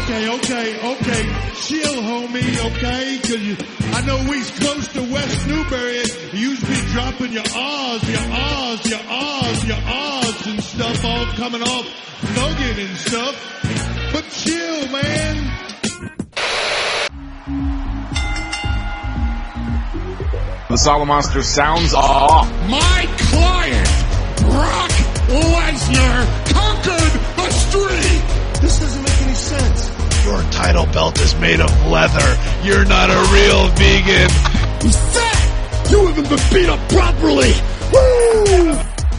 Okay. Chill, homie, okay? Because I know we's close to West Newbury. You used to be dropping your ahs and stuff all coming off thugging and stuff. But chill, man. The Solomonster sounds off. My client, Brock Lesnar, conquered the street. This doesn't make any sense. Your title belt is made of leather. You're not a real vegan. He's fat. You haven't been beat up properly. Woo!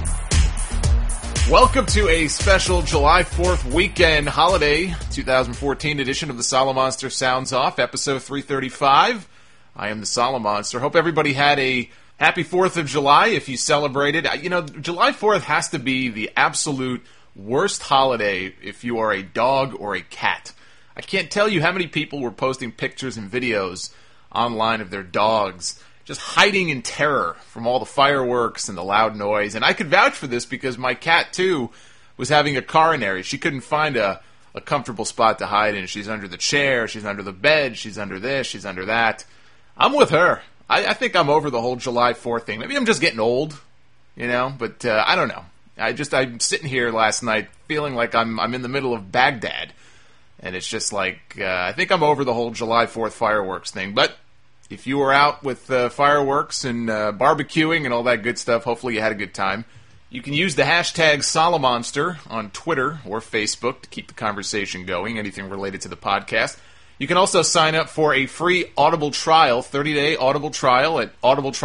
Welcome to a special July 4th weekend holiday 2014 edition of the Solomonster Sounds Off, episode 335. I am the Solomonster. Hope everybody had a happy 4th of July if you celebrated. You know, July 4th has to be the absolute worst holiday if you are a dog or a cat. I can't tell you how many people were posting pictures and videos online of their dogs just hiding in terror from all the fireworks and the loud noise. And I could vouch for this because my cat, too, was having a coronary. She couldn't find a comfortable spot to hide in. She's under the chair, she's under the bed, she's under this, she's under that. I'm with her. I think I'm over the whole July 4th thing. Maybe I'm just getting old, you know, but I don't know. I'm sitting here last night feeling like I'm in the middle of Baghdad. And it's just like, I think I'm over the whole July 4th fireworks thing. But if you were out with fireworks and barbecuing and all that good stuff, hopefully you had a good time. You can use the hashtag Solomonster on Twitter or Facebook to keep the conversation going, anything related to the podcast. You can also sign up for a free Audible trial, 30-day Audible trial at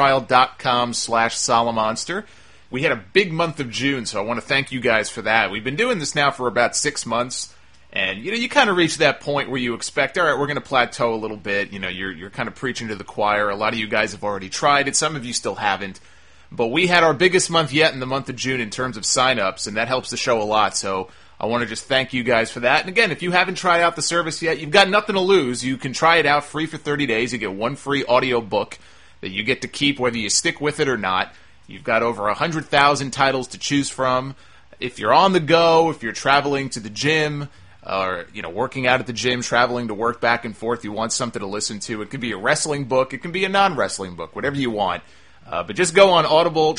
audibletrial.com/Solomonster. We had a big month of June, so I want to thank you guys for that. We've been doing this now for about 6 months, and you kind of reach that point where you expect, all right, we're going to plateau a little bit. You know, you're kind of preaching to the choir. A lot of you guys have already tried it. Some of you still haven't. But we had our biggest month yet in the month of June in terms of sign-ups, and that helps the show a lot, so I want to just thank you guys for that. And again, if you haven't tried out the service yet, you've got nothing to lose. You can try it out free for 30 days. You get one free audio book that you get to keep whether you stick with it or not. You've got over 100,000 titles to choose from. If you're on the go, if you're traveling to the gym, or working out at the gym, traveling to work back and forth, you want something to listen to. It could be a wrestling book. It can be a non-wrestling book, whatever you want. But just go on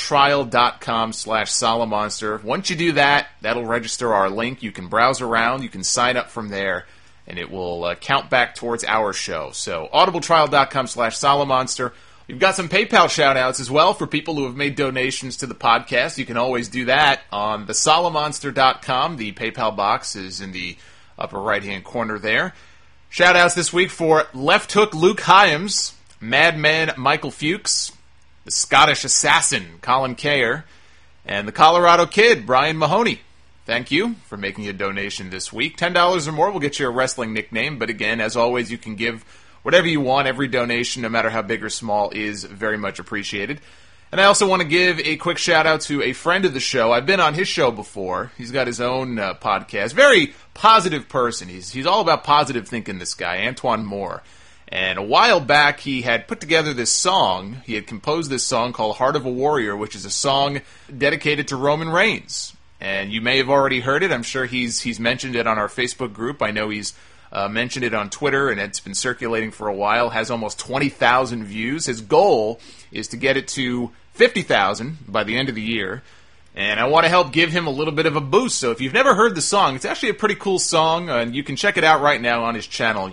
audibletrial.com/Solomonster. Once you do that, that'll register our link. You can browse around. You can sign up from there, and it will count back towards our show. So audibletrial.com/Solomonster. We've got some PayPal shout-outs as well for people who have made donations to the podcast. You can always do that on thesolomonster.com. The PayPal box is in the upper right-hand corner there. Shout-outs this week for Left Hook Luke Hyams, Madman Michael Fuchs, the Scottish Assassin, Colin Kayer, and the Colorado Kid, Brian Mahoney. Thank you for making a donation this week. $10 or more will get you a wrestling nickname, but again, as always, you can give whatever you want. Every donation, no matter how big or small, is very much appreciated. And I also want to give a quick shout-out to a friend of the show. I've been on his show before. He's got his own podcast. Very positive person. He's all about positive thinking, this guy, Antoine Moore. And a while back, he had put together this song. He had composed this song called Heart of a Warrior, which is a song dedicated to Roman Reigns. And you may have already heard it. I'm sure he's mentioned it on our Facebook group. I know he's mentioned it on Twitter, and it's been circulating for a while. Has almost 20,000 views. His goal is to get it to 50,000 by the end of the year. And I want to help give him a little bit of a boost. So if you've never heard the song, it's actually a pretty cool song, and you can check it out right now on his channel,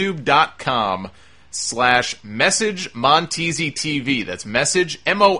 youtube.com/MessageMonteasyTV. That's Message,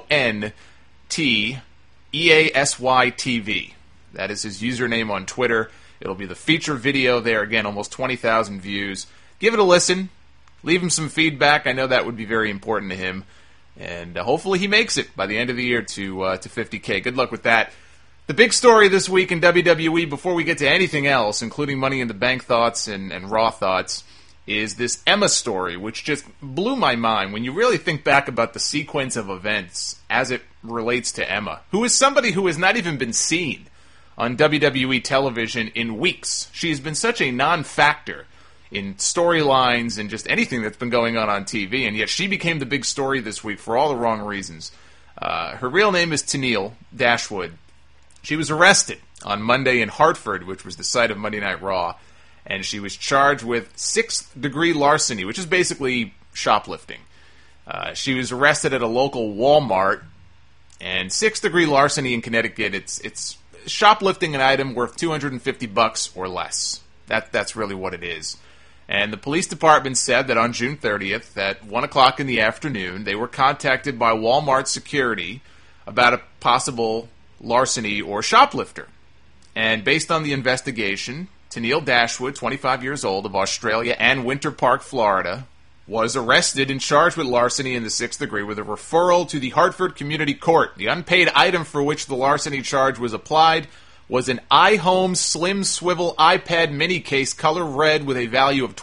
MONTEASYTV. That is his username on Twitter. It'll be the feature video there. Again, almost 20,000 views. Give it a listen. Leave him some feedback. I know that would be very important to him. And hopefully he makes it by the end of the year to 50K. Good luck with that. The big story this week in WWE, before we get to anything else, including Money in the Bank thoughts and Raw thoughts, is this Emma story, which just blew my mind when you really think back about the sequence of events as it relates to Emma, who is somebody who has not even been seen on WWE television in weeks. She's been such a non-factor in storylines and just anything that's been going on TV, and yet she became the big story this week for all the wrong reasons. Her real name is Tenille Dashwood. She was arrested on Monday in Hartford, which was the site of Monday Night Raw, and she was charged with sixth-degree larceny, which is basically shoplifting. She was arrested at a local Walmart, and sixth-degree larceny in Connecticut, it's shoplifting an item worth $250 or less. That's really what it is. And the police department said that on June 30th, at 1 o'clock in the afternoon, they were contacted by Walmart security about a possible larceny or shoplifter. And based on the investigation, Tennille Dashwood, 25 years old, of Australia and Winter Park, Florida, was arrested and charged with larceny in the sixth degree with a referral to the Hartford Community Court. The unpaid item for which the larceny charge was applied was an iHome Slim Swivel iPad mini case, color red, with a value of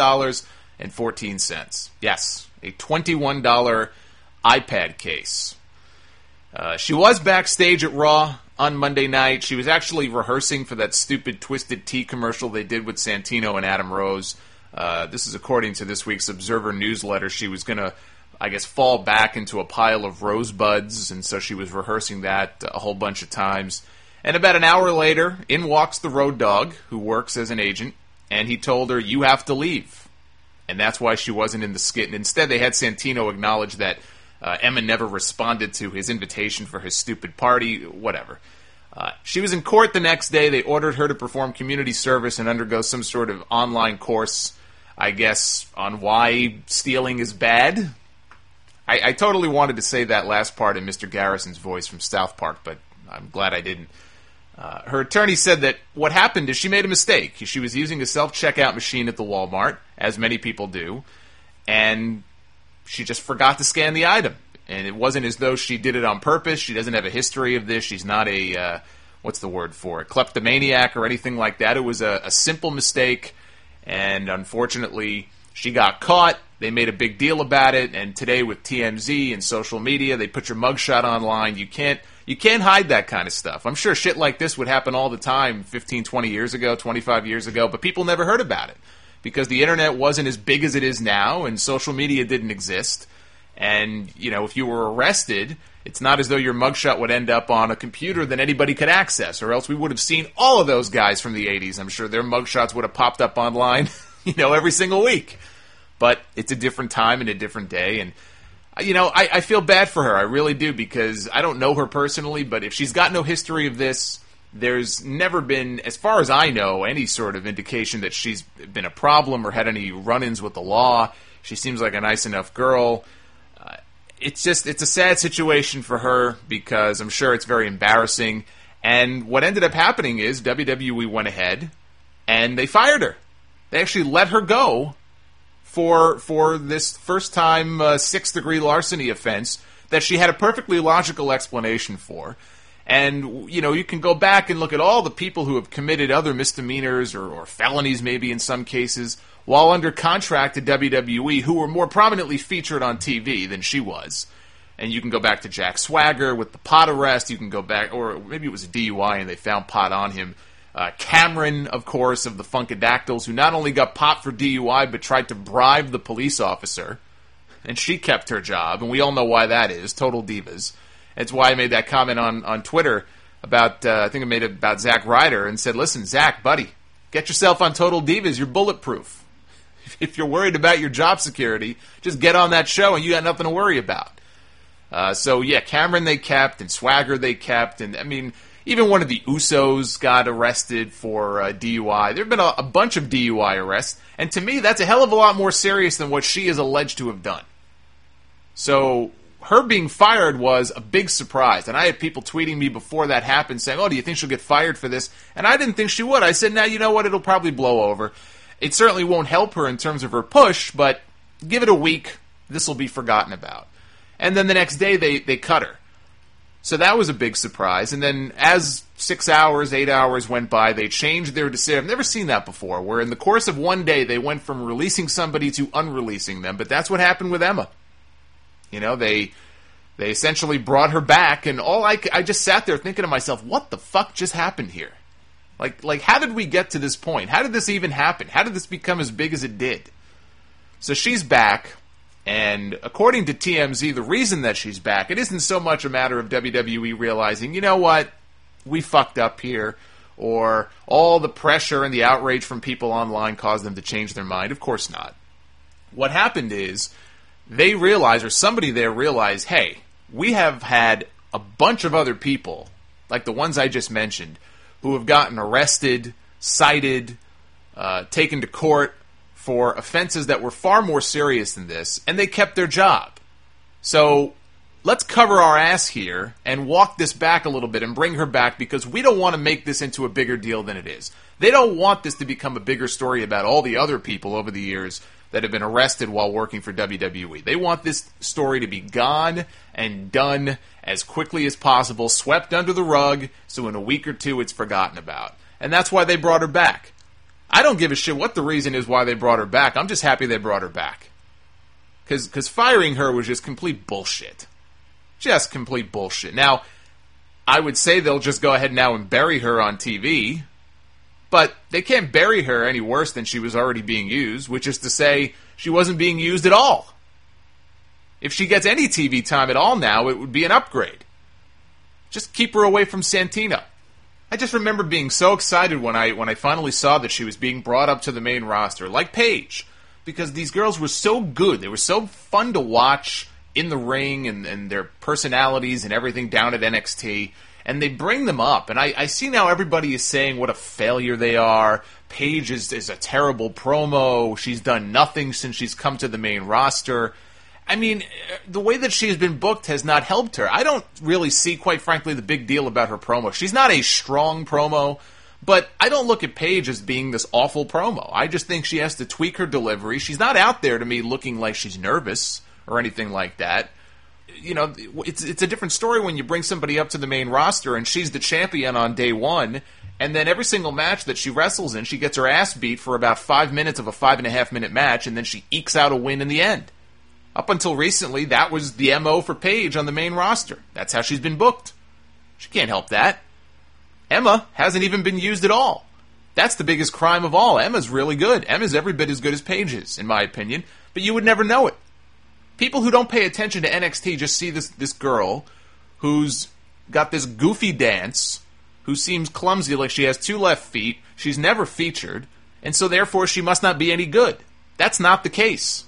$21.14. Yes, a $21 iPad case. She was backstage at Raw on Monday night. She was actually rehearsing for that stupid Twisted Tea commercial they did with Santino and Adam Rose. This is according to this week's Observer newsletter. She was going to, I guess, fall back into a pile of rosebuds, and so she was rehearsing that a whole bunch of times. And about an hour later, in walks the Road Dogg, who works as an agent, and he told her, "You have to leave." And that's why she wasn't in the skit. And instead, they had Santino acknowledge that Emma never responded to his invitation for his stupid party, whatever. She was in court the next day. They ordered her to perform community service and undergo some sort of online course, I guess, on why stealing is bad. I totally wanted to say that last part in Mr. Garrison's voice from South Park, but I'm glad I didn't. Her attorney said that what happened is she made a mistake. She was using a self-checkout machine at the Walmart, as many people do, and she just forgot to scan the item. And it wasn't as though she did it on purpose. She doesn't have a history of this. She's not a, what's the word for it, kleptomaniac or anything like that. It was a simple mistake, and unfortunately, she got caught. They made a big deal about it, and today with TMZ and social media, they put your mugshot online. You can't hide that kind of stuff. I'm sure shit like this would happen all the time 15, 20 years ago, 25 years ago, but people never heard about it because the internet wasn't as big as it is now, and social media didn't exist. And, you know, if you were arrested, it's not as though your mugshot would end up on a computer that anybody could access, or else we would have seen all of those guys from the 80s. I'm sure their mugshots would have popped up online, every single week. But it's a different time and a different day, and, I feel bad for her. I really do, because I don't know her personally, but if she's got no history of this, there's never been, as far as I know, any sort of indication that she's been a problem or had any run-ins with the law. She seems like a nice enough girl. It's a sad situation for her, because I'm sure it's very embarrassing. And what ended up happening is WWE went ahead and they fired her. They actually let her go for this first-time sixth-degree larceny offense that she had a perfectly logical explanation for. And, you can go back and look at all the people who have committed other misdemeanors or felonies maybe in some cases while under contract to WWE, who were more prominently featured on TV than she was. And you can go back to Jack Swagger with the pot arrest. You can go back, or maybe it was a DUI and they found pot on him. Cameron, of course, of the Funkadactyls, who not only got popped for DUI but tried to bribe the police officer. And she kept her job, and we all know why that is. Total divas. It's why I made that comment on Twitter about, I think I made it about Zack Ryder, and said, listen, Zack, buddy, get yourself on Total Divas. You're bulletproof. If you're worried about your job security, just get on that show and you got nothing to worry about. Cameron they kept, and Swagger they kept, and even one of the Usos got arrested for DUI. There have been a bunch of DUI arrests, and to me, that's a hell of a lot more serious than what she is alleged to have done. So her being fired was a big surprise, and I had people tweeting me before that happened saying, oh, do you think she'll get fired for this? And I didn't think she would. I said, now, you know what, it'll probably blow over. It certainly won't help her in terms of her push, but give it a week, this will be forgotten about. And then the next day, they cut her. So that was a big surprise. And then as 6 hours, 8 hours went by, they changed their decision. I've never seen that before, where in the course of one day, they went from releasing somebody to unreleasing them. But that's what happened with Emma. They essentially brought her back, and I just sat there thinking to myself, what the fuck just happened here? Like, how did we get to this point? How did this even happen? How did this become as big as it did? So she's back, and according to TMZ, the reason that she's back, it isn't so much a matter of WWE realizing, you know what, we fucked up here. or all the pressure and the outrage from people online caused them to change their mind. Of course not. What happened is they realized, or somebody there realized, hey, we have had a bunch of other people, like the ones I just mentioned, who have gotten arrested, cited, taken to court for offenses that were far more serious than this, and they kept their job. So let's cover our ass here and walk this back a little bit and bring her back, because we don't want to make this into a bigger deal than it is. They don't want this to become a bigger story about all the other people over the years that have been arrested while working for WWE. They want this story to be gone and done as quickly as possible, swept under the rug, so in a week or two it's forgotten about. And that's why they brought her back. I don't give a shit what the reason is why they brought her back. I'm just happy they brought her back. Because firing her was just complete bullshit. Just complete bullshit. Now, I would say they'll just go ahead now and bury her on TV, but they can't bury her any worse than she was already being used, which is to say she wasn't being used at all. If she gets any TV time at all now, it would be an upgrade. Just keep her away from Santino. I just remember being so excited when I finally saw that she was being brought up to the main roster, like Paige, because these girls were so good. They were so fun to watch in the ring, and their personalities and everything down at NXT. And they bring them up, and I see now everybody is saying what a failure they are. Paige is a terrible promo. She's done nothing since she's come to the main roster. I mean, the way that she's been booked has not helped her. I don't really see, quite frankly, the big deal about her promo. She's not a strong promo, but I don't look at Paige as being this awful promo. I just think she has to tweak her delivery. She's not out there to me looking like she's nervous or anything like that. You know, it's a different story when you bring somebody up to the main roster and she's the champion on day one, and then every single match that she wrestles in, she gets her ass beat for about 5 minutes of a 5.5-minute match, and then she ekes out a win in the end. Up until recently, that was the MO for Paige on the main roster. That's how she's been booked. She can't help that. Emma hasn't even been used at all. That's the biggest crime of all. Emma's really good. Emma's every bit as good as Paige is, in my opinion, but you would never know it. People who don't pay attention to NXT just see this girl who's got this goofy dance, who seems clumsy, like she has 2 left feet, she's never featured, and so therefore she must not be any good. That's not the case.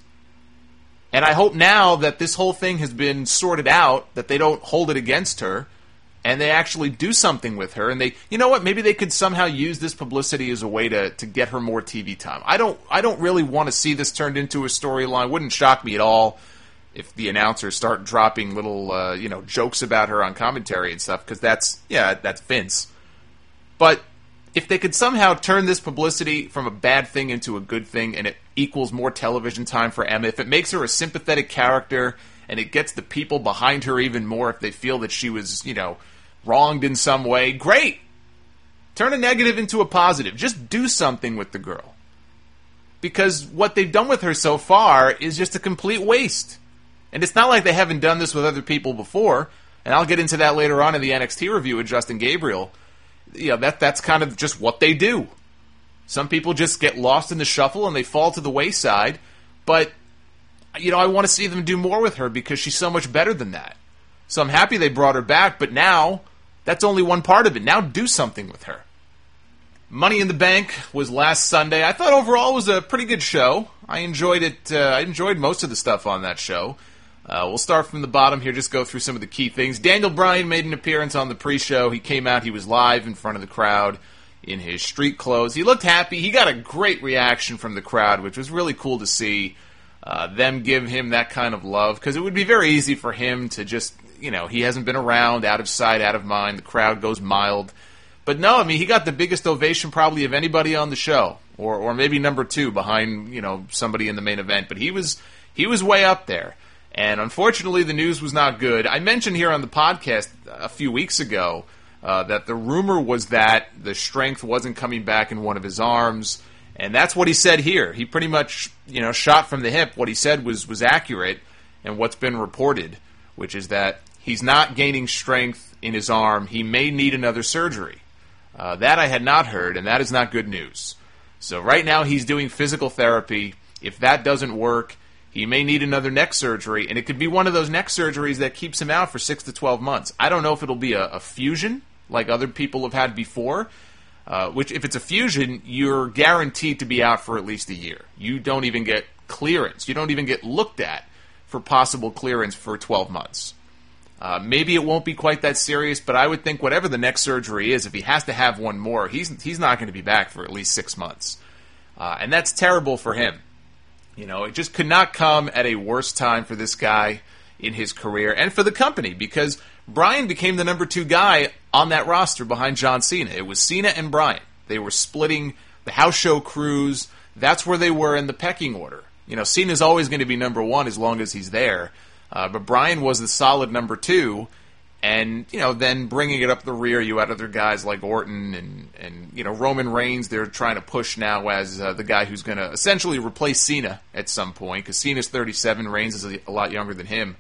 And I hope now that this whole thing has been sorted out, that they don't hold it against her, and they actually do something with her, and they, you know what, maybe they could somehow use this publicity as a way to get her more TV time. I don't really want to see this turned into a storyline. Wouldn't shock me at all if the announcers start dropping little, jokes about her on commentary and stuff, because that's Vince. But if they could somehow turn this publicity from a bad thing into a good thing, and it equals more television time for Emma, if it makes her a sympathetic character, and it gets the people behind her even more if they feel that she was, wronged in some way, great! Turn a negative into a positive. Just do something with the girl. Because what they've done with her so far is just a complete waste. And it's not like they haven't done this with other people before, and I'll get into that later on in the NXT review with Justin Gabriel. That's kind of just what they do. Some people just get lost in the shuffle and they fall to the wayside, but, I want to see them do more with her because she's so much better than that. So I'm happy they brought her back, but now, that's only one part of it. Now do something with her. Money in the Bank was last Sunday. I thought overall it was a pretty good show. I enjoyed it. I enjoyed most of the stuff on that show. We'll start from the bottom here, just go through some of the key things. Daniel Bryan made an appearance on the pre-show. He came out, he was live in front of the crowd in his street clothes. He looked happy. He got a great reaction from the crowd, which was really cool to see them give him that kind of love, because it would be very easy for him to just, he hasn't been around, out of sight, out of mind. The crowd goes mild. But no, he got the biggest ovation probably of anybody on the show, or maybe number 2 behind, somebody in the main event. But he was way up there. And unfortunately, the news was not good. I mentioned here on the podcast a few weeks ago that the rumor was that the strength wasn't coming back in one of his arms, and that's what he said here. He pretty much, shot from the hip. What he said was accurate, and what's been reported, which is that he's not gaining strength in his arm. He may need another surgery. That I had not heard, and that is not good news. So right now he's doing physical therapy. If that doesn't work, he may need another neck surgery, and it could be one of those neck surgeries that keeps him out for 6 to 12 months. I don't know if it'll be a fusion like other people have had before, which if it's a fusion, you're guaranteed to be out for at least a year. You don't even get clearance. You don't even get looked at for possible clearance for 12 months. Maybe it won't be quite that serious, but I would think whatever the next surgery is, if he has to have one more, he's not going to be back for at least 6 months. And that's terrible for him. You know, it just could not come at a worse time for this guy in his career and for the company, because Bryan became the number 2 guy on that roster behind John Cena. It was Cena and Bryan. They were splitting the house show crews. That's where they were in the pecking order. You know, Cena's always going to be number 1 as long as he's there. But Bryan was the solid number 2, and, you know, then bringing it up the rear, you had other guys like Orton and you know, Roman Reigns. They're trying to push now as the guy who's going to essentially replace Cena at some point, because Cena's 37, Reigns is a lot younger than him.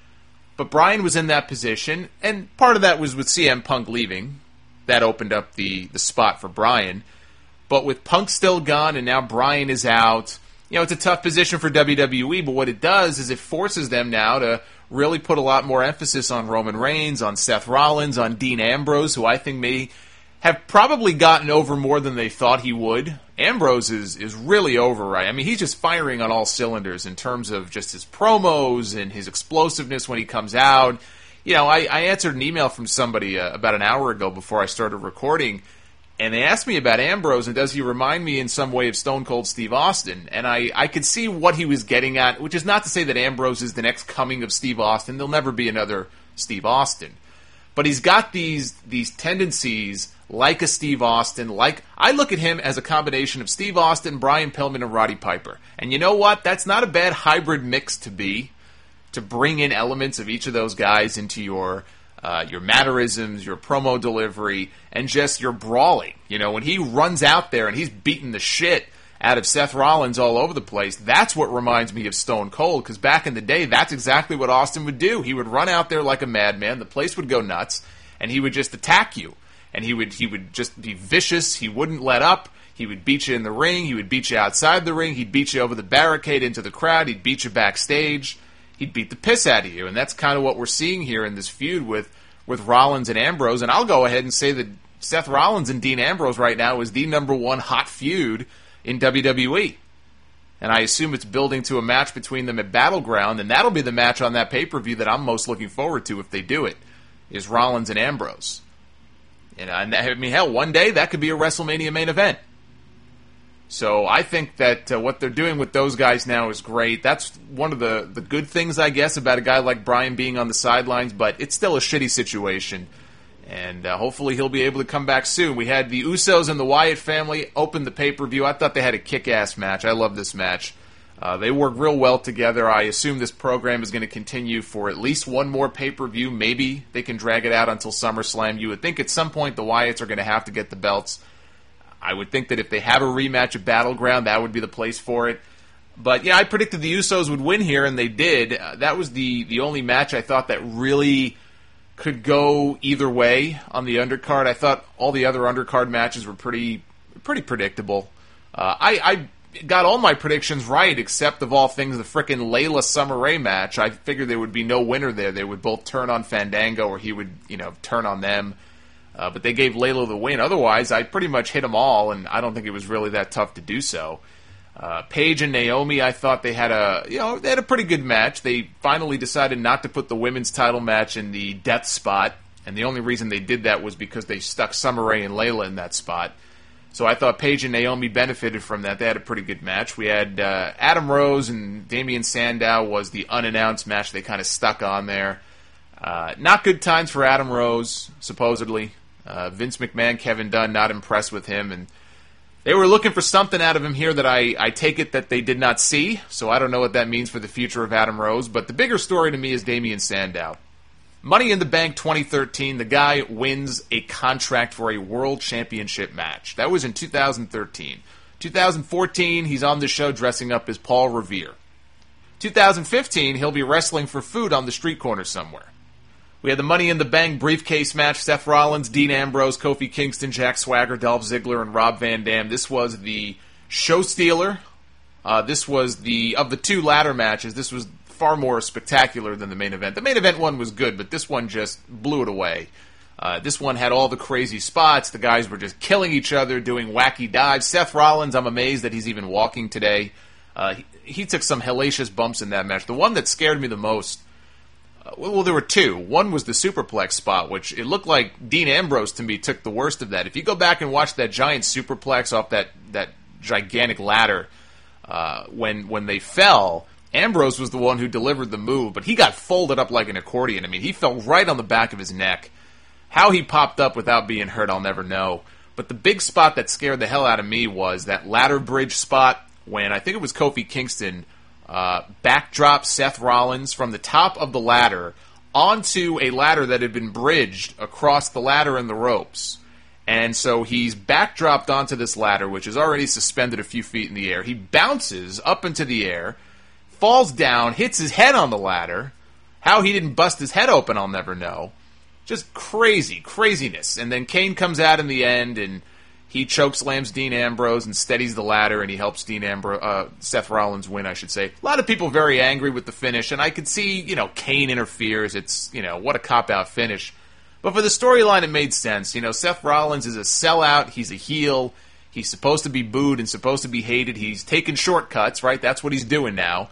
But Bryan was in that position, and part of that was with CM Punk leaving. That opened up the spot for Bryan. But with Punk still gone and now Bryan is out, you know, it's a tough position for WWE, but what it does is it forces them now to really put a lot more emphasis on Roman Reigns, on Seth Rollins, on Dean Ambrose, who I think may have probably gotten over more than they thought he would. Ambrose is really over, right? I mean, he's just firing on all cylinders in terms of just his promos and his explosiveness when he comes out. You know, I answered an email from somebody about an hour ago before I started recording, and they asked me about Ambrose, and does he remind me in some way of Stone Cold Steve Austin? And I could see what he was getting at, which is not to say that Ambrose is the next coming of Steve Austin. There'll never be another Steve Austin. But he's got these tendencies like a Steve Austin. Like, I look at him as a combination of Steve Austin, Brian Pillman, and Roddy Piper. And you know what? That's not a bad hybrid mix to bring in elements of each of those guys into your mannerisms, your promo delivery, and just your brawling. You know, when he runs out there and he's beating the shit out of Seth Rollins all over the place, that's what reminds me of Stone Cold, because back in the day, that's exactly what Austin would do. He would run out there like a madman, the place would go nuts, and he would just attack you. And he would just be vicious, he wouldn't let up, he would beat you in the ring, he would beat you outside the ring, he'd beat you over the barricade into the crowd, he'd beat you backstage, he'd beat the piss out of you. And that's kind of what we're seeing here in this feud with Rollins and Ambrose. And I'll go ahead and say that Seth Rollins and Dean Ambrose right now is the number 1 hot feud in WWE. And I assume it's building to a match between them at Battleground, and that'll be the match on that pay-per-view that I'm most looking forward to if they do it, is Rollins and Ambrose. And I mean, hell, one day that could be a WrestleMania main event. So I think that what they're doing with those guys now is great. That's one of the good things, I guess, about a guy like Bryan being on the sidelines, but it's still a shitty situation. And hopefully he'll be able to come back soon. We had the Usos and the Wyatt family open the pay-per-view. I thought they had a kick-ass match. I love this match. They work real well together. I assume this program is going to continue for at least one more pay-per-view. Maybe they can drag it out until SummerSlam. You would think at some point the Wyatts are going to have to get the belts. I would think that if they have a rematch at Battleground, that would be the place for it. But yeah, I predicted the Usos would win here, and they did. That was the only match I thought that really could go either way on the undercard. I thought all the other undercard matches were pretty predictable. I got all my predictions right, except of all things, the frickin' Layla Summer Rae match. I figured there would be no winner there. They would both turn on Fandango, or he would, turn on them. But they gave Layla the win. Otherwise, I pretty much hit them all, and I don't think it was really that tough to do so. Paige and Naomi, I thought they had a pretty good match. They finally decided not to put the women's title match in the death spot, and the only reason they did that was because they stuck Summer Rae and Layla in that spot. So I thought Paige and Naomi benefited from that. They had a pretty good match. We had Adam Rose and Damian Sandow was the unannounced match they kind of stuck on there. Not good times for Adam Rose, supposedly. Vince McMahon, Kevin Dunn, not impressed with him, and they were looking for something out of him here that I take it that they did not see, so I don't know what that means for the future of Adam Rose, but the bigger story to me is Damian Sandow. Money in the Bank 2013, the guy wins a contract for a World Championship match. That was in 2013. 2014, he's on the show dressing up as Paul Revere. 2015, he'll be wrestling for food on the street corner somewhere. We had the Money in the Bank briefcase match, Seth Rollins, Dean Ambrose, Kofi Kingston, Jack Swagger, Dolph Ziggler, and Rob Van Dam. This was the show stealer. This was of the two ladder matches, this was far more spectacular than the main event. The main event one was good, but this one just blew it away. This one had all the crazy spots. The guys were just killing each other, doing wacky dives. Seth Rollins, I'm amazed that he's even walking today. He took some hellacious bumps in that match. The one that scared me the most, well, there were two. One was the superplex spot, which it looked like Dean Ambrose, to me, took the worst of that. If you go back and watch that giant superplex off that gigantic ladder, when they fell, Ambrose was the one who delivered the move, but he got folded up like an accordion. I mean, he fell right on the back of his neck. How he popped up without being hurt, I'll never know. But the big spot that scared the hell out of me was that ladder bridge spot when I think it was Kofi Kingston backdropped Seth Rollins from the top of the ladder onto a ladder that had been bridged across the ladder and the ropes. And so he's backdropped onto this ladder, which is already suspended a few feet in the air. He bounces up into the air, falls down, hits his head on the ladder. How he didn't bust his head open, I'll never know. Just craziness. And then Kane comes out in the end, and he chokeslams Dean Ambrose and steadies the ladder, and he helps Seth Rollins win, I should say. A lot of people very angry with the finish, and I could see, Kane interferes. It's, what a cop-out finish. But for the storyline, it made sense. Seth Rollins is a sellout. He's a heel. He's supposed to be booed and supposed to be hated. He's taking shortcuts, right? That's what he's doing now.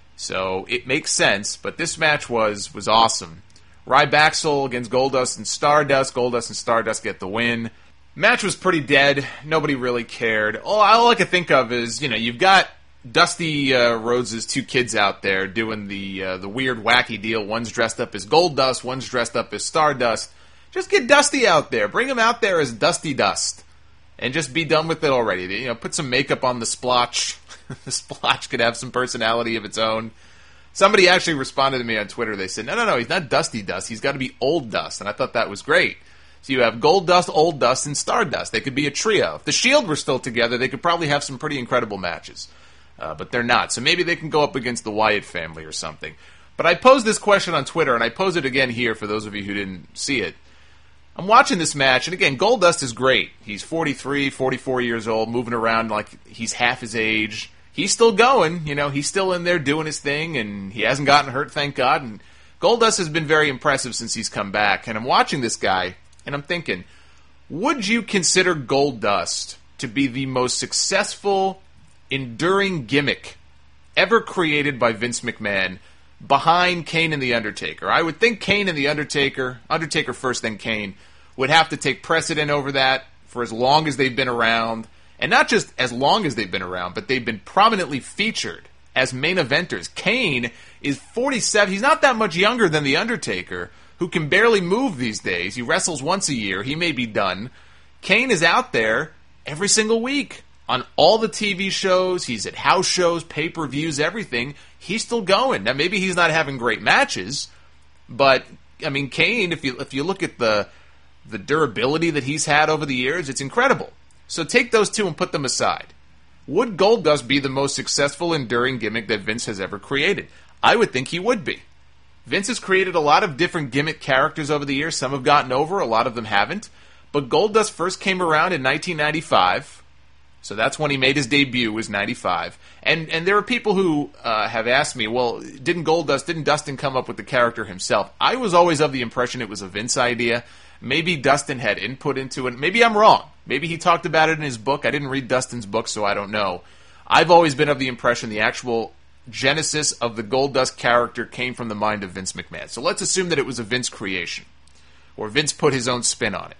So it makes sense, but this match was awesome. Ryback against Goldust and Stardust. Goldust and Stardust get the win. Match was pretty dead. Nobody really cared. All I could think of is, you've got Dusty Rhodes' two kids out there doing the weird, wacky deal. One's dressed up as Goldust, one's dressed up as Stardust. Just get Dusty out there. Bring him out there as Dusty Dust. And just be done with it already. Put some makeup on the splotch. The splotch could have some personality of its own. Somebody actually responded to me on Twitter. They said, no, he's not Dusty Dust. He's got to be Old Dust. And I thought that was great. So you have Goldust, Old Dust, and Stardust. They could be a trio. If the Shield were still together, they could probably have some pretty incredible matches. But they're not. So maybe they can go up against the Wyatt family or something. But I posed this question on Twitter, and I pose it again here for those of you who didn't see it. I'm watching this match, and again, Goldust is great. He's 43, 44 years old, moving around like he's half his age. He's still going, he's still in there doing his thing, and he hasn't gotten hurt, thank God. And Goldust has been very impressive since he's come back. And I'm watching this guy, and I'm thinking, would you consider Goldust to be the most successful, enduring gimmick ever created by Vince McMahon behind Kane and The Undertaker? I would think Kane and The Undertaker first, then Kane, would have to take precedent over that for as long as they've been around. And not just as long as they've been around, but they've been prominently featured as main eventers. Kane is 47. He's not that much younger than The Undertaker, who can barely move these days. He wrestles once a year. He may be done. Kane is out there every single week on all the TV shows. He's at house shows, pay-per-views, everything. He's still going. Now, maybe he's not having great matches, but, Kane, if you look at the durability that he's had over the years, it's incredible. So take those two and put them aside. Would Goldust be the most successful, enduring gimmick that Vince has ever created? I would think he would be. Vince has created a lot of different gimmick characters over the years. Some have gotten over, a lot of them haven't. But Goldust first came around in 1995. So that's when he made his debut, was 95. And there are people who have asked me, well, didn't Dustin come up with the character himself? I was always of the impression it was a Vince idea. Maybe Dustin had input into it. Maybe I'm wrong. Maybe he talked about it in his book. I didn't read Dustin's book, so I don't know. I've always been of the impression the actual genesis of the Goldust character came from the mind of Vince McMahon. So let's assume that it was a Vince creation, or Vince put his own spin on it.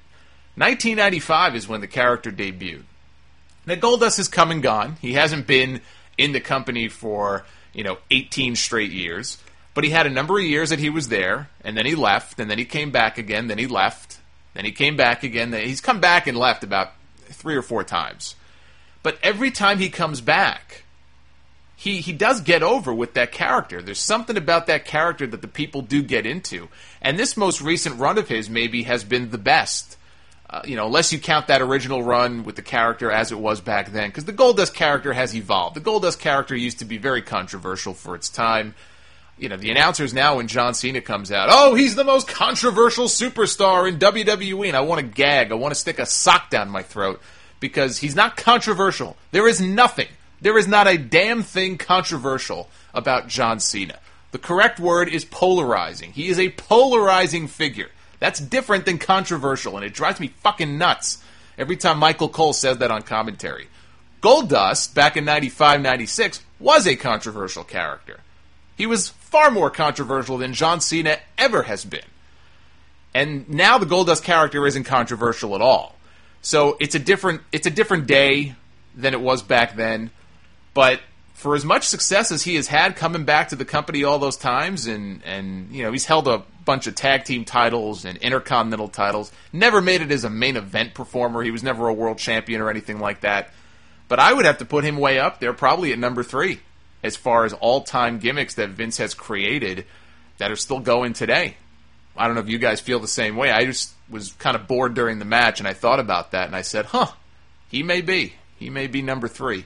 1995 is when the character debuted. Now, Goldust has come and gone. He hasn't been in the company for, 18 straight years. But he had a number of years that he was there, and then he left, and then he came back again, then he left, then he came back again. He's come back and left about 3 or 4 times. But every time he comes back, he does get over with that character. There's something about that character that the people do get into. And this most recent run of his maybe has been the best. Unless you count that original run with the character as it was back then. Because the Goldust character has evolved. The Goldust character used to be very controversial for its time. The announcers now, when John Cena comes out, oh, he's the most controversial superstar in WWE. And I want to gag. I want to stick a sock down my throat. Because he's not controversial. There is nothing. There is not a damn thing controversial about John Cena. The correct word is polarizing. He is a polarizing figure. That's different than controversial, and it drives me fucking nuts every time Michael Cole says that on commentary. Goldust, back in 95, 96, was a controversial character. He was far more controversial than John Cena ever has been. And now the Goldust character isn't controversial at all. So it's a different day than it was back then. But for as much success as he has had coming back to the company all those times, and you know, he's held a bunch of tag team titles and intercontinental titles, never made it as a main event performer. He was never a world champion or anything like that. But I would have to put him way up there, probably at number 3, as far as all-time gimmicks that Vince has created that are still going today. I don't know if you guys feel the same way. I just was kind of bored during the match, and I thought about that, and I said, he may be. He may be number 3.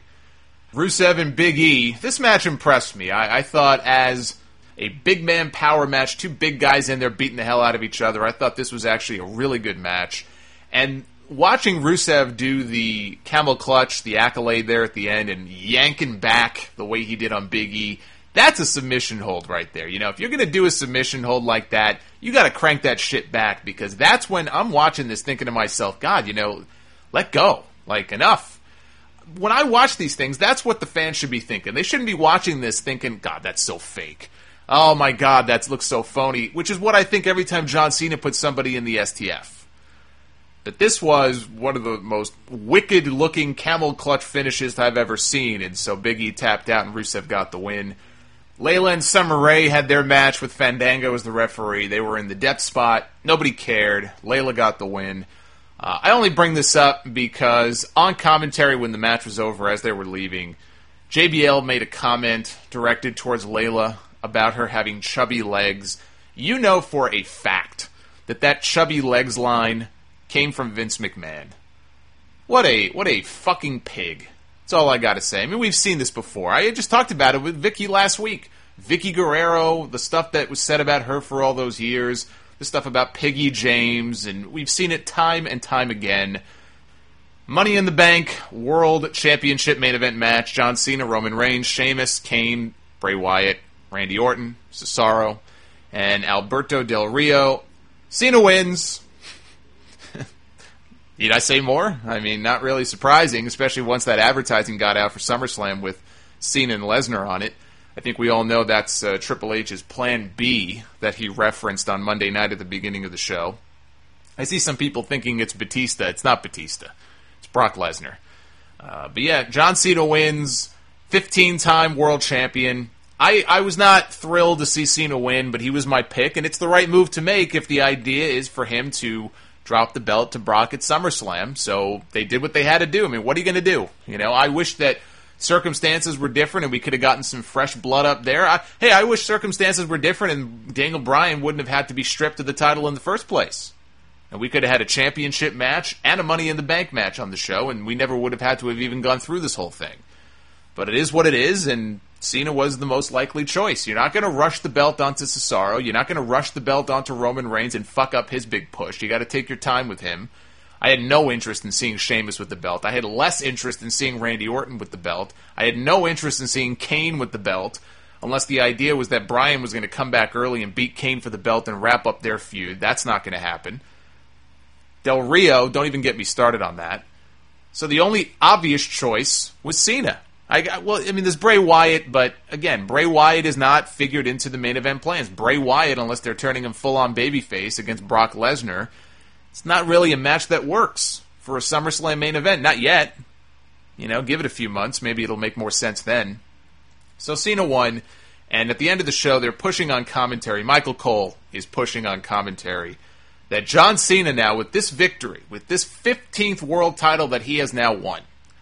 Rusev and Big E, this match impressed me. I thought as a big man power match, 2 big guys in there beating the hell out of each other, I thought this was actually a really good match. And watching Rusev do the camel clutch, the accolade there at the end, and yanking back the way he did on Big E, that's a submission hold right there. You know, if you're going to do a submission hold like that, you got to crank that shit back, because that's when I'm watching this thinking to myself, God, you know, let go. Like, enough. When I watch these things, that's what the fans should be thinking. They shouldn't be watching this thinking, God, that's so fake. Oh my God, that looks so phony. Which is what I think every time John Cena puts somebody in the STF. That this was one of the most wicked-looking camel clutch finishes I've ever seen, and so Big E tapped out and Rusev got the win. Layla and Summer Rae had their match with Fandango as the referee. They were in the depth spot. Nobody cared. Layla got the win. I only bring this up because on commentary when the match was over, as they were leaving, JBL made a comment directed towards Layla about her having chubby legs. You know for a fact that chubby legs line came from Vince McMahon. What a fucking pig. That's all I gotta say. I mean, we've seen this before. I just talked about it with Vicky last week. Vicky Guerrero, the stuff that was said about her for all those years, the stuff about Piggy James, and we've seen it time and time again. Money in the Bank, World Championship main event match, John Cena, Roman Reigns, Sheamus, Kane, Bray Wyatt, Randy Orton, Cesaro, and Alberto Del Rio. Cena wins. Need I say more? I mean, not really surprising, especially once that advertising got out for SummerSlam with Cena and Lesnar on it. I think we all know that's Triple H's Plan B that he referenced on Monday night at the beginning of the show. I see some people thinking it's Batista. It's not Batista. It's Brock Lesnar. But yeah, John Cena wins, 15-time world champion. I was not thrilled to see Cena win, but he was my pick, and it's the right move to make if the idea is for him to drop the belt to Brock at SummerSlam. So they did what they had to do. I mean, what are you going to do? You know, I wish that circumstances were different and we could have gotten some fresh blood up there. I wish circumstances were different and Daniel Bryan wouldn't have had to be stripped of the title in the first place. And we could have had a championship match and a Money in the Bank match on the show, and we never would have had to have even gone through this whole thing. But it is what it is, and Cena was the most likely choice. You're not going to rush the belt onto Cesaro. You're not going to rush the belt onto Roman Reigns and fuck up his big push. You got to take your time with him. I had no interest in seeing Sheamus with the belt. I had less interest in seeing Randy Orton with the belt. I had no interest in seeing Kane with the belt, unless the idea was that Bryan was going to come back early and beat Kane for the belt and wrap up their feud. That's not going to happen. Del Rio, don't even get me started on that. So the only obvious choice was Cena. There's Bray Wyatt, but again, Bray Wyatt is not figured into the main event plans. Bray Wyatt, unless they're turning him full-on babyface against Brock Lesnar, it's not really a match that works for a SummerSlam main event. Not yet. You know, give it a few months. Maybe it'll make more sense then. So Cena won, and at the end of the show, they're pushing on commentary. Michael Cole is pushing on commentary that John Cena now, with this victory, with this 15th world title that he has now won,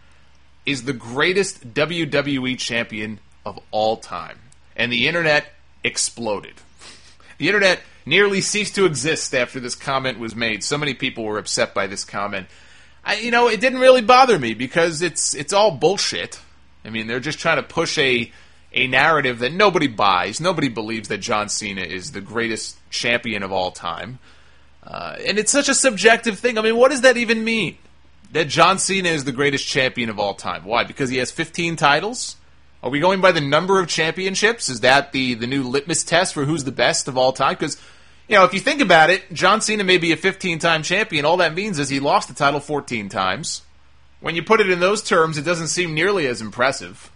is the greatest WWE champion of all time. And the internet exploded. The internet nearly ceased to exist after this comment was made. So many people were upset by this comment. It didn't really bother me because it's all bullshit. I mean, they're just trying to push a narrative that nobody buys. Nobody believes that John Cena is the greatest champion of all time. And it's such a subjective thing. I mean, what does that even mean? That John Cena is the greatest champion of all time. Why? Because he has 15 titles? Are we going by the number of championships? Is that the new litmus test for who's the best of all time? Because if you think about it, John Cena may be a 15-time champion. All that means is he lost the title 14 times. When you put it in those terms, it doesn't seem nearly as impressive.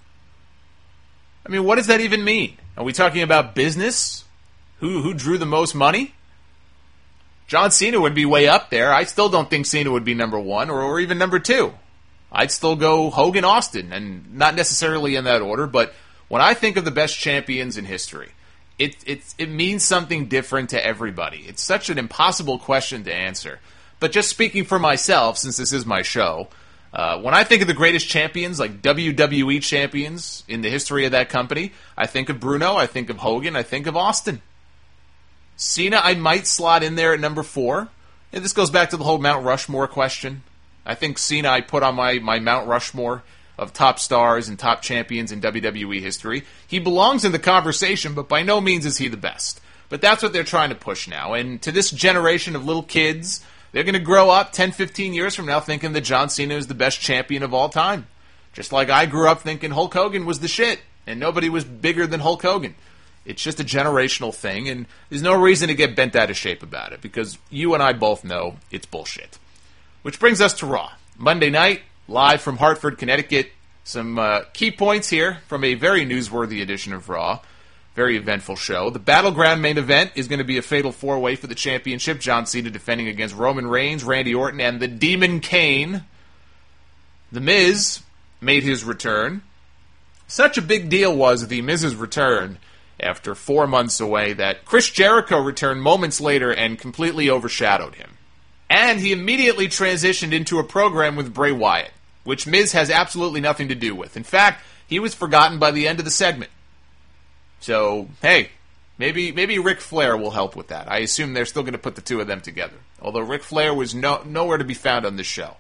I mean, what does that even mean? Are we talking about business? Who drew the most money? John Cena would be way up there. I still don't think Cena would be number 1 or even number 2. I'd still go Hogan, Austin, and not necessarily in that order, but when I think of the best champions in history, it means something different to everybody. It's such an impossible question to answer. But just speaking for myself, since this is my show, when I think of the greatest champions, like WWE champions in the history of that company, I think of Bruno, I think of Hogan, I think of Austin. Cena, I might slot in there at number 4. And this goes back to the whole Mount Rushmore question. I think Cena I put on my Mount Rushmore of top stars and top champions in WWE history. He belongs in the conversation, but by no means is he the best. But that's what they're trying to push now. And to this generation of little kids, they're going to grow up 10, 15 years from now thinking that John Cena is the best champion of all time. Just like I grew up thinking Hulk Hogan was the shit, and nobody was bigger than Hulk Hogan. It's just a generational thing, and there's no reason to get bent out of shape about it, because you and I both know it's bullshit. Which brings us to Raw. Monday night, live from Hartford, Connecticut. Some key points here from a very newsworthy edition of Raw. Very eventful show. The Battleground main event is going to be a fatal 4-way for the championship. John Cena defending against Roman Reigns, Randy Orton, and the Demon Kane. The Miz made his return. Such a big deal was The Miz's return after 4 months away that Chris Jericho returned moments later and completely overshadowed him. And he immediately transitioned into a program with Bray Wyatt, which Miz has absolutely nothing to do with. In fact, he was forgotten by the end of the segment. So, hey, maybe Ric Flair will help with that. I assume they're still going to put the two of them together. Although Ric Flair was nowhere to be found on this show.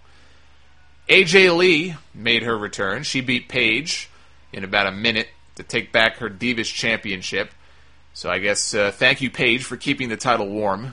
AJ Lee made her return. She beat Paige in about a minute to take back her Divas Championship. So I guess thank you, Paige, for keeping the title warm.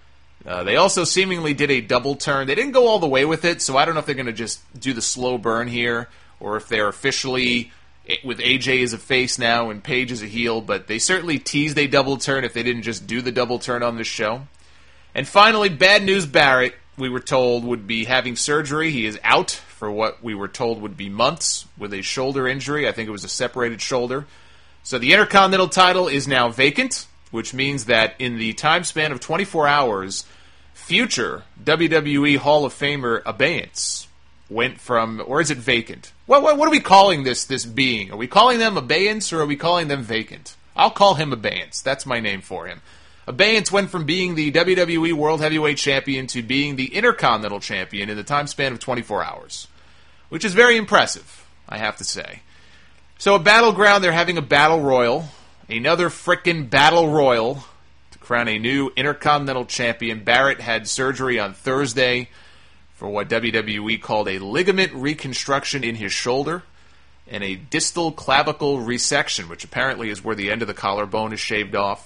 They also seemingly did a double turn. They didn't go all the way with it, so I don't know if they're going to just do the slow burn here, or if they're officially with AJ as a face now and Paige as a heel, but they certainly teased a double turn if they didn't just do the double turn on this show. And finally, Bad News Barrett, we were told, would be having surgery. He is out for what we were told would be months with a shoulder injury. I think it was a separated shoulder. So the Intercontinental title is now vacant, which means that in the time span of 24 hours, future WWE Hall of Famer Abeyance went from, or is it vacant? What are we calling this being? Are we calling them Abeyance or are we calling them vacant? I'll call him Abeyance. That's my name for him. Abeyance went from being the WWE World Heavyweight Champion to being the Intercontinental Champion in the time span of 24 hours, which is very impressive, I have to say. So at Battleground, they're having a Battle Royal, another frickin' Battle Royal to crown a new Intercontinental Champion. Barrett had surgery on Thursday for what WWE called a ligament reconstruction in his shoulder and a distal clavicle resection, which apparently is where the end of the collarbone is shaved off.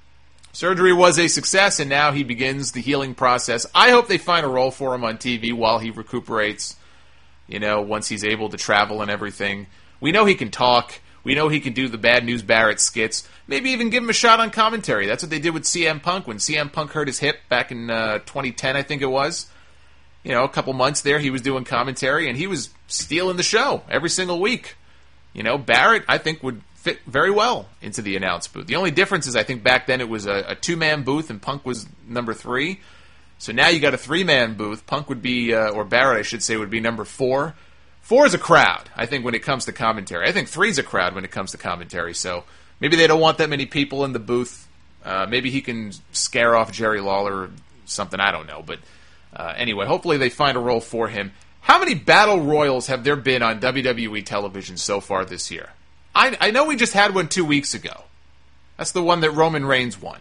Surgery was a success, and now he begins the healing process. I hope they find a role for him on TV while he recuperates, once he's able to travel and everything. We know he can talk. We know he can do the Bad News Barrett skits. Maybe even give him a shot on commentary. That's what they did with CM Punk when CM Punk hurt his hip back in 2010, I think it was. A couple months there, he was doing commentary, and he was stealing the show every single week. Barrett, I think, would fit very well into the announce booth. The only difference is I think back then it was a two-man booth, and Punk was number 3. So now you got a 3-man booth. Punk would be, or Barrett, I should say, would be number 4. 4 is a crowd, I think, when it comes to commentary. I think 3 is a crowd when it comes to commentary. So maybe they don't want that many people in the booth. Maybe he can scare off Jerry Lawler or something. I don't know. But anyway, hopefully they find a role for him. How many Battle Royals have there been on WWE television so far this year? I know we just had one 2 weeks ago. That's the one that Roman Reigns won.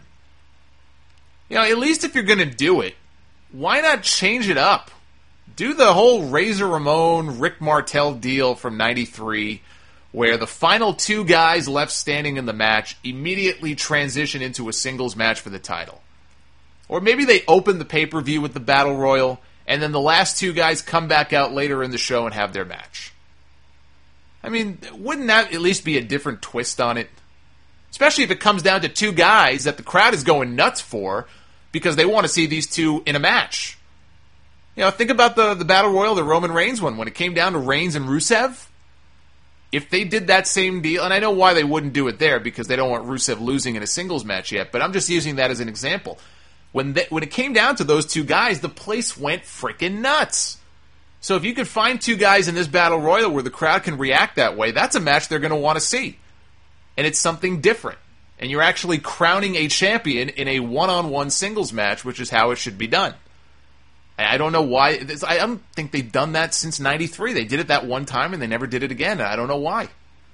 At least if you're going to do it, why not change it up? Do the whole Razor Ramon, Rick Martel deal from '93, where the final 2 guys left standing in the match immediately transition into a singles match for the title. Or maybe they open the pay-per-view with the Battle Royal, and then the last 2 guys come back out later in the show and have their match. I mean, wouldn't that at least be a different twist on it? Especially if it comes down to two guys that the crowd is going nuts for because they want to see these two in a match. You know, think about the Battle Royal that Roman Reigns won when it came down to Reigns and Rusev. If they did that same deal, and I know why they wouldn't do it there because they don't want Rusev losing in a singles match yet, but I'm just using that as an example. When it came down to those two guys, the place went freaking nuts. So if you could find two guys in this Battle Royal where the crowd can react that way, that's a match they're going to want to see. And it's something different. And you're actually crowning a champion in a one-on-one singles match, which is how it should be done. I don't know why. I don't think they've done that since '93. They did it that one time, and they never did it again. I don't know why.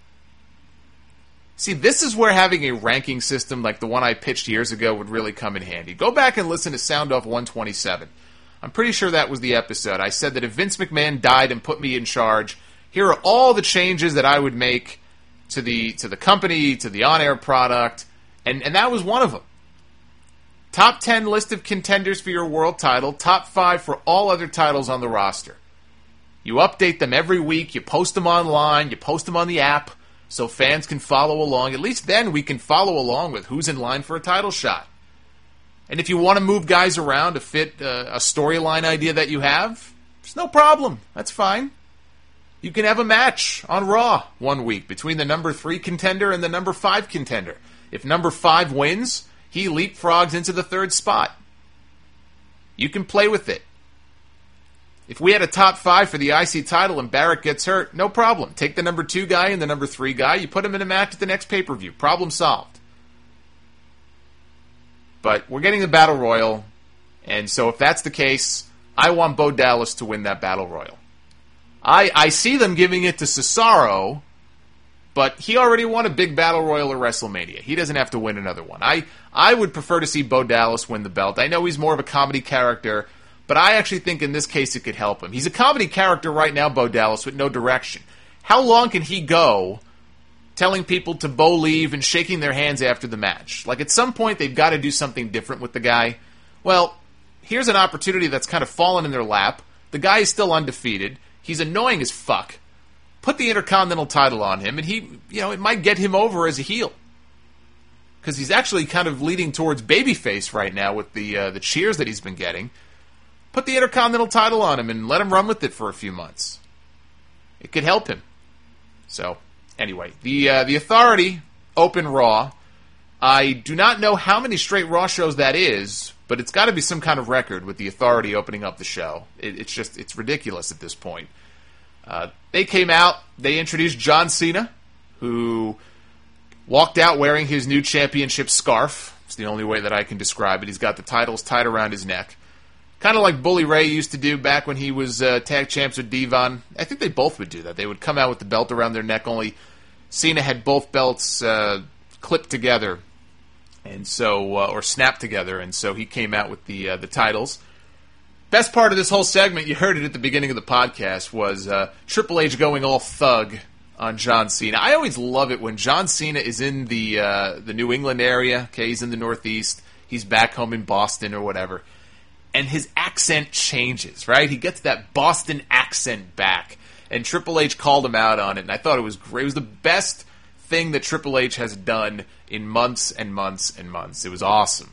See, this is where having a ranking system like the one I pitched years ago would really come in handy. Go back and listen to Sound Off 127. I'm pretty sure that was the episode. I said that if Vince McMahon died and put me in charge, here are all the changes that I would make to the company, to the on-air product, and that was one of them. Top 10 list of contenders for your world title, top 5 for all other titles on the roster. You update them every week, you post them online, you post them on the app, so fans can follow along. At least then we can follow along with who's in line for a title shot. And if you want to move guys around to fit a storyline idea that you have, there's no problem. That's fine. You can have a match on Raw one week between the number 3 contender and the number 5 contender. If number 5 wins, he leapfrogs into the 3rd spot. You can play with it. If we had a top 5 for the IC title and Barrett gets hurt, no problem. Take the number 2 guy and the number 3 guy, you put him in a match at the next pay-per-view. Problem solved. But we're getting the Battle Royal, and so if that's the case, I want Bo Dallas to win that Battle Royal. I see them giving it to Cesaro, but he already won a big Battle Royal at WrestleMania. He doesn't have to win another one. I would prefer to see Bo Dallas win the belt. I know he's more of a comedy character, but I actually think in this case it could help him. He's a comedy character right now, Bo Dallas, with no direction. How long can he go telling people to Bo leave and shaking their hands after the match? Like, at some point, they've got to do something different with the guy. Well, here's an opportunity that's kind of fallen in their lap. The guy is still undefeated. He's annoying as fuck. Put the Intercontinental title on him, and it might get him over as a heel. Because he's actually kind of leading towards babyface right now with the cheers that he's been getting. Put the Intercontinental title on him and let him run with it for a few months. It could help him. So, anyway, the Authority open Raw. I do not know how many straight Raw shows that is, but it's got to be some kind of record with the Authority opening up the show. It's ridiculous at this point. They came out, they introduced John Cena, who walked out wearing his new championship scarf. It's the only way that I can describe it. He's got the titles tied around his neck. Kind of like Bully Ray used to do back when he was tag champs with Devon. I think they both would do that. They would come out with the belt around their neck, only Cena had both belts clipped together, and so or snapped together, and so he came out with the titles. Best part of this whole segment, you heard it at the beginning of the podcast, was Triple H going all thug on John Cena. I always love it when John Cena is in the New England area. Okay, he's in the Northeast. He's back home in Boston or whatever. And his accent changes, right? He gets that Boston accent back. And Triple H called him out on it, and I thought it was great. It was the best thing that Triple H has done in months and months and months. It was awesome.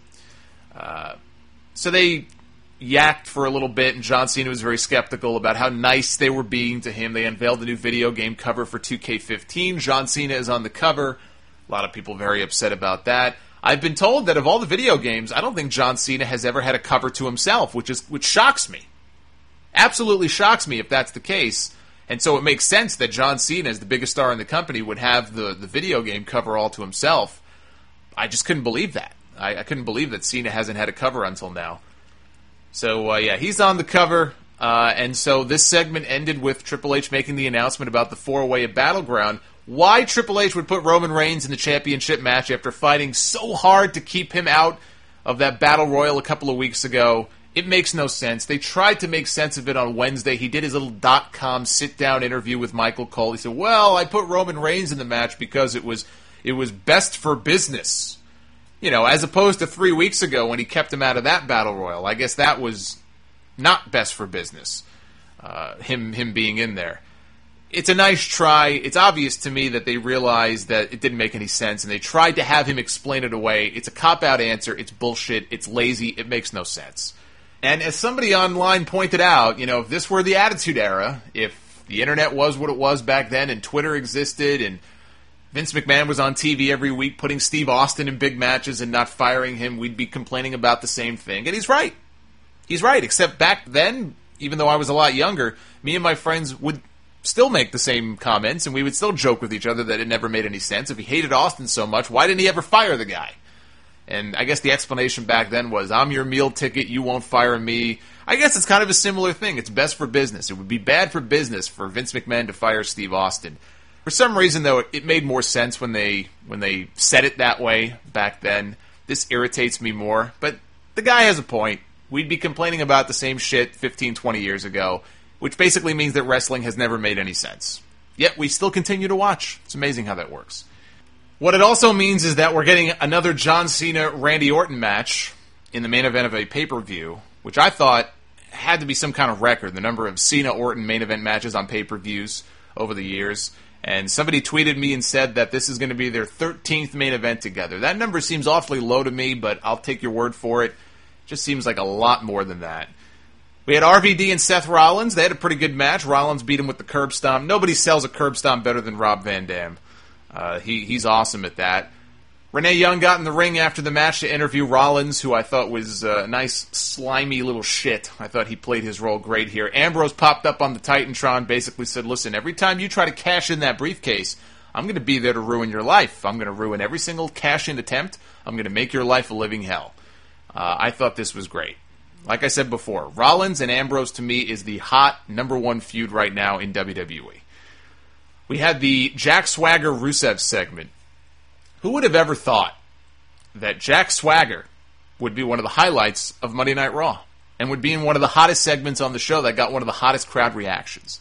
So they yacked for a little bit, and John Cena was very skeptical about how nice they were being to him. They unveiled the new video game cover for 2K15. John Cena is on the cover. A lot of people very upset about that. I've been told that of all the video games, I don't think John Cena has ever had a cover to himself, which shocks me. Absolutely shocks me if that's the case. And so it makes sense that John Cena, as the biggest star in the company, would have the video game cover all to himself. I just couldn't believe that. I couldn't believe that Cena hasn't had a cover until now. So, he's on the cover. And so this segment ended with Triple H making the announcement about the 4-way at Battleground. Why Triple H would put Roman Reigns in the championship match after fighting so hard to keep him out of that Battle Royal a couple of weeks ago, it makes no sense. They tried to make sense of it on Wednesday. He did his little .com sit-down interview with Michael Cole. He said, well, I put Roman Reigns in the match because it was best for business. As opposed to 3 weeks ago when he kept him out of that Battle Royal. I guess that was not best for business, him being in there. it's a nice try. It's obvious to me that they realized that it didn't make any sense, and they tried to have him explain it away. It's a cop-out answer. It's bullshit. It's lazy. It makes no sense. And as somebody online pointed out, if this were the Attitude Era, if the internet was what it was back then, and Twitter existed, and Vince McMahon was on TV every week putting Steve Austin in big matches and not firing him, we'd be complaining about the same thing. And he's right. He's right, except back then, even though I was a lot younger, me and my friends would still make the same comments, and we would still joke with each other that it never made any sense. If he hated Austin so much, why didn't he ever fire the guy? And I guess the explanation back then was, I'm your meal ticket, you won't fire me. I guess it's kind of a similar thing. It's best for business. It would be bad for business for Vince McMahon to fire Steve Austin. For some reason, though, it made more sense when they said it that way back then. This irritates me more, but the guy has a point. We'd be complaining about the same shit 15, 20 years ago, which basically means that wrestling has never made any sense. Yet we still continue to watch. It's amazing how that works. What it also means is that we're getting another John Cena-Randy Orton match in the main event of a pay-per-view, which I thought had to be some kind of record, the number of Cena-Orton main event matches on pay-per-views over the years. And somebody tweeted me and said that this is going to be their 13th main event together. That number seems awfully low to me, but I'll take your word for it. Just seems like a lot more than that. We had RVD and Seth Rollins. They had a pretty good match. Rollins beat him with the curb stomp. Nobody sells a curb stomp better than Rob Van Dam. He's awesome at that. Renee Young got in the ring after the match to interview Rollins, who I thought was a nice, slimy little shit. I thought he played his role great here. Ambrose popped up on the Titantron, basically said, listen, every time you try to cash in that briefcase, I'm going to be there to ruin your life. I'm going to ruin every single cash-in attempt. I'm going to make your life a living hell. I thought this was great. Like I said before, Rollins and Ambrose to me is the hot number one feud right now in WWE. We had the Jack Swagger Rusev segment. Who would have ever thought that Jack Swagger would be one of the highlights of Monday Night Raw and would be in one of the hottest segments on the show that got one of the hottest crowd reactions?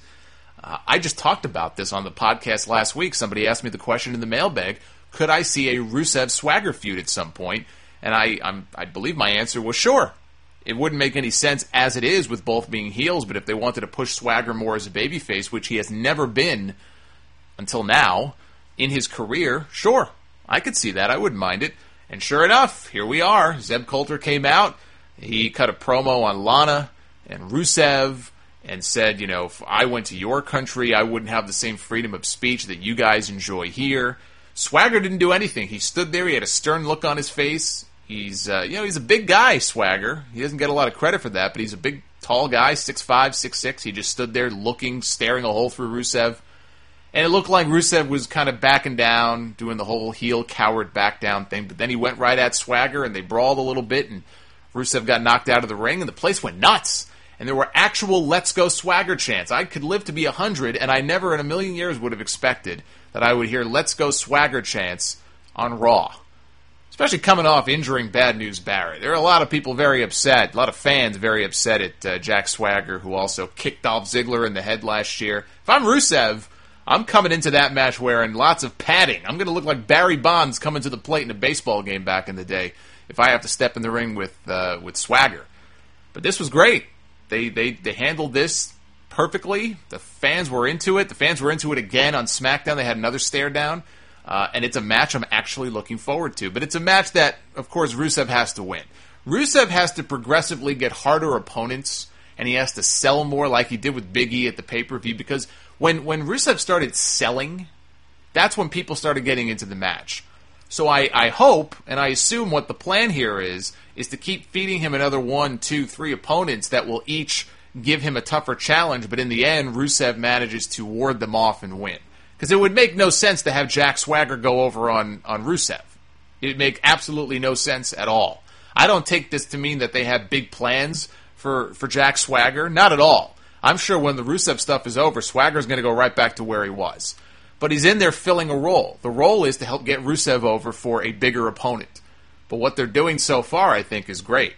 I just talked about this on the podcast last week. Somebody asked me the question in the mailbag, could I see a Rusev-Swagger feud at some point? And I believe my answer was sure. It wouldn't make any sense as it is with both being heels, but if they wanted to push Swagger more as a babyface, which he has never been until now in his career, sure. I could see that. I wouldn't mind it. And sure enough, here we are. Zeb Coulter came out. He cut a promo on Lana and Rusev and said, if I went to your country, I wouldn't have the same freedom of speech that you guys enjoy here. Swagger didn't do anything. He stood there. He had a stern look on his face. He's a big guy, Swagger. He doesn't get a lot of credit for that, but he's a big, tall guy, 6'5", 6'6". He just stood there looking, staring a hole through Rusev. And it looked like Rusev was kind of backing down, doing the whole heel coward back down thing. But then he went right at Swagger, and they brawled a little bit, and Rusev got knocked out of the ring, and the place went nuts. And there were actual Let's Go Swagger chants. I could live to be 100, and I never in a million years would have expected that I would hear Let's Go Swagger chants on Raw. Especially coming off injuring Bad News Barrett. There are a lot of people very upset, a lot of fans very upset at Jack Swagger, who also kicked Dolph Ziggler in the head last year. If I'm Rusev, I'm coming into that match wearing lots of padding. I'm going to look like Barry Bonds coming to the plate in a baseball game back in the day if I have to step in the ring with Swagger. But this was great. They handled this perfectly. The fans were into it. The fans were into it again on SmackDown. They had another stare down. And it's a match I'm actually looking forward to. But it's a match that, of course, Rusev has to win. Rusev has to progressively get harder opponents, and he has to sell more like he did with Big E at the pay-per-view, because when Rusev started selling, that's when people started getting into the match. So I hope, and I assume what the plan here is to keep feeding him another 1, 2, 3 opponents that will each give him a tougher challenge, but in the end, Rusev manages to ward them off and win. Because it would make no sense to have Jack Swagger go over on Rusev. It would make absolutely no sense at all. I don't take this to mean that they have big plans for Jack Swagger. Not at all. I'm sure when the Rusev stuff is over, Swagger's going to go right back to where he was. But he's in there filling a role. The role is to help get Rusev over for a bigger opponent. But what they're doing so far, I think, is great.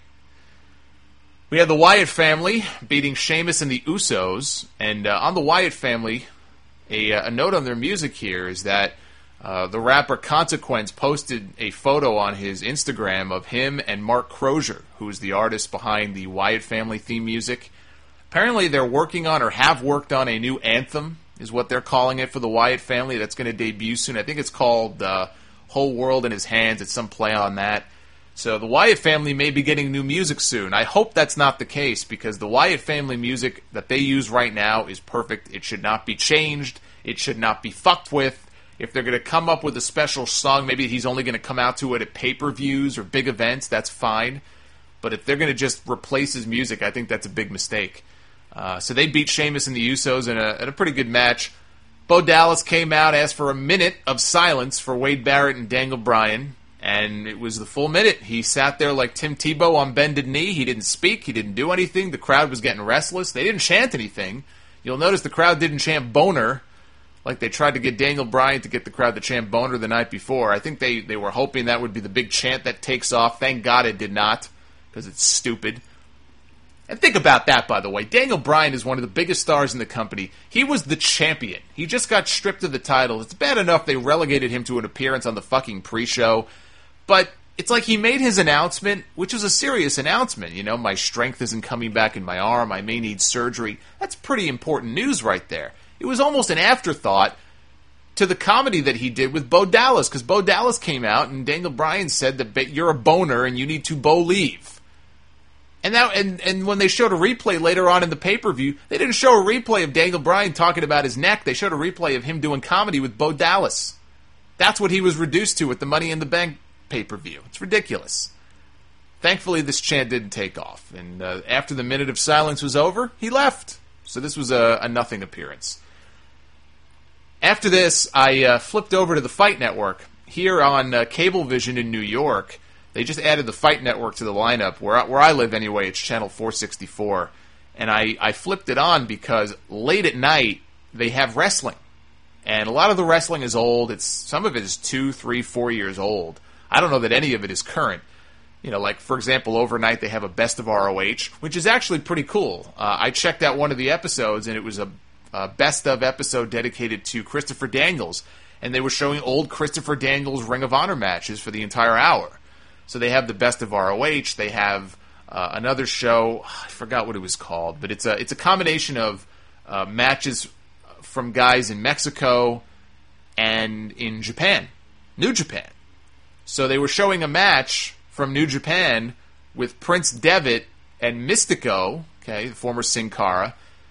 We had the Wyatt family beating Sheamus and the Usos. And on the Wyatt family, a note on their music here is that the rapper Consequence posted a photo on his Instagram of him and Mark Crozier, who is the artist behind the Wyatt family theme music. Apparently they're working on or have worked on a new anthem is what they're calling it for the Wyatt family. That's going to debut soon. I think it's called Whole World in His Hands. It's some play on that. So the Wyatt family may be getting new music soon. I hope that's not the case, because the Wyatt family music that they use right now is perfect. It should not be changed. It should not be fucked with. If they're going to come up with a special song, maybe he's only going to come out to it at pay-per-views or big events, that's fine. But if they're going to just replace his music, I think that's a big mistake. So they beat Sheamus and the Usos in a pretty good match. Bo Dallas came out, asked for a minute of silence for Wade Barrett and Daniel Bryan, and it was the full minute. He sat there like Tim Tebow on bended knee. He didn't speak. He didn't do anything. The crowd was getting restless. They didn't chant anything. You'll notice the crowd didn't chant boner, like they tried to get Daniel Bryan to get the crowd to chant boner the night before. I think they were hoping that would be the big chant that takes off. Thank God it did not, because it's stupid. And think about that, by the way. Daniel Bryan is one of the biggest stars in the company. He was the champion. He just got stripped of the title. It's bad enough they relegated him to an appearance on the fucking pre-show. But it's like he made his announcement, which was a serious announcement. You know, my strength isn't coming back in my arm. I may need surgery. That's pretty important news right there. It was almost an afterthought to the comedy that he did with Bo Dallas, because Bo Dallas came out and Daniel Bryan said that you're a boner and you need to Bo leave. And when they showed a replay later on in the pay-per-view, they didn't show a replay of Daniel Bryan talking about his neck. They showed a replay of him doing comedy with Bo Dallas. That's what he was reduced to at the Money in the Bank pay-per-view. It's ridiculous. Thankfully, this chant didn't take off. And after the minute of silence was over, he left. So this was a nothing appearance. After this, I flipped over to the Fight Network. Here on Cablevision in New York, they just added the Fight Network to the lineup. Where I live anyway, it's channel 464. And I flipped it on because late at night, they have wrestling. And a lot of the wrestling is old. Some of it is 2, 3, 4 years old. I don't know that any of it is current. You know, like, for example, overnight they have a Best of ROH, which is actually pretty cool. I checked out one of the episodes, and it was a Best of episode dedicated to Christopher Daniels. And they were showing old Christopher Daniels Ring of Honor matches for the entire hour. So they have the Best of ROH. They have another show. I forgot what it was called, but it's a combination of matches from guys in Mexico and in Japan, New Japan. So they were showing a match from New Japan with Prince Devitt and Mystico, okay, the former Sin Cara,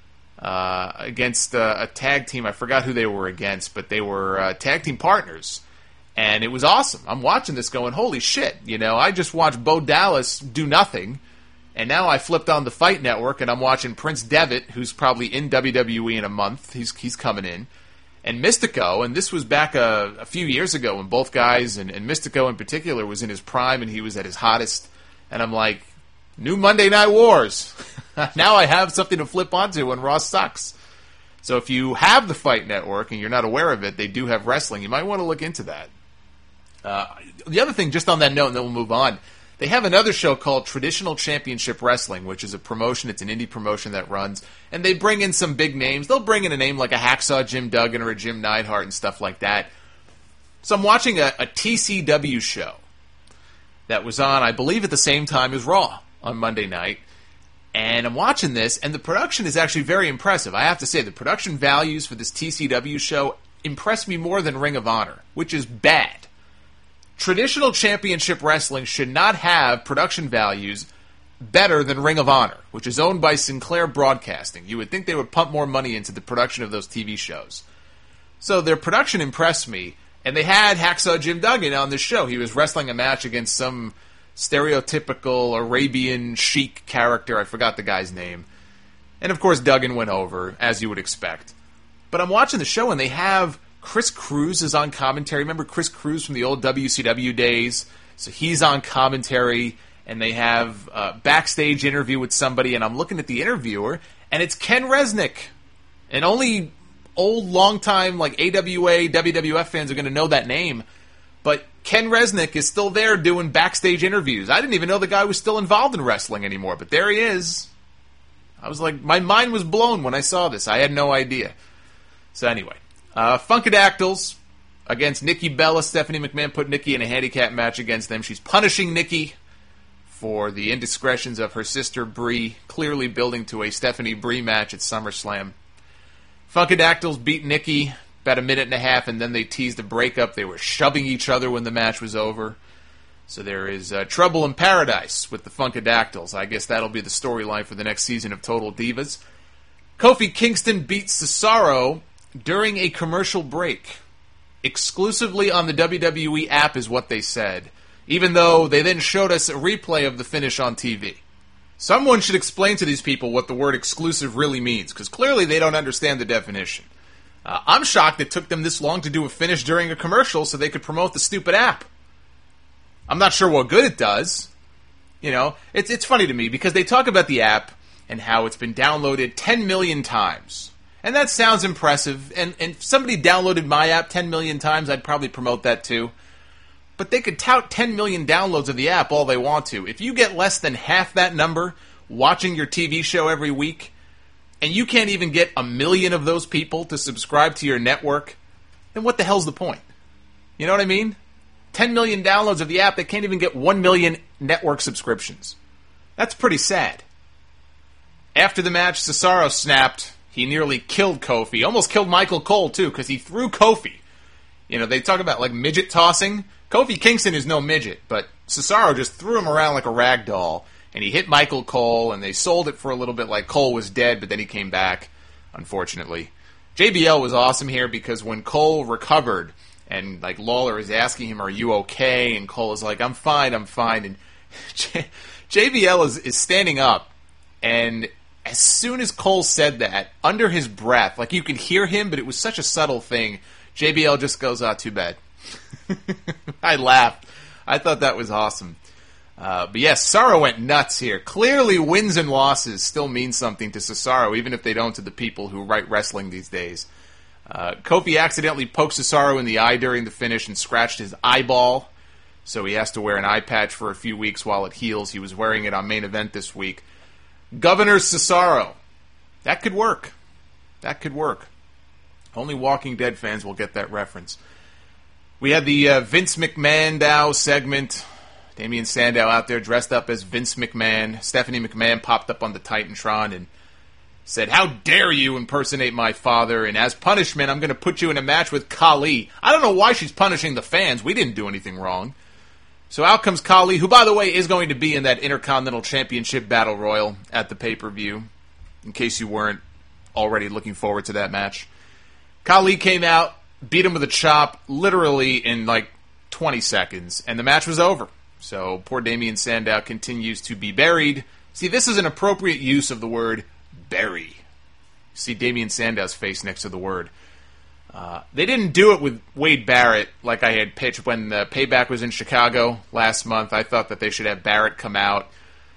against a tag team. I forgot who they were against, but they were tag team partners. And it was awesome. I'm watching this going, holy shit, you know, I just watched Bo Dallas do nothing, and now I flipped on the Fight Network, and I'm watching Prince Devitt, who's probably in WWE in a month. He's coming in. And Mystico, and this was back a few years ago when both guys, and Mystico in particular, was in his prime and he was at his hottest. And I'm like, new Monday Night Wars. Now I have something to flip onto when Raw sucks. So if you have the Fight Network and you're not aware of it, they do have wrestling. You might want to look into that. The other thing, just on that note, and then we'll move on, they have another show called Traditional Championship Wrestling, which is a promotion. It's an indie promotion that runs, and they bring in some big names. They'll bring in a name like a Hacksaw Jim Duggan or a Jim Neidhart and stuff like that. So I'm watching a TCW show that was on, I believe, at the same time as Raw on Monday night. And I'm watching this, and the production is actually very impressive. I have to say, the production values for this TCW show impress me more than Ring of Honor, which is bad. Traditional Championship Wrestling should not have production values better than Ring of Honor, which is owned by Sinclair Broadcasting. You would think they would pump more money into the production of those TV shows. So their production impressed me, and they had Hacksaw Jim Duggan on this show. He was wrestling a match against some stereotypical Arabian Sheik character. I forgot the guy's name. And of course Duggan went over, as you would expect. But I'm watching the show, and they have Chris Cruz is on commentary. Remember Chris Cruz from the old WCW days? So he's on commentary, and they have a backstage interview with somebody, and I'm looking at the interviewer, and it's Ken Resnick. And only old, long-time, like AWA, WWF fans are going to know that name. But Ken Resnick is still there doing backstage interviews. I didn't even know the guy was still involved in wrestling anymore, but there he is. I was like, my mind was blown when I saw this. I had no idea. So anyway. Funkadactyls against Nikki Bella. Stephanie McMahon put Nikki in a handicap match against them. She's punishing Nikki for the indiscretions of her sister Brie, clearly building to a Stephanie Brie match at SummerSlam. Funkadactyls beat Nikki about a minute and a half, and then they teased a breakup. They were shoving each other when the match was over. So there is trouble in paradise with the Funkadactyls. I guess that'll be the storyline for the next season of Total Divas. Kofi Kingston beat Cesaro during a commercial break. Exclusively on the WWE app is what they said, even though they then showed us a replay of the finish on TV. Someone should explain to these people what the word exclusive really means, because clearly they don't understand the definition. I'm shocked it took them this long to do a finish during a commercial so they could promote the stupid app. I'm not sure what good it does. You know, it's funny to me because they talk about the app and how it's been downloaded 10 million times. And that sounds impressive. And if somebody downloaded my app 10 million times, I'd probably promote that too. But they could tout 10 million downloads of the app all they want to. If you get less than half that number watching your TV show every week, and you can't even get 1 million of those people to subscribe to your network, then what the hell's the point? You know what I mean? 10 million downloads of the app, they can't even get 1 million network subscriptions. That's pretty sad. After the match, Cesaro snapped. He nearly killed Kofi. Almost killed Michael Cole, too, because he threw Kofi. You know, they talk about, like, midget tossing. Kofi Kingston is no midget, but Cesaro just threw him around like a rag doll, and he hit Michael Cole, and they sold it for a little bit like Cole was dead, but then he came back, unfortunately. JBL was awesome here because when Cole recovered, and, like, Lawler is asking him, are you okay? And Cole is like, I'm fine. And JBL is standing up, and as soon as Cole said that, under his breath, like you could hear him, but it was such a subtle thing, JBL just goes, too bad. I laughed. I thought that was awesome. But yes, Cesaro went nuts here. Clearly, wins and losses still mean something to Cesaro, even if they don't to the people who write wrestling these days. Kofi accidentally poked Cesaro in the eye during the finish and scratched his eyeball, so he has to wear an eye patch for a few weeks while it heals. He was wearing it on Main Event this week. Governor Cesaro. That could work. That could work. Only Walking Dead fans will get that reference. We had the Vince McMahon segment. Damian Sandow out there dressed up as Vince McMahon. Stephanie McMahon popped up on the Titantron and said, how dare you impersonate my father, and as punishment, I'm going to put you in a match with Khali. I don't know why she's punishing the fans. We didn't do anything wrong. So out comes Khali, who, by the way, is going to be in that Intercontinental Championship Battle Royal at the pay-per-view, in case you weren't already looking forward to that match. Khali came out, beat him with a chop, literally in like 20 seconds, and the match was over. So poor Damian Sandow continues to be buried. See, this is an appropriate use of the word bury. See Damian Sandow's face next to the word. They didn't do it with Wade Barrett like I had pitched when the Payback was in Chicago last month. I thought that they should have Barrett come out,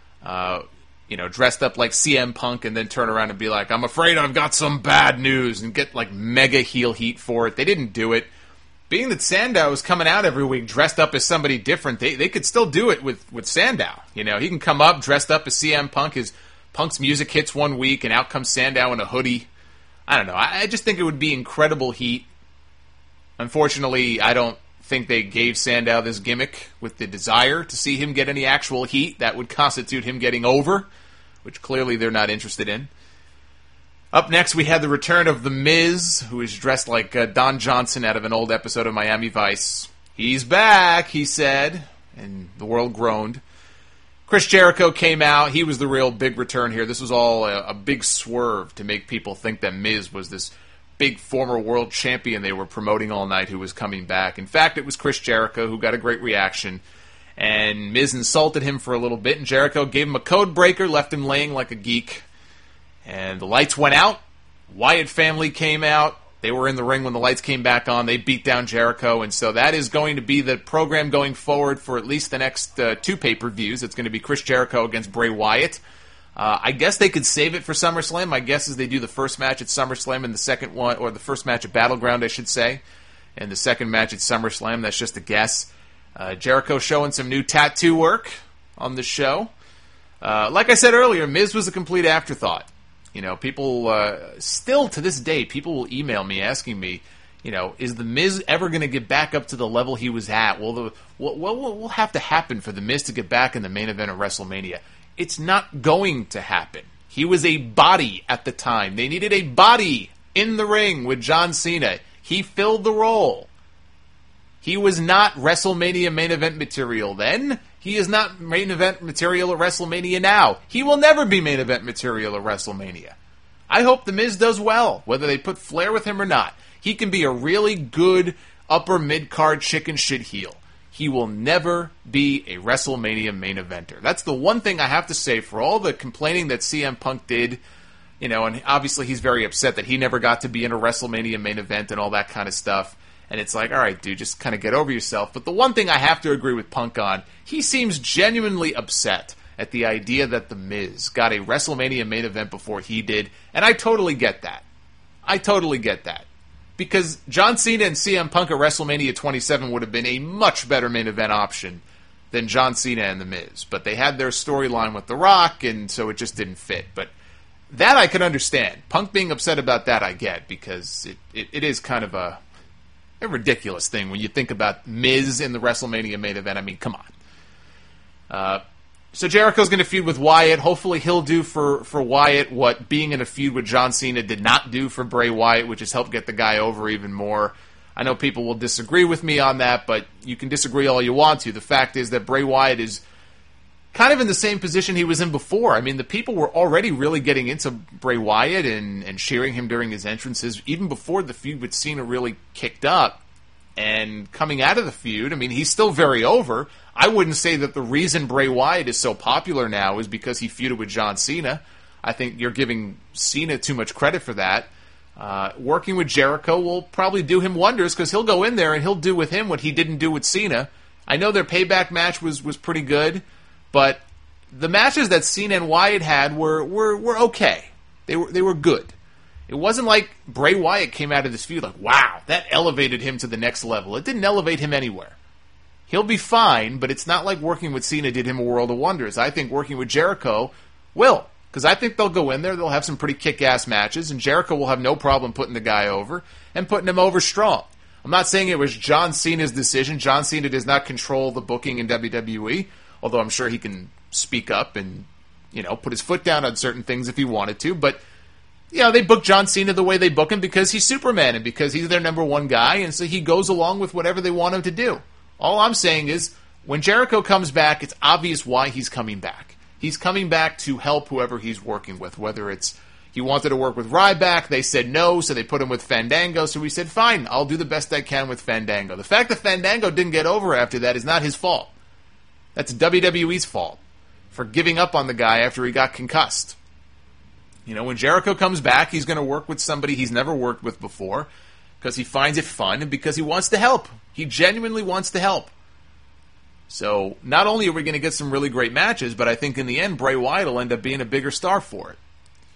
dressed up like CM Punk and then turn around and be like, I'm afraid I've got some bad news, and get like mega heel heat for it. They didn't do it. Being that Sandow is coming out every week dressed up as somebody different, they could still do it with Sandow. You know, he can come up dressed up as CM Punk. His Punk's music hits one week, and out comes Sandow in a hoodie. I don't know. I just think it would be incredible heat. Unfortunately, I don't think they gave Sandow this gimmick with the desire to see him get any actual heat that would constitute him getting over, which clearly they're not interested in. Up next, we had the return of The Miz, who is dressed like Don Johnson out of an old episode of Miami Vice. He's back, he said, and the world groaned. Chris Jericho came out. He was the real big return here. This was all a big swerve to make people think that Miz was this big former world champion they were promoting all night who was coming back. In fact, it was Chris Jericho who got a great reaction. And Miz insulted him for a little bit, and Jericho gave him a code breaker, left him laying like a geek. And the lights went out. Wyatt family came out. They were in the ring when the lights came back on. They beat down Jericho, and so that is going to be the program going forward for at least the next 2 pay-per-views. It's going to be Chris Jericho against Bray Wyatt. I guess they could save it for SummerSlam. My guess is they do the first match at SummerSlam and the second one, or the first match at Battleground, I should say, and the second match at SummerSlam. That's just a guess. Jericho showing some new tattoo work on the show. Like I said earlier, Miz was a complete afterthought. You know, people, still to this day, people will email me asking me, you know, is The Miz ever going to get back up to the level he was at? Well, what will have to happen for The Miz to get back in the main event of WrestleMania? It's not going to happen. He was a body at the time. They needed a body in the ring with John Cena. He filled the role. He was not WrestleMania main event material then. He is not main event material at WrestleMania now. He will never be main event material at WrestleMania. I hope The Miz does well, whether they put Flair with him or not. He can be a really good upper mid-card chicken shit heel. He will never be a WrestleMania main eventer. That's the one thing I have to say for all the complaining that CM Punk did, and obviously he's very upset that he never got to be in a WrestleMania main event and all that kind of stuff. And it's like, all right, dude, just kind of get over yourself. But the one thing I have to agree with Punk on, he seems genuinely upset at the idea that The Miz got a WrestleMania main event before he did. And I totally get that. Because John Cena and CM Punk at WrestleMania 27 would have been a much better main event option than John Cena and The Miz. But they had their storyline with The Rock, and so it just didn't fit. But that I can understand. Punk being upset about that I get, because it is kind of a ridiculous thing when you think about Miz in the WrestleMania main event. I mean, come on. So Jericho's going to feud with Wyatt. Hopefully he'll do for Wyatt what being in a feud with John Cena did not do for Bray Wyatt, which is help get the guy over even more. I know people will disagree with me on that, but you can disagree all you want to. The fact is that Bray Wyatt is kind of in the same position he was in before. I mean, the people were already really getting into Bray Wyatt and cheering him during his entrances, even before the feud with Cena really kicked up. And coming out of the feud, I mean, he's still very over. I wouldn't say that the reason Bray Wyatt is so popular now is because he feuded with John Cena. I think you're giving Cena too much credit for that. Working with Jericho will probably do him wonders, because he'll go in there and he'll do with him what he didn't do with Cena. I know their payback match was pretty good, but the matches that Cena and Wyatt had were okay. They were good. It wasn't like Bray Wyatt came out of this feud like, wow, that elevated him to the next level. It didn't elevate him anywhere. He'll be fine, but it's not like working with Cena did him a world of wonders. I think working with Jericho will, because I think they'll go in there, they'll have some pretty kick-ass matches, and Jericho will have no problem putting the guy over and putting him over strong. I'm not saying it was John Cena's decision. John Cena does not control the booking in WWE, although I'm sure he can speak up and, put his foot down on certain things if he wanted to, but they book John Cena the way they book him because he's Superman and because he's their number one guy, and so he goes along with whatever they want him to do. All I'm saying is, when Jericho comes back, it's obvious why he's coming back. He's coming back to help whoever he's working with, whether it's he wanted to work with Ryback, they said no, so they put him with Fandango, so he said, fine, I'll do the best I can with Fandango. The fact that Fandango didn't get over after that is not his fault. That's WWE's fault for giving up on the guy after he got concussed. When Jericho comes back, he's going to work with somebody he's never worked with before because he finds it fun and because he wants to help. He genuinely wants to help. So not only are we going to get some really great matches, but I think in the end, Bray Wyatt will end up being a bigger star for it.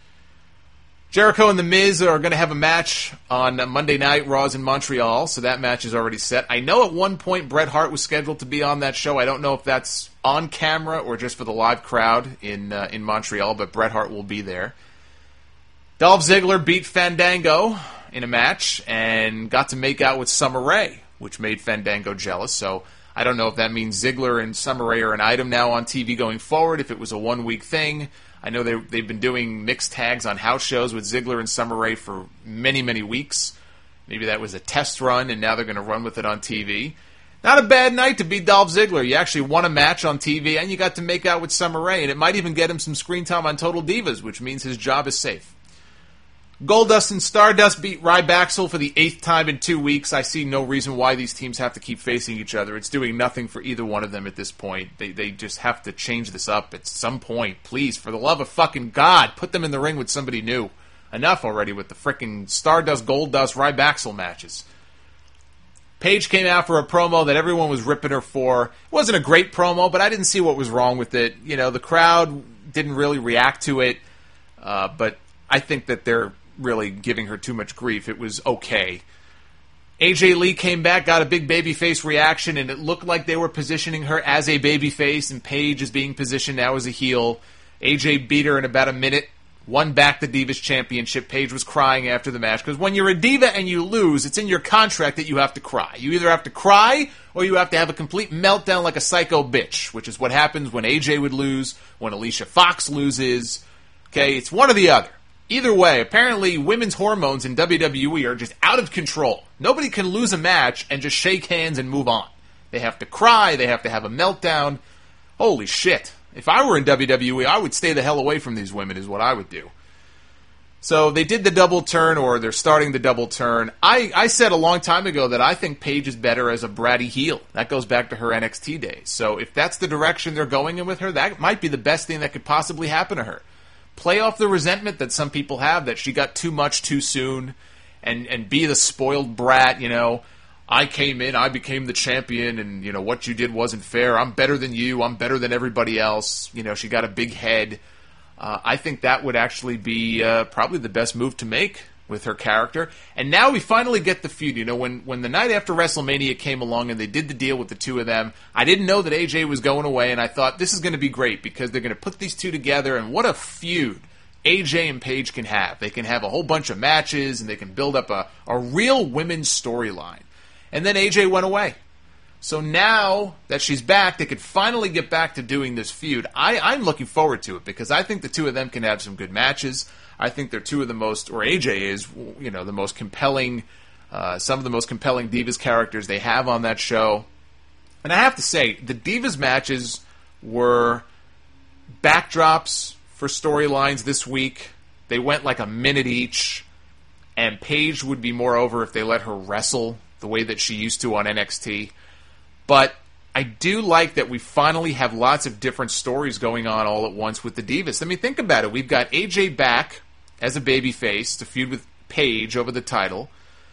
Jericho and The Miz are going to have a match on Monday night, Raw's in Montreal, so that match is already set. I know at one point Bret Hart was scheduled to be on that show. I don't know if that's on camera or just for the live crowd in Montreal, but Bret Hart will be there. Dolph Ziggler beat Fandango in a match and got to make out with Summer Rae, which made Fandango jealous. So I don't know if that means Ziggler and Summer Rae are an item now on TV going forward, if it was a one-week thing. I know they've been doing mixed tags on house shows with Ziggler and Summer Rae for many, many weeks. Maybe that was a test run, and now they're going to run with it on TV. Not a bad night to beat Dolph Ziggler. You actually won a match on TV, and you got to make out with Summer Rae, and it might even get him some screen time on Total Divas, which means his job is safe. Goldust and Stardust beat Ryback for the 8th time in 2 weeks. I see no reason why these teams have to keep facing each other. It's doing nothing for either one of them at this point. They just have to change this up at some point. Please, for the love of fucking God, put them in the ring with somebody new. Enough already with the frickin' Stardust, Goldust, Ryback matches. Paige came out for a promo that everyone was ripping her for. It wasn't a great promo, but I didn't see what was wrong with it. The crowd didn't really react to it, but I think that they're really giving her too much grief. It was okay. AJ Lee came back, got a big babyface reaction, and it looked like they were positioning her as a babyface, and Paige is being positioned now as a heel. AJ beat her in about a minute, won back the Divas Championship. Paige was crying after the match, because when you're a diva and you lose, it's in your contract that you have to cry. You either have to cry, or you have to have a complete meltdown like a psycho bitch, which is what happens when AJ would lose, when Alicia Fox loses. Okay, it's one or the other. Either way, apparently women's hormones in WWE are just out of control. Nobody can lose a match and just shake hands and move on. They have to cry, they have to have a meltdown. Holy shit. If I were in WWE, I would stay the hell away from these women is what I would do. So they did the double turn, or they're starting the double turn. I said a long time ago that I think Paige is better as a bratty heel. That goes back to her NXT days. So if that's the direction they're going in with her, that might be the best thing that could possibly happen to her. Play off the resentment that some people have that she got too much too soon, and be the spoiled brat, you know. I came in, I became the champion, and, you know, what you did wasn't fair. I'm better than you. I'm better than everybody else. You know, she got a big head. I think that would actually be probably the best move to make with her character. And now we finally get the feud. You know, when the night after WrestleMania came along and they did the deal with the two of them, I didn't know that AJ was going away, and I thought this is going to be great because they're going to put these two together, and what a feud AJ and Paige can have. They can have a whole bunch of matches, and they can build up a real women's storyline. And then AJ went away. So now that she's back, they could finally get back to doing this feud. I'm looking forward to it because I think the two of them can have some good matches. I think they're two of the most, or AJ is, you know, the most compelling, some of the most compelling Divas characters they have on that show. And I have to say, the Divas matches were backdrops for storylines this week. They went like a minute each, and Paige would be more over if they let her wrestle the way that she used to on NXT. But I do like that we finally have lots of different stories going on all at once with the Divas. I mean, think about it. We've got AJ back as a babyface to feud with Paige over the title.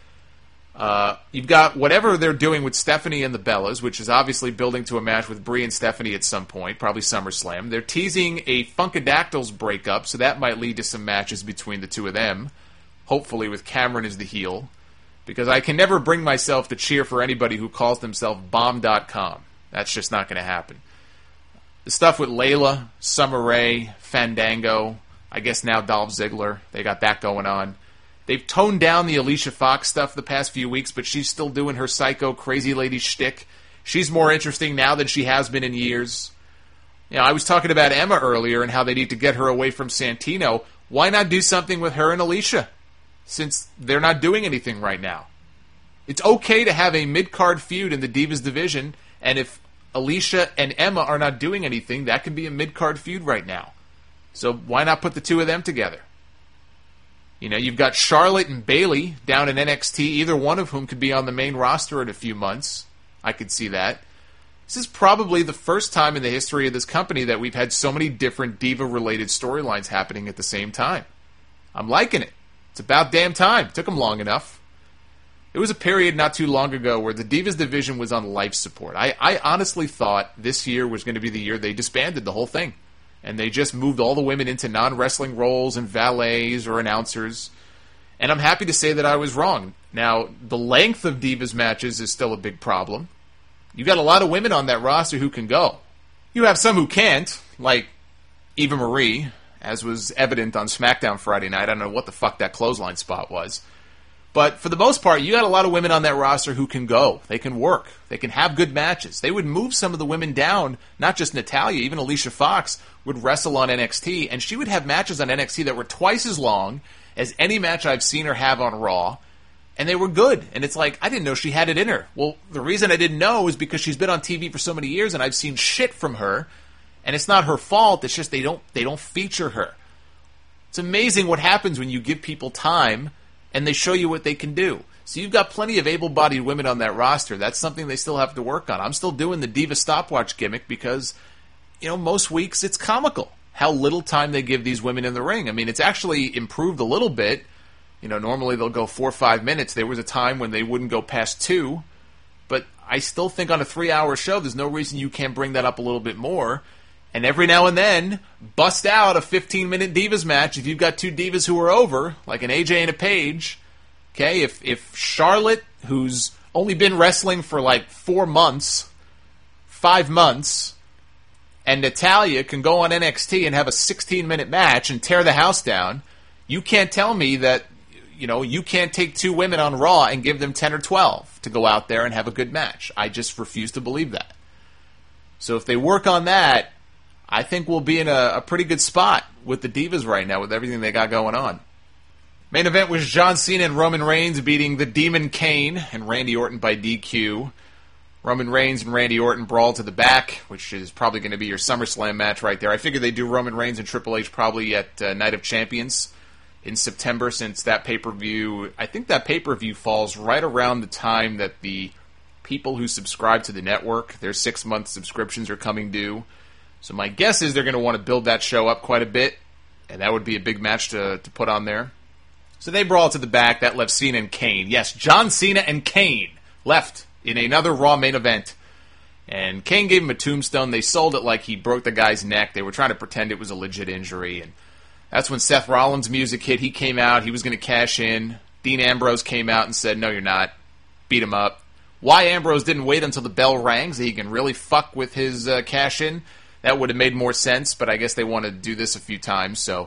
You've got whatever they're doing with Stephanie and the Bellas, which is obviously building to a match with Brie and Stephanie at some point, probably SummerSlam. They're teasing a Funkadactyls breakup, so that might lead to some matches between the two of them, hopefully with Cameron as the heel. Because I can never bring myself to cheer for anybody who calls themselves Bomb.com. That's just not going to happen. The stuff with Layla, Summer Rae, Fandango, I guess now Dolph Ziggler, they got that going on. They've toned down the Alicia Fox stuff the past few weeks, but she's still doing her psycho crazy lady shtick. She's more interesting now than she has been in years. You know, I was talking about Emma earlier and how they need to get her away from Santino. Why not do something with her and Alicia? Since they're not doing anything right now. It's okay to have a mid-card feud in the Divas division, and if Alicia and Emma are not doing anything, that can be a mid-card feud right now. So why not put the two of them together? You know, you've got Charlotte and Bayley down in NXT, either one of whom could be on the main roster in a few months. I could see that. This is probably the first time in the history of this company that we've had so many different Diva-related storylines happening at the same time. I'm liking it. It's about damn time. Took them long enough. There was a period not too long ago where the Divas division was on life support. I honestly thought this year was going to be the year they disbanded the whole thing. And they just moved all the women into non-wrestling roles and valets or announcers. And I'm happy to say that I was wrong. Now, the length of Divas matches is still a big problem. You got a lot of women on that roster who can go. You have some who can't, like Eva Marie, as was evident on SmackDown Friday night. I don't know what the fuck that clothesline spot was. But for the most part, you got a lot of women on that roster who can go. They can work. They can have good matches. They would move some of the women down, not just Natalya, even Alicia Fox would wrestle on NXT, and she would have matches on NXT that were twice as long as any match I've seen her have on Raw, and they were good. And it's like, I didn't know she had it in her. Well, the reason I didn't know is because she's been on TV for so many years, and I've seen shit from her, and it's not her fault. It's just they don't feature her. It's amazing what happens when you give people time and they show you what they can do. So you've got plenty of able-bodied women on that roster. That's something they still have to work on. I'm still doing the Diva stopwatch gimmick because, you know, most weeks it's comical how little time they give these women in the ring. I mean, it's actually improved a little bit. You know, normally they'll go 4 or 5 minutes. There was a time when they wouldn't go past 2. But I still think on a 3-hour show, there's no reason you can't bring that up a little bit more. And every now and then, bust out a 15-minute Divas match if you've got two Divas who are over, like an AJ and a Paige. Okay, if Charlotte, who's only been wrestling for like 4 months, 5 months, and Natalya can go on NXT and have a 16-minute match and tear the house down, you can't tell me that, you know, you can't take two women on Raw and give them 10 or 12 to go out there and have a good match. I just refuse to believe that. So if they work on that, I think we'll be in a pretty good spot with the Divas right now with everything they got going on. Main event was John Cena and Roman Reigns beating the Demon Kane and Randy Orton by DQ. Roman Reigns and Randy Orton brawl to the back, which is probably going to be your SummerSlam match right there. I figure they do Roman Reigns and Triple H probably at Night of Champions in September, since that pay-per-view, I think that pay-per-view falls right around the time that the people who subscribe to the network, their 6-month subscriptions are coming due. So my guess is they're going to want to build that show up quite a bit, and that would be a big match to put on there. So they brawl to the back. That left Cena and Kane. Yes, John Cena and Kane left in another Raw main event. And Kane gave him a tombstone. They sold it like he broke the guy's neck. They were trying to pretend it was a legit injury. And that's when Seth Rollins' music hit. He came out. He was going to cash in. Dean Ambrose came out and said, "No, you're not." Beat him up. Why Ambrose didn't wait until the bell rang so he can really fuck with his cash in, that would have made more sense. But I guess they want to do this a few times. So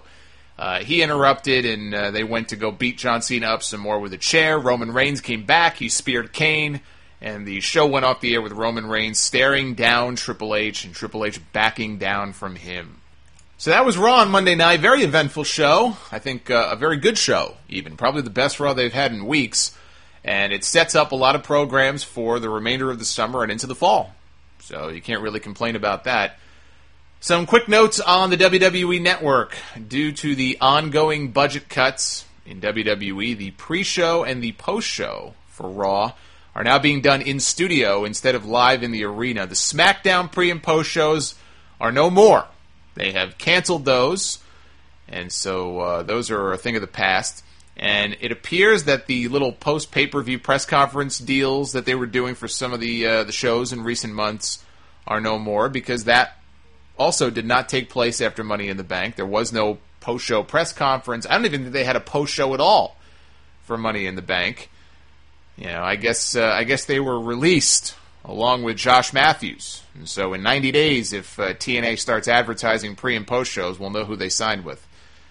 he interrupted, and they went to go beat John Cena up some more with a chair. Roman Reigns came back. He speared Kane. And the show went off the air with Roman Reigns staring down Triple H and Triple H backing down from him. So that was Raw on Monday night. Very eventful show. I think a very good show, even. Probably the best Raw they've had in weeks. And it sets up a lot of programs for the remainder of the summer and into the fall. So you can't really complain about that. Some quick notes on the WWE Network. Due to the ongoing budget cuts in WWE, the pre-show and the post-show for Raw are now being done in studio instead of live in the arena. The SmackDown pre- and post-shows are no more. They have canceled those, and so those are a thing of the past. And it appears that the little post-pay-per-view press conference deals that they were doing for some of the shows in recent months are no more, because that also did not take place after Money in the Bank. There was no post-show press conference. I don't even think they had a post-show at all for Money in the Bank. You know, I guess they were released along with Josh Matthews. And so in 90 days, if TNA starts advertising pre- and post-shows, we'll know who they signed with.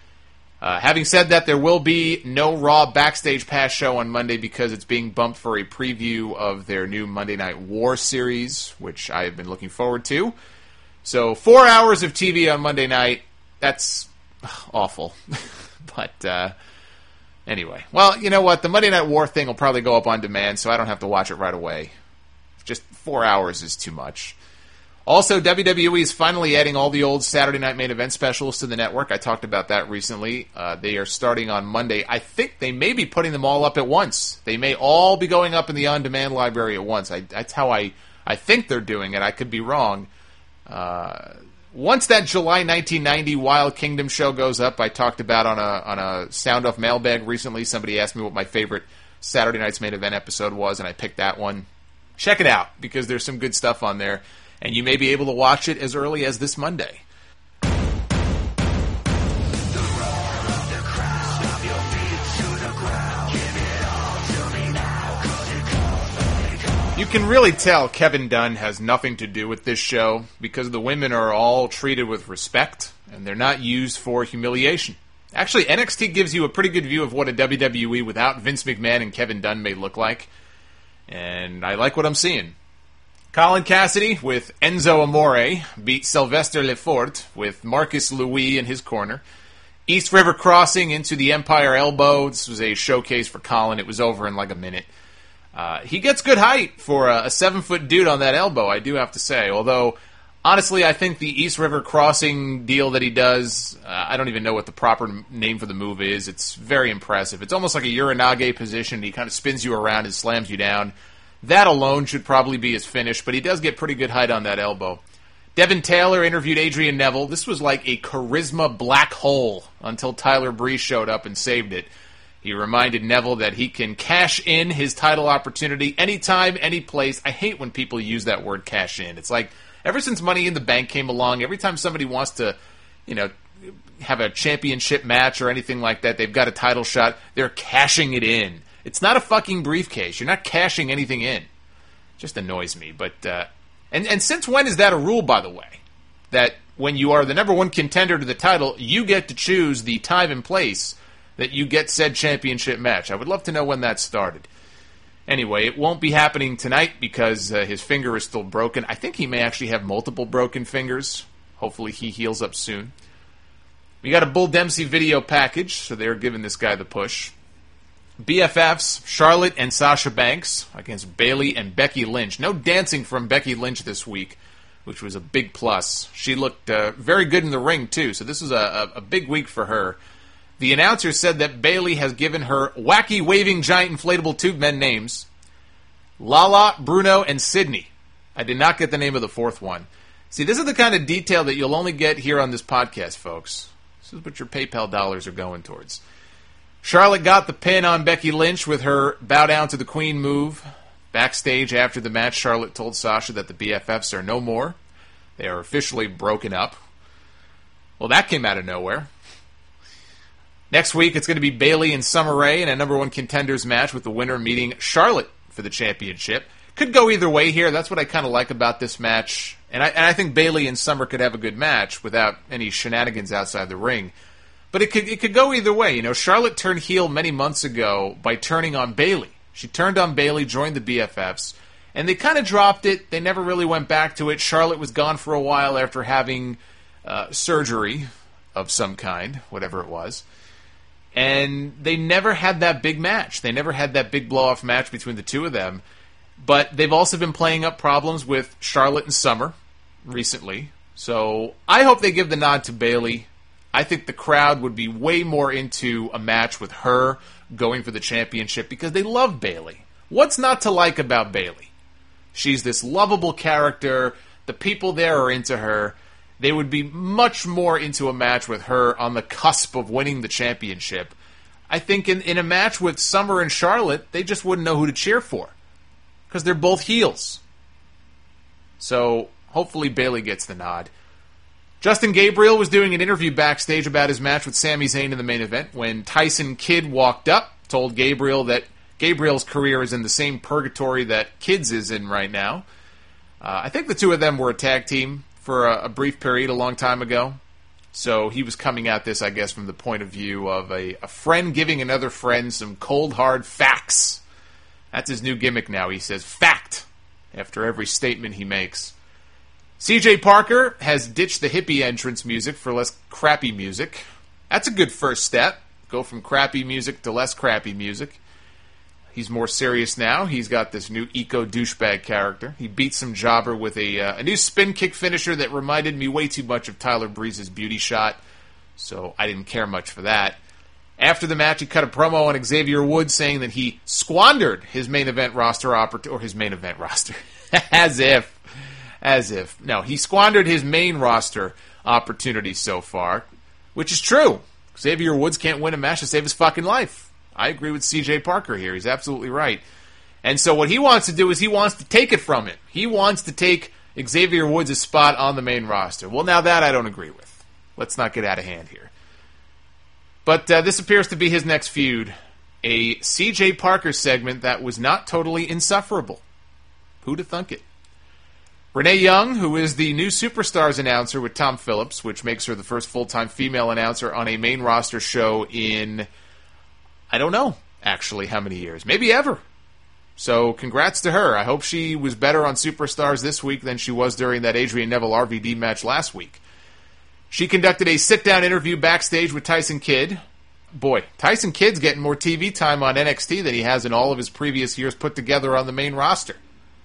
Having said that, there will be no Raw Backstage Pass show on Monday because it's being bumped for a preview of their new Monday Night War series, which I have been looking forward to. So 4 hours of TV on Monday night, that's awful. But anyway, well, you know what? The Monday Night War thing will probably go up on demand, so I don't have to watch it right away. Just 4 hours is too much. Also, WWE is finally adding all the old Saturday Night Main Event specials to the network. I talked about that recently. They are starting on Monday. I think they may be putting them all up at once. They may all be going up in the on-demand library at once. That's how I think they're doing it. I could be wrong. Once that July 1990 Wild Kingdom show goes up, I talked about on a Sound Off mailbag recently. Somebody asked me what my favorite Saturday Night's Main Event episode was, and I picked that one. Check it out, because there's some good stuff on there, and you may be able to watch it as early as this Monday. You can really tell Kevin Dunn has nothing to do with this show, because the women are all treated with respect, and they're not used for humiliation. Actually, NXT gives you a pretty good view of what a WWE without Vince McMahon and Kevin Dunn may look like, and I like what I'm seeing. Colin Cassidy with Enzo Amore beat Sylvester Lefort with Marcus Louis in his corner. East River Crossing into the Empire Elbow. This was a showcase for Colin. It was over in like a minute. He gets good height for a 7-foot dude on that elbow, I do have to say. Although, honestly, I think the East River Crossing deal that he does, I don't even know what the proper name for the move is. It's very impressive. It's almost like a Uranage position. He kind of spins you around and slams you down. That alone should probably be his finish, but he does get pretty good height on that elbow. Devin Taylor interviewed Adrian Neville. This was like a charisma black hole until Tyler Breeze showed up and saved it. He reminded Neville that he can cash in his title opportunity anytime, any place. I hate when people use that word cash in. It's like, ever since Money in the Bank came along, every time somebody wants to, have a championship match or anything like that, they've got a title shot, they're cashing it in. It's not a fucking briefcase. You're not cashing anything in. It just annoys me. But and since when is that a rule, by the way? That when you are the number one contender to the title, you get to choose the time and place that you get said championship match. I would love to know when that started. Anyway, it won't be happening tonight because his finger is still broken. I think he may actually have multiple broken fingers. Hopefully he heals up soon. We got a Bull Dempsey video package, so they're giving this guy the push. BFFs, Charlotte and Sasha Banks against Bayley and Becky Lynch. No dancing from Becky Lynch this week, which was a big plus. She looked very good in the ring, too, so this was a big week for her. The announcer said that Bayley has given her wacky, waving, giant inflatable tube men names. Lala, Bruno, and Sydney. I did not get the name of the fourth one. See, this is the kind of detail that you'll only get here on this podcast, folks. This is what your PayPal dollars are going towards. Charlotte got the pin on Becky Lynch with her bow down to the Queen move. Backstage after the match, Charlotte told Sasha that the BFFs are no more. They are officially broken up. Well, that came out of nowhere. Next week, it's going to be Bayley and Summer Rae in a number one contenders match with the winner meeting Charlotte for the championship. Could go either way here. That's what I kind of like about this match. And I think Bayley and Summer could have a good match without any shenanigans outside the ring. But it could go either way. You know, Charlotte turned heel many months ago by turning on Bayley. She turned on Bayley, joined the BFFs, and they kind of dropped it. They never really went back to it. Charlotte was gone for a while after having surgery of some kind, whatever it was. And they never had that big match. They never had that big blow-off match between the two of them. But they've also been playing up problems with Charlotte and Summer recently. So I hope they give the nod to Bayley. I think the crowd would be way more into a match with her going for the championship because they love Bayley. What's not to like about Bayley? She's this lovable character. The people there are into her. They would be much more into a match with her on the cusp of winning the championship. I think in a match with Summer and Charlotte, they just wouldn't know who to cheer for because they're both heels. So hopefully Bayley gets the nod. Justin Gabriel was doing an interview backstage about his match with Sami Zayn in the main event when Tyson Kidd walked up, told Gabriel that Gabriel's career is in the same purgatory that Kidd's is in right now. I think the two of them were a tag team for a brief period a long time ago. So he was coming at this, I guess, from the point of view of a friend giving another friend some cold, hard facts. That's his new gimmick now. He says fact after every statement he makes. CJ Parker has ditched the hippie entrance music for less crappy music. That's a good first step. Go from crappy music to less crappy music. He's more serious now. He's got this new eco douchebag character. He beat some jobber with a new spin kick finisher that reminded me way too much of Tyler Breeze's beauty shot, so I didn't care much for that. After the match, he cut a promo on Xavier Woods saying that he squandered his main event roster as if. No, he squandered his main roster opportunity so far, which is true. Xavier Woods can't win a match to save his fucking life. I agree with CJ Parker here. He's absolutely right. And so what he wants to do is he wants to take it from him. He wants to take Xavier Woods' spot on the main roster. Well, now that I don't agree with. Let's not get out of hand here. But this appears to be his next feud. A CJ Parker segment that was not totally insufferable. Who'd have thunk it? Renee Young, who is the new Superstars announcer with Tom Phillips, which makes her the first full-time female announcer on a main roster show in, I don't know, actually, how many years. Maybe ever. So congrats to her. I hope she was better on Superstars this week than she was during that Adrian Neville RVD match last week. She conducted a sit-down interview backstage with Tyson Kidd. Boy, Tyson Kidd's getting more TV time on NXT than he has in all of his previous years put together on the main roster.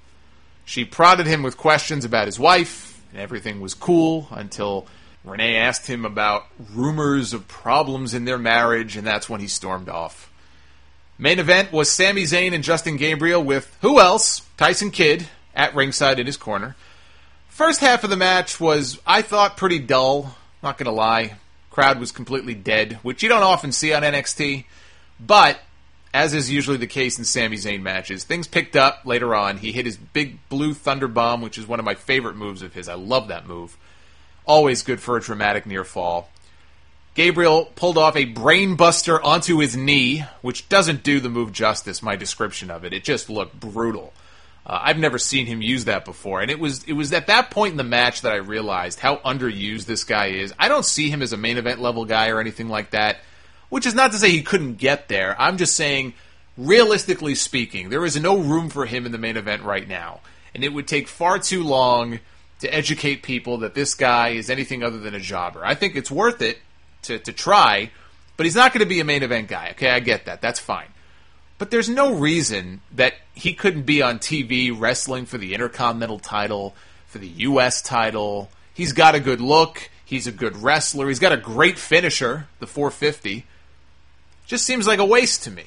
She prodded him with questions about his wife, and everything was cool until Renee asked him about rumors of problems in their marriage, and that's when he stormed off. Main event was Sami Zayn and Justin Gabriel with, who else? Tyson Kidd at ringside in his corner. First half of the match was, I thought, pretty dull. Not going to lie. Crowd was completely dead, which you don't often see on NXT. But, as is usually the case in Sami Zayn matches, things picked up later on. He hit his big blue thunder bomb, which is one of my favorite moves of his. I love that move. Always good for a dramatic near fall. Gabriel pulled off a brain buster onto his knee, which doesn't do the move justice, my description of it. It just looked brutal. I've never seen him use that before, and it was at that point in the match that I realized how underused this guy is. I don't see him as a main event level guy or anything like that, which is not to say he couldn't get there. I'm just saying, realistically speaking, there is no room for him in the main event right now, and it would take far too long to educate people that this guy is anything other than a jobber. I think it's worth it to try, but he's not going to be a main event guy. Okay, I get that. That's fine. But there's no reason that he couldn't be on TV wrestling for the Intercontinental title, for the U.S. title. He's got a good look. He's a good wrestler. He's got a great finisher, the 450. Just seems like a waste to me.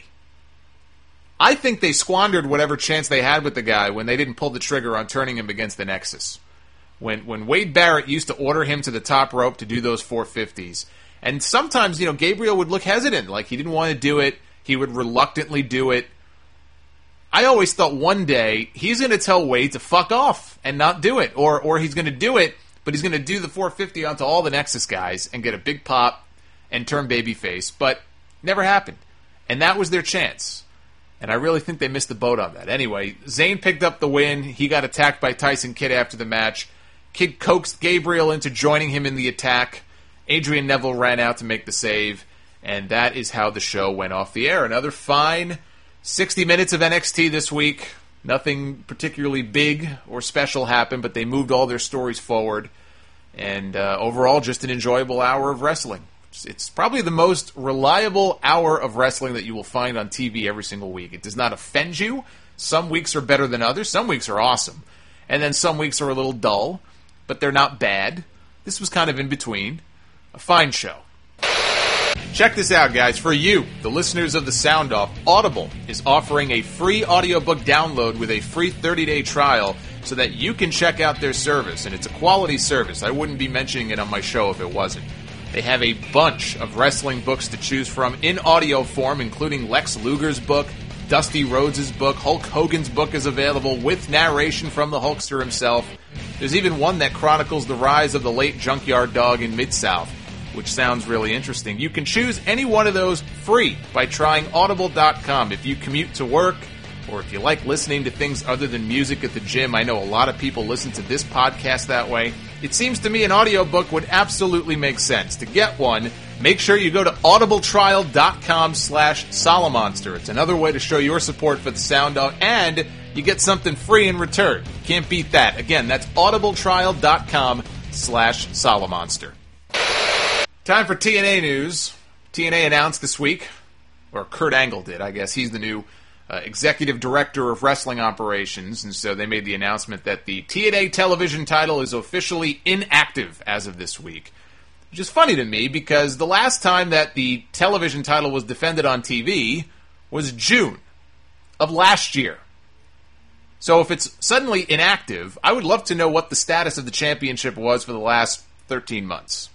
I think they squandered whatever chance they had with the guy when they didn't pull the trigger on turning him against the Nexus. When Wade Barrett used to order him to the top rope to do those 450s, and sometimes, Gabriel would look hesitant, like he didn't want to do it. He would reluctantly do it. I always thought one day he's going to tell Wade to fuck off and not do it, or he's going to do it, but he's going to do the 450 onto all the Nexus guys and get a big pop and turn babyface, but never happened. And that was their chance. And I really think they missed the boat on that. Anyway, Zayn picked up the win. He got attacked by Tyson Kidd after the match. Kidd coaxed Gabriel into joining him in the attack. Adrian Neville ran out to make the save. And that is how the show went off the air. Another fine 60 minutes of NXT this week. Nothing particularly big or special happened, but they moved all their stories forward. And overall, just an enjoyable hour of wrestling. It's probably the most reliable hour of wrestling that you will find on TV every single week. It does not offend you. Some weeks are better than others. Some weeks are awesome. And then some weeks are a little dull, but they're not bad. This was kind of in between. A fine show. Check this out, guys. For you, the listeners of the Sound Off, Audible is offering a free audiobook download with a free 30-day trial so that you can check out their service. And it's a quality service. I wouldn't be mentioning it on my show if it wasn't. They have a bunch of wrestling books to choose from in audio form, including Lex Luger's book, Dusty Rhodes' book, Hulk Hogan's book is available with narration from the Hulkster himself. There's even one that chronicles the rise of the late Junkyard Dog in Mid-South, which sounds really interesting. You can choose any one of those free by trying Audible.com. If you commute to work, or if you like listening to things other than music at the gym, I know a lot of people listen to this podcast that way. It seems to me an audiobook would absolutely make sense. To get one, make sure you go to audibletrial.com/Solomonster. It's another way to show your support for the Sound Off, and you get something free in return. You can't beat that. Again, that's audibletrial.com/Solomonster. Time for TNA news. TNA announced this week, or Kurt Angle did, I guess. He's the new executive director of wrestling operations, and so they made the announcement that the TNA television title is officially inactive as of this week. Which is funny to me, because the last time that the television title was defended on TV was June of last year. So if it's suddenly inactive, I would love to know what the status of the championship was for the last 13 months.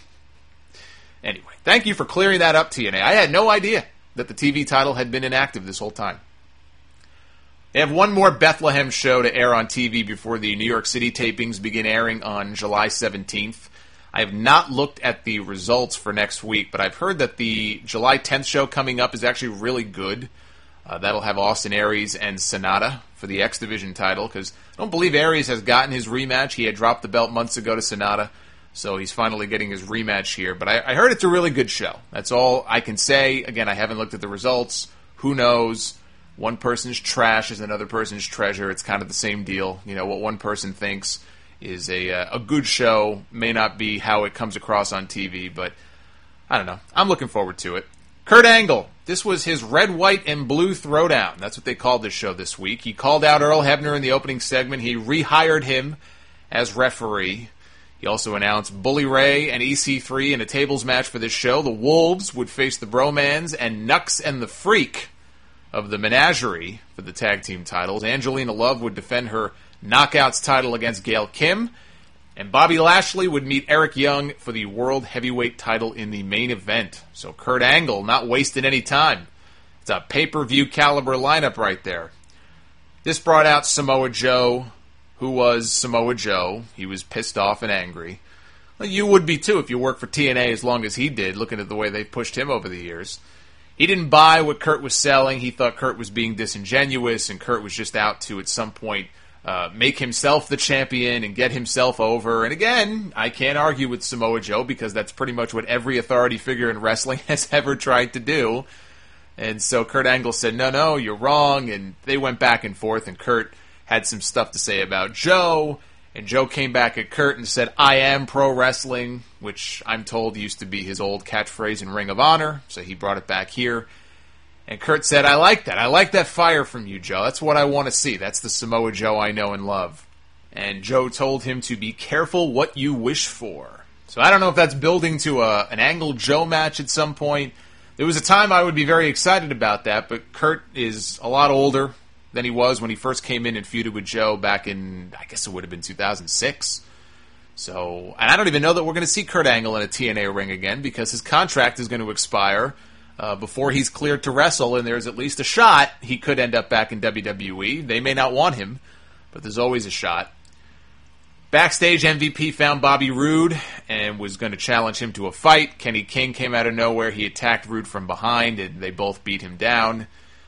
Anyway, thank you for clearing that up, TNA. I had no idea that the TV title had been inactive this whole time. They have one more Bethlehem show to air on TV before the New York City tapings begin airing on July 17th. I have not looked at the results for next week, but I've heard that the July 10th show coming up is actually really good. That'll have Austin Aries and Sonata for the X Division title, because I don't believe Aries has gotten his rematch. He had dropped the belt months ago to Sonata, so he's finally getting his rematch here. But I heard it's a really good show. That's all I can say. Again, I haven't looked at the results. Who knows? One person's trash is another person's treasure. It's kind of the same deal. You know, what one person thinks is a good show may not be how it comes across on TV, but I don't know. I'm looking forward to it. Kurt Angle. This was his red, white, and blue throwdown. That's what they called this show this week. He called out Earl Hebner in the opening segment. He rehired him as referee. He also announced Bully Ray and EC3 in a tables match for this show. The Wolves would face the Bromans, and Nux and the Freak of the Menagerie for the tag team titles. Angelina Love would defend her Knockouts title against Gail Kim, and Bobby Lashley would meet Eric Young for the World Heavyweight title in the main event. So Kurt Angle not wasting any time. It's a pay-per-view caliber lineup right there. This brought out Samoa Joe, who was Samoa Joe. He was pissed off and angry. Well, you would be too if you worked for TNA as long as he did, looking at the way they pushed him over the years. He didn't buy what Kurt was selling. He thought Kurt was being disingenuous, and Kurt was just out to, at some point, make himself the champion and get himself over. And again, I can't argue with Samoa Joe, because that's pretty much what every authority figure in wrestling has ever tried to do. And so Kurt Angle said, no, you're wrong. And they went back and forth, and Kurt had some stuff to say about Joe. And Joe came back at Kurt and said, "I am pro wrestling," which I'm told used to be his old catchphrase in Ring of Honor, so he brought it back here. And Kurt said, "I like that. I like that fire from you, Joe. That's what I want to see. That's the Samoa Joe I know and love." And Joe told him to be careful what you wish for. So I don't know if that's building to an Angle Joe match at some point. There was a time I would be very excited about that, but Kurt is a lot older than he was when he first came in and feuded with Joe back in, I guess it would have been 2006. So, and I don't even know that we're going to see Kurt Angle in a TNA ring again because his contract is going to expire before he's cleared to wrestle, and there's at least a shot he could end up back in WWE. They may not want him, but there's always a shot. Backstage, MVP found Bobby Roode and was going to challenge him to a fight. Kenny King came out of nowhere. He attacked Roode from behind, and they both beat him down.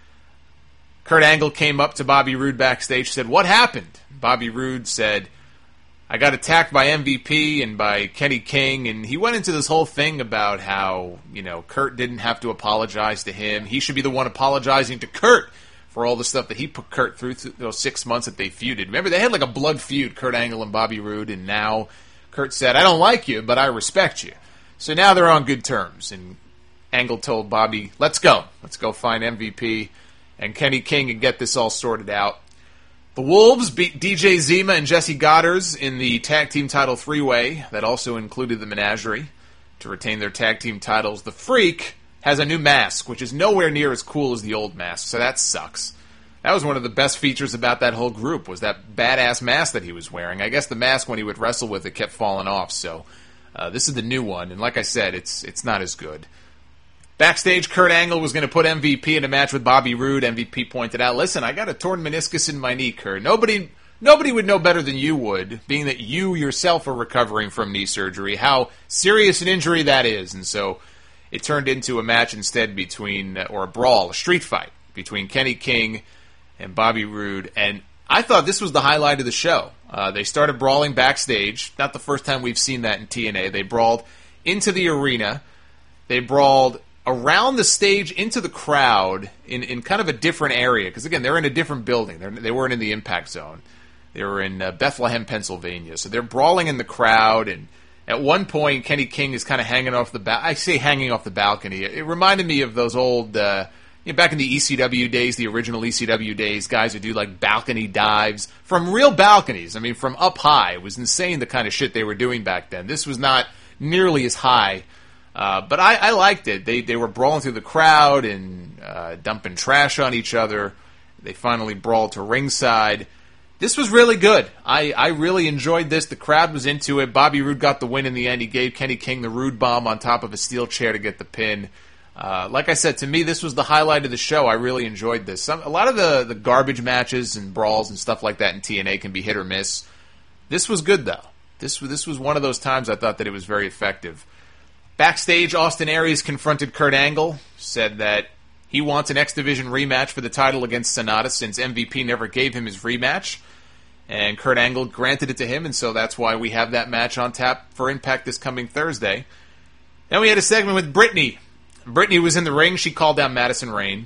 Kurt Angle came up to Bobby Roode backstage, said, "What happened?" Bobby Roode said, "I got attacked by MVP and by Kenny King," and he went into this whole thing about how, Kurt didn't have to apologize to him. He should be the one apologizing to Kurt for all the stuff that he put Kurt through those 6 months that they feuded. Remember, they had like a blood feud, Kurt Angle and Bobby Roode, and now Kurt said, "I don't like you, but I respect you." So now they're on good terms, and Angle told Bobby, let's go find MVP and Kenny King and get this all sorted out. The Wolves beat DJ Zima and Jesse Goddard in the tag team title three-way that also included the Menagerie to retain their tag team titles. The Freak has a new mask, which is nowhere near as cool as the old mask, so that sucks. That was one of the best features about that whole group, was that badass mask that he was wearing. I guess the mask, when he would wrestle with it, kept falling off, so this is the new one, and like I said, it's not as good. Backstage, Kurt Angle was going to put MVP in a match with Bobby Roode. MVP pointed out, "Listen, I got a torn meniscus in my knee, Kurt. Nobody would know better than you would, being that you yourself are recovering from knee surgery, how serious an injury that is." And so it turned into a match instead or a brawl, a street fight, between Kenny King and Bobby Roode. And I thought this was the highlight of the show. They started brawling backstage. Not the first time we've seen that in TNA. They brawled into the arena. They brawled around the stage into the crowd in kind of a different area. Because, again, they're in a different building. They weren't in the Impact Zone. They were in Bethlehem, Pennsylvania. So they're brawling in the crowd, and at one point, Kenny King is kind of hanging off the I say hanging off the balcony. It reminded me of those old, back in the ECW days, the original ECW days, guys would do like balcony dives from real balconies. I mean, from up high. It was insane the kind of shit they were doing back then. This was not nearly as high, but I liked it. They were brawling through the crowd and dumping trash on each other. They finally brawled to ringside. This was really good. I really enjoyed this. The crowd was into it. Bobby Roode got the win in the end. He gave Kenny King the Roode bomb on top of a steel chair to get the pin. Like I said, to me, this was the highlight of the show. I really enjoyed this. A lot of the garbage matches and brawls and stuff like that in TNA can be hit or miss. This was good, though. This was one of those times I thought that it was very effective. Backstage, Austin Aries confronted Kurt Angle, said that he wants an X Division rematch for the title against Sonata since MVP never gave him his rematch. And Kurt Angle granted it to him, and so that's why we have that match on tap for Impact this coming Thursday. Then we had a segment with Brittany. Brittany was in the ring. She called down Madison Rayne,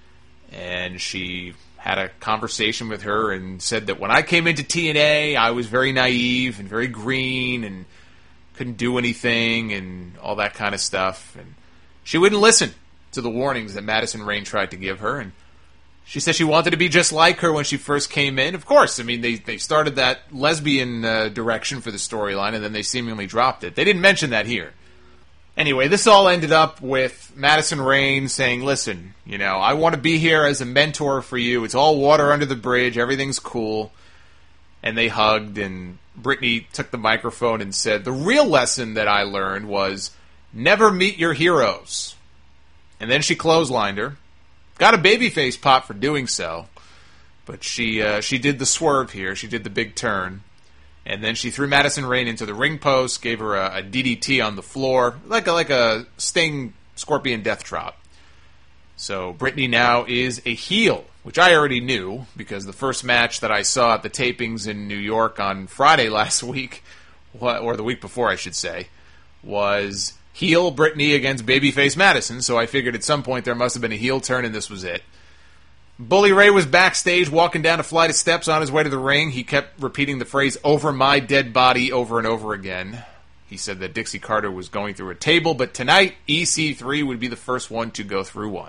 and she had a conversation with her and said that when I came into TNA, I was very naive and very green and couldn't do anything and all that kind of stuff. And she wouldn't listen to the warnings that Madison Rayne tried to give her, and she said she wanted to be just like her when she first came in. Of course, I mean, they started that lesbian direction for the storyline, and then they seemingly dropped it. They didn't mention that here. Anyway, this all ended up with Madison Rayne saying, "Listen, I want to be here as a mentor for you. It's all water under the bridge. Everything's cool." And they hugged, and Brittany took the microphone and said, "The real lesson that I learned was never meet your heroes." And then she clotheslined her. Got a babyface pop for doing so, but she did the swerve here. She did the big turn, and then she threw Madison Rayne into the ring post, gave her a DDT on the floor, like a Sting Scorpion Death Drop. So Brittany now is a heel, which I already knew because the first match that I saw at the tapings in New York on Friday last week, or the week before, I should say, was heel Brittany against babyface Madison, so I figured at some point there must have been a heel turn, and this was it. Bully Ray was backstage walking down a flight of steps on his way to the ring. He kept repeating the phrase, "over my dead body," over and over again. He said that Dixie Carter was going through a table, but tonight, EC3 would be the first one to go through one.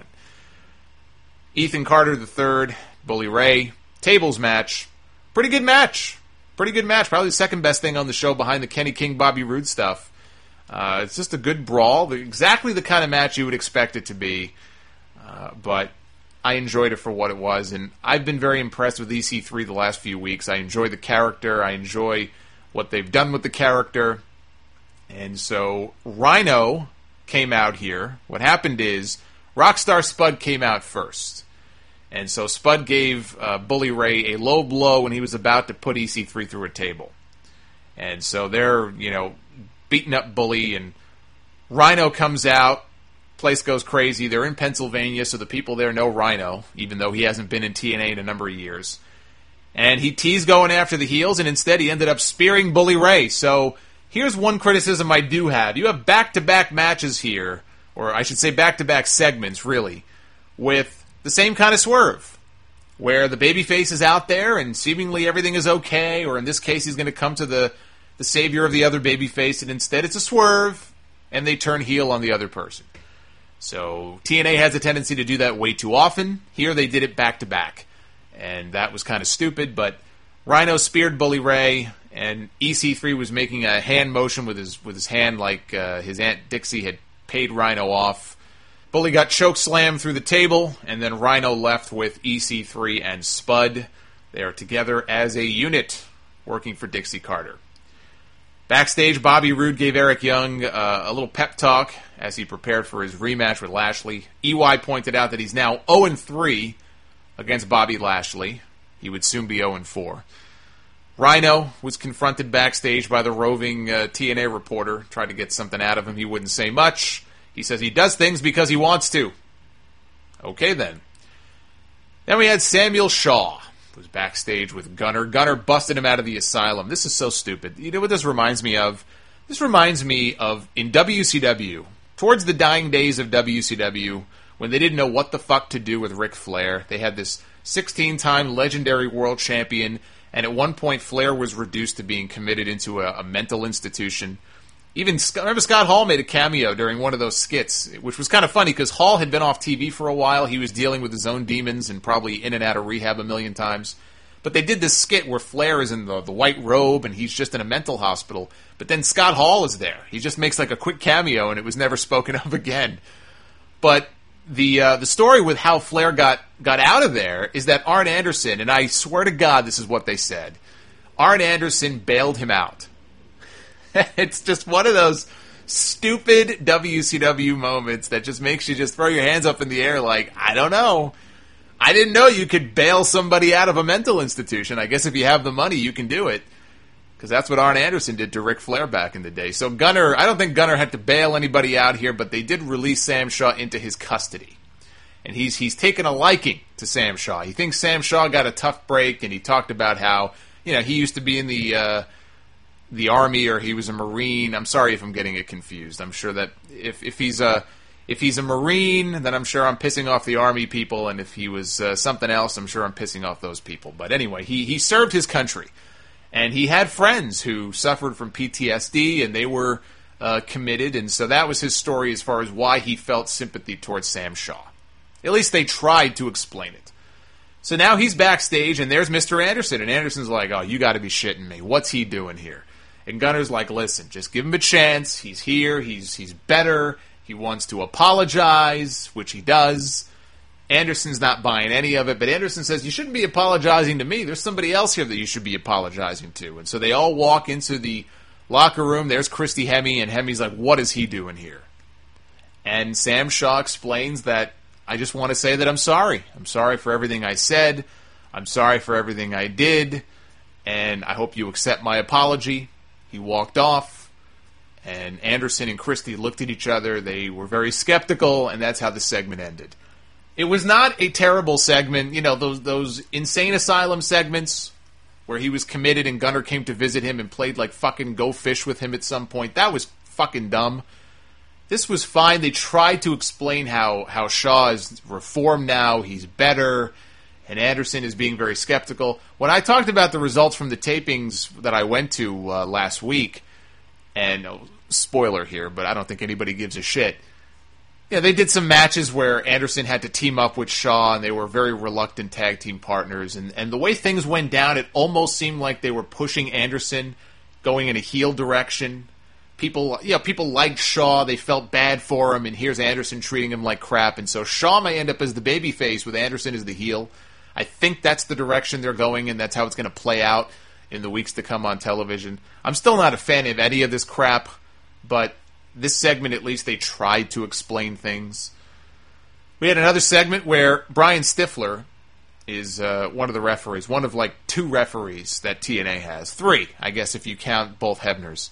Ethan Carter III, Bully Ray, tables match. Pretty good match. Pretty good match. Probably the second best thing on the show behind the Kenny King, Bobby Roode stuff. It's just a good brawl. Exactly the kind of match you would expect it to be. But I enjoyed it for what it was, and I've been very impressed with EC3 the last few weeks. I enjoy the character. I enjoy what they've done with the character. And so Rhino came out here. What happened is Rockstar Spud came out first. And so Spud gave Bully Ray a low blow when he was about to put EC3 through a table. And so they're, beating up Bully, and Rhino comes out. Place goes crazy. They're in Pennsylvania, so the people there know Rhino, even though he hasn't been in TNA in a number of years. And he teased going after the heels, and instead he ended up spearing Bully Ray. So here's one criticism I do have. You have back-to-back matches here, or I should say back-to-back segments, really, with the same kind of swerve, where the babyface is out there and seemingly everything is okay, or in this case he's going to come to the savior of the other babyface, and instead it's a swerve, and they turn heel on the other person. So TNA has a tendency to do that way too often. Here they did it back-to-back, and that was kind of stupid, but Rhino speared Bully Ray, and EC3 was making a hand motion with his hand like his Aunt Dixie had paid Rhino off. Bully got chokeslammed through the table, and then Rhino left with EC3 and Spud. They are together as a unit, working for Dixie Carter. Backstage, Bobby Roode gave Eric Young a little pep talk as he prepared for his rematch with Lashley. EY pointed out that he's now 0-3 against Bobby Lashley. He would soon be 0-4. Rhino was confronted backstage by the roving TNA reporter, tried to get something out of him. He wouldn't say much. He says he does things because he wants to. Okay, then. Then we had Samuel Shaw, who was backstage with Gunner. Gunner busted him out of the asylum. This is so stupid. You know what this reminds me of? This reminds me of in WCW, towards the dying days of WCW, when they didn't know what the fuck to do with Ric Flair. They had this 16-time legendary world champion, and at one point Flair was reduced to being committed into a mental institution. Even, remember Scott Hall made a cameo during one of those skits, which was kind of funny because Hall had been off TV for a while. He was dealing with his own demons and probably in and out of rehab a million times. But they did this skit where Flair is in the white robe and he's just in a mental hospital. But then Scott Hall is there. He just makes like a quick cameo and it was never spoken of again. But the story with how Flair got out of there is that Arn Anderson, and I swear to God this is what they said, Arn Anderson bailed him out. It's just one of those stupid WCW moments that just makes you just throw your hands up in the air like, I don't know. I didn't know you could bail somebody out of a mental institution. I guess if you have the money, you can do it. Because that's what Arn Anderson did to Ric Flair back in the day. So Gunner, I don't think Gunner had to bail anybody out here, but they did release Sam Shaw into his custody. And he's taken a liking to Sam Shaw. He thinks Sam Shaw got a tough break, and he talked about how, he used to be in the Army, or he was a Marine. I'm sorry if I'm getting it confused. I'm sure that if he's a Marine, then I'm sure I'm pissing off the Army people, and if he was something else, I'm sure I'm pissing off those people. But anyway, he served his country, and he had friends who suffered from PTSD, and they were committed, and so that was his story as far as why he felt sympathy towards Sam Shaw. At least they tried to explain it. So now he's backstage, and there's Mr. Anderson, and Anderson's like, oh, you got to be shitting me. What's he doing here? And Gunner's like, listen, just give him a chance. He's here. He's better. He wants to apologize, which he does. Anderson's not buying any of it, but Anderson says, you shouldn't be apologizing to me. There's somebody else here that you should be apologizing to. And so they all walk into the locker room. There's Christy Hemme, and Hemme's like, what is he doing here? And Sam Shaw explains that, I just want to say that I'm sorry. I'm sorry for everything I said. I'm sorry for everything I did. And I hope you accept my apology. He walked off, and Anderson and Christy looked at each other. They were very skeptical, and that's how the segment ended. It was not a terrible segment. Those insane asylum segments where he was committed and Gunner came to visit him and played like fucking Go Fish with him at some point. That was fucking dumb. This was fine. They tried to explain how Shaw is reformed now. He's better. and Anderson is being very skeptical. When I talked about the results from the tapings that I went to last week, and spoiler here, but I don't think anybody gives a shit. Yeah, they did some matches where Anderson had to team up with Shaw, and they were very reluctant tag team partners. And the way things went down, it almost seemed like they were pushing Anderson, going in a heel direction. People liked Shaw. They felt bad for him, and here's Anderson treating him like crap. And so Shaw may end up as the babyface with Anderson as the heel. I think that's the direction they're going, and that's how it's going to play out in the weeks to come on television. I'm still not a fan of any of this crap, but this segment, at least, they tried to explain things. We had another segment where Brian Stifler is one of the referees, one of like 2 referees that TNA has. 3, I guess, if you count both Hebners.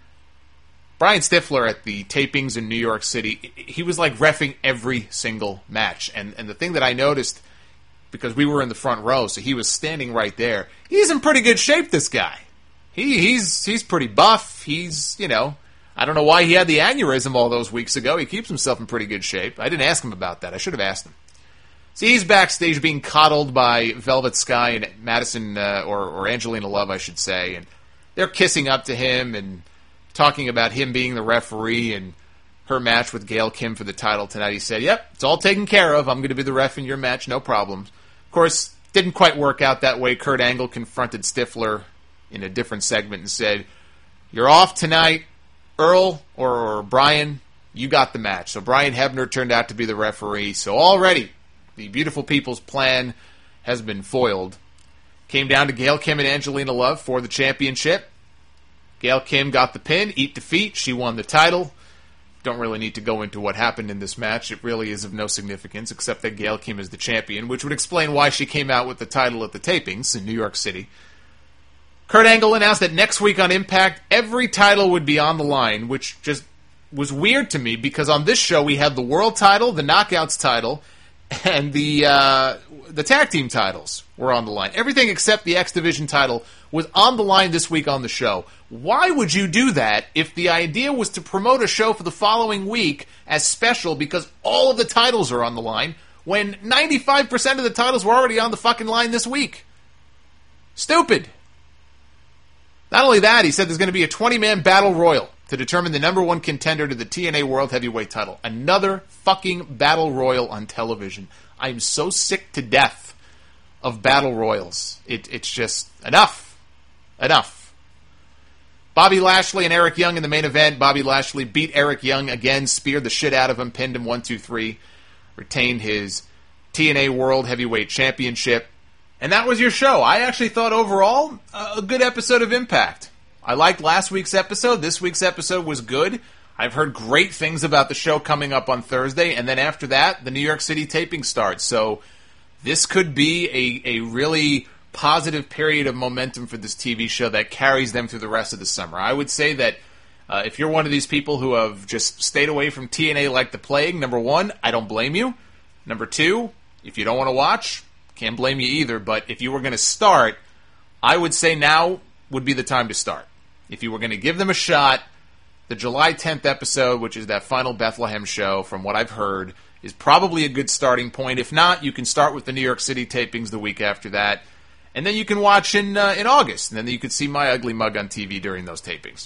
Brian Stifler at the tapings in New York City, he was like reffing every single match. And the thing that I noticed, because we were in the front row, so he was standing right there, he's in pretty good shape, this guy. He's pretty buff. He's, I don't know why he had the aneurysm all those weeks ago. He keeps himself in pretty good shape. I didn't ask him about that. I should have asked him. See, he's backstage being coddled by Velvet Sky and Madison, or Angelina Love, I should say, and they're kissing up to him and talking about him being the referee and her match with Gail Kim for the title tonight. He said, yep, it's all taken care of. I'm going to be the ref in your match, no problems. Of course, didn't quite work out that way. Kurt Angle confronted Stifler in a different segment and said, you're off tonight, Earl or Brian, you got the match. So Brian Hebner turned out to be the referee. So already, the beautiful people's plan has been foiled. Came down to Gail Kim and Angelina Love for the championship. Gail Kim got the pin, eat defeat. She won the title. Don't really need to go into what happened in this match. It really is of no significance, except that Gail Kim is the champion, which would explain why she came out with the title at the tapings in New York City. Kurt Angle announced that next week on Impact, every title would be on the line, which just was weird to me, because on this show we had the World title, the Knockouts title, and the tag team titles were on the line. Everything except the X Division title was on the line this week on the show. Why would you do that if the idea was to promote a show for the following week as special because all of the titles are on the line when 95% of the titles were already on the fucking line this week? Stupid. Not only that, he said there's going to be a 20-man battle royal to determine the number 1 contender to the TNA World Heavyweight title. Another fucking battle royal on television. I'm so sick to death of battle royals. It's just enough. Enough. Bobby Lashley and Eric Young in the main event. Bobby Lashley beat Eric Young again, speared the shit out of him, pinned him 1-2-3, retained his TNA World Heavyweight Championship. And that was your show. I actually thought overall a good episode of Impact. I liked last week's episode. This week's episode was good. I've heard great things about the show coming up on Thursday, and then after that, the New York City taping starts. So this could be a really positive period of momentum for this TV show that carries them through the rest of the summer. I would say that if you're one of these people who have just stayed away from TNA like the plague, number 1, I don't blame you. Number 2, if you don't want to watch, can't blame you either. But if you were going to start, I would say now would be the time to start. If you were going to give them a shot, the July 10th episode, which is that final Bethlehem show, from what I've heard, is probably a good starting point. If not, you can start with the New York City tapings the week after that. And then you can watch in August. And then you can see my ugly mug on TV during those tapings.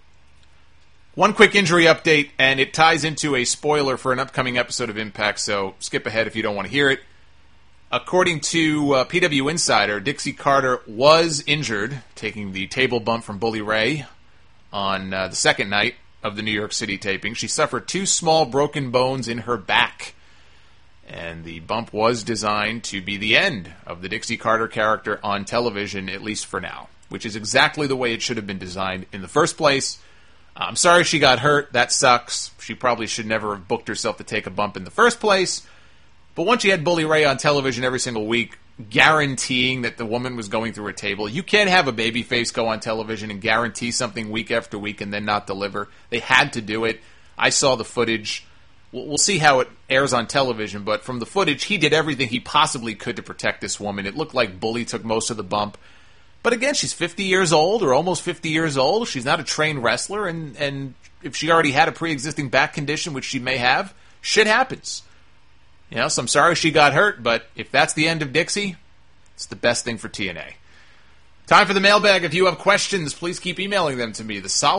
One quick injury update, and it ties into a spoiler for an upcoming episode of Impact, so skip ahead if you don't want to hear it. According to PW Insider, Dixie Carter was injured, taking the table bump from Bully Ray on the second night of the New York City taping. She suffered 2 small broken bones in her back. And the bump was designed to be the end of the Dixie Carter character on television, at least for now, which is exactly the way it should have been designed in the first place. I'm sorry she got hurt. That sucks. She probably should never have booked herself to take a bump in the first place. But once you had Bully Ray on television every single week, guaranteeing that the woman was going through a table, you can't have a babyface go on television and guarantee something week after week and then not deliver. They had to do it. I saw the footage. We'll see how it airs on television, but from the footage, he did everything he possibly could to protect this woman. It looked like Bully took most of the bump. But again, she's 50 years old, or almost 50 years old. She's not a trained wrestler, and if she already had a pre-existing back condition, which she may have, shit happens. So I'm sorry she got hurt, but if that's the end of Dixie, it's the best thing for TNA. Time for the mailbag. If you have questions, please keep emailing them to me,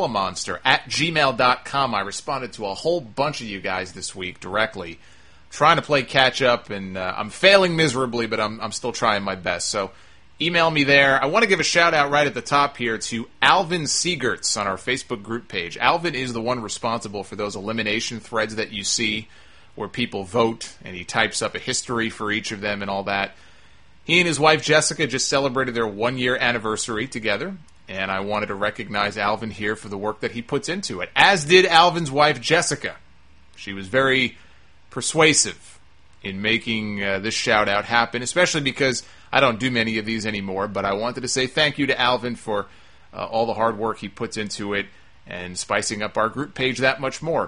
thesolomonster@gmail.com. I responded to a whole bunch of you guys this week directly, trying to play catch up, and I'm failing miserably, but I'm still trying my best. So email me there. I want to give a shout out right at the top here to Alvin Siegerts on our Facebook group page. Alvin is the one responsible for those elimination threads that you see where people vote, and he types up a history for each of them and all that. He and his wife Jessica just celebrated their 1-year anniversary together, and I wanted to recognize Alvin here for the work that he puts into it, as did Alvin's wife Jessica. She was very persuasive in making this shout-out happen, especially because I don't do many of these anymore, but I wanted to say thank you to Alvin for all the hard work he puts into it and spicing up our group page that much more.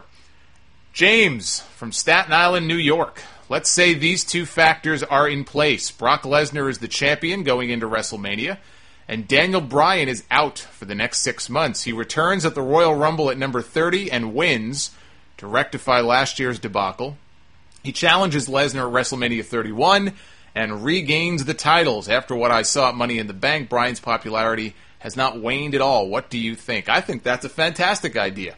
James from Staten Island, New York. Let's say these two factors are in place. Brock Lesnar is the champion going into WrestleMania, and Daniel Bryan is out for the next 6 months. He returns at the Royal Rumble at number 30 and wins to rectify last year's debacle. He challenges Lesnar at WrestleMania 31 and regains the titles. After what I saw at Money in the Bank, Bryan's popularity has not waned at all. What do you think? I think that's a fantastic idea.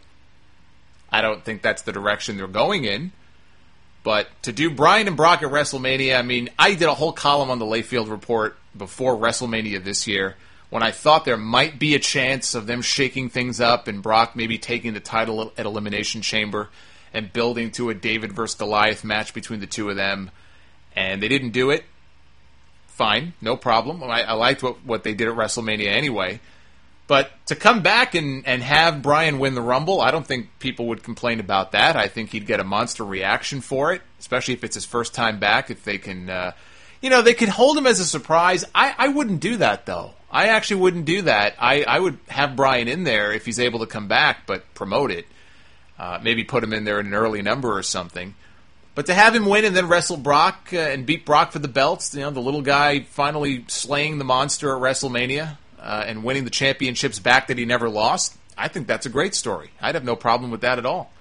I don't think that's the direction they're going in. But to do Bryan and Brock at WrestleMania, I mean, I did a whole column on the Layfield Report before WrestleMania this year when I thought there might be a chance of them shaking things up and Brock maybe taking the title at Elimination Chamber and building to a David versus Goliath match between the two of them. And they didn't do it. Fine, no problem. I liked what they did at WrestleMania anyway. But to come back and have Bryan win the Rumble, I don't think people would complain about that. I think he'd get a monster reaction for it, especially if it's his first time back. If they can, they could hold him as a surprise. I wouldn't do that, though. I actually wouldn't do that. I would have Bryan in there if he's able to come back, but promote it. Maybe put him in there in an early number or something. But to have him win and then wrestle Brock and beat Brock for the belts, the little guy finally slaying the monster at WrestleMania, and winning the championships back that he never lost, I think that's a great story. I'd have no problem with that at all.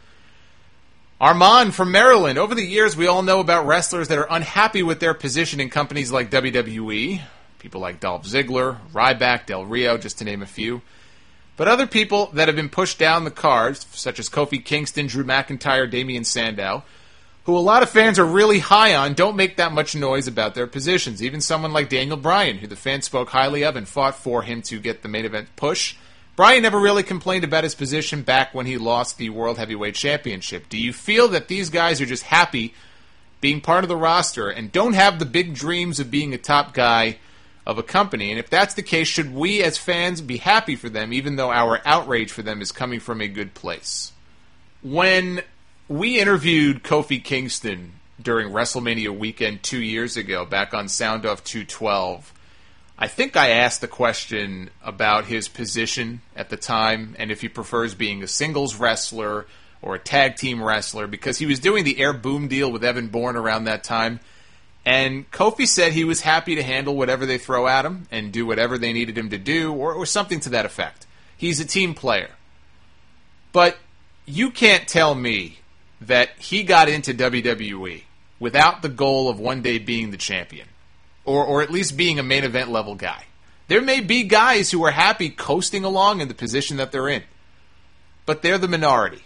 Armand from Maryland. Over the years, we all know about wrestlers that are unhappy with their position in companies like WWE. People like Dolph Ziggler, Ryback, Del Rio, just to name a few. But other people that have been pushed down the cards, such as Kofi Kingston, Drew McIntyre, Damian Sandow, who a lot of fans are really high on, don't make that much noise about their positions. Even someone like Daniel Bryan, who the fans spoke highly of and fought for him to get the main event push. Bryan never really complained about his position back when he lost the World Heavyweight Championship. Do you feel that these guys are just happy being part of the roster and don't have the big dreams of being a top guy of a company? And if that's the case, should we as fans be happy for them, even though our outrage for them is coming from a good place? When we interviewed Kofi Kingston during WrestleMania weekend 2 years ago, back on Sound Off 212. I think I asked the question about his position at the time and if he prefers being a singles wrestler or a tag team wrestler, because he was doing the Air Boom deal with Evan Bourne around that time. And Kofi said he was happy to handle whatever they throw at him and do whatever they needed him to do, or something to that effect. He's a team player. But you can't tell me that he got into WWE without the goal of one day being the champion, or at least being a main event level guy. There may be guys who are happy coasting along in the position that they're in, but they're the minority.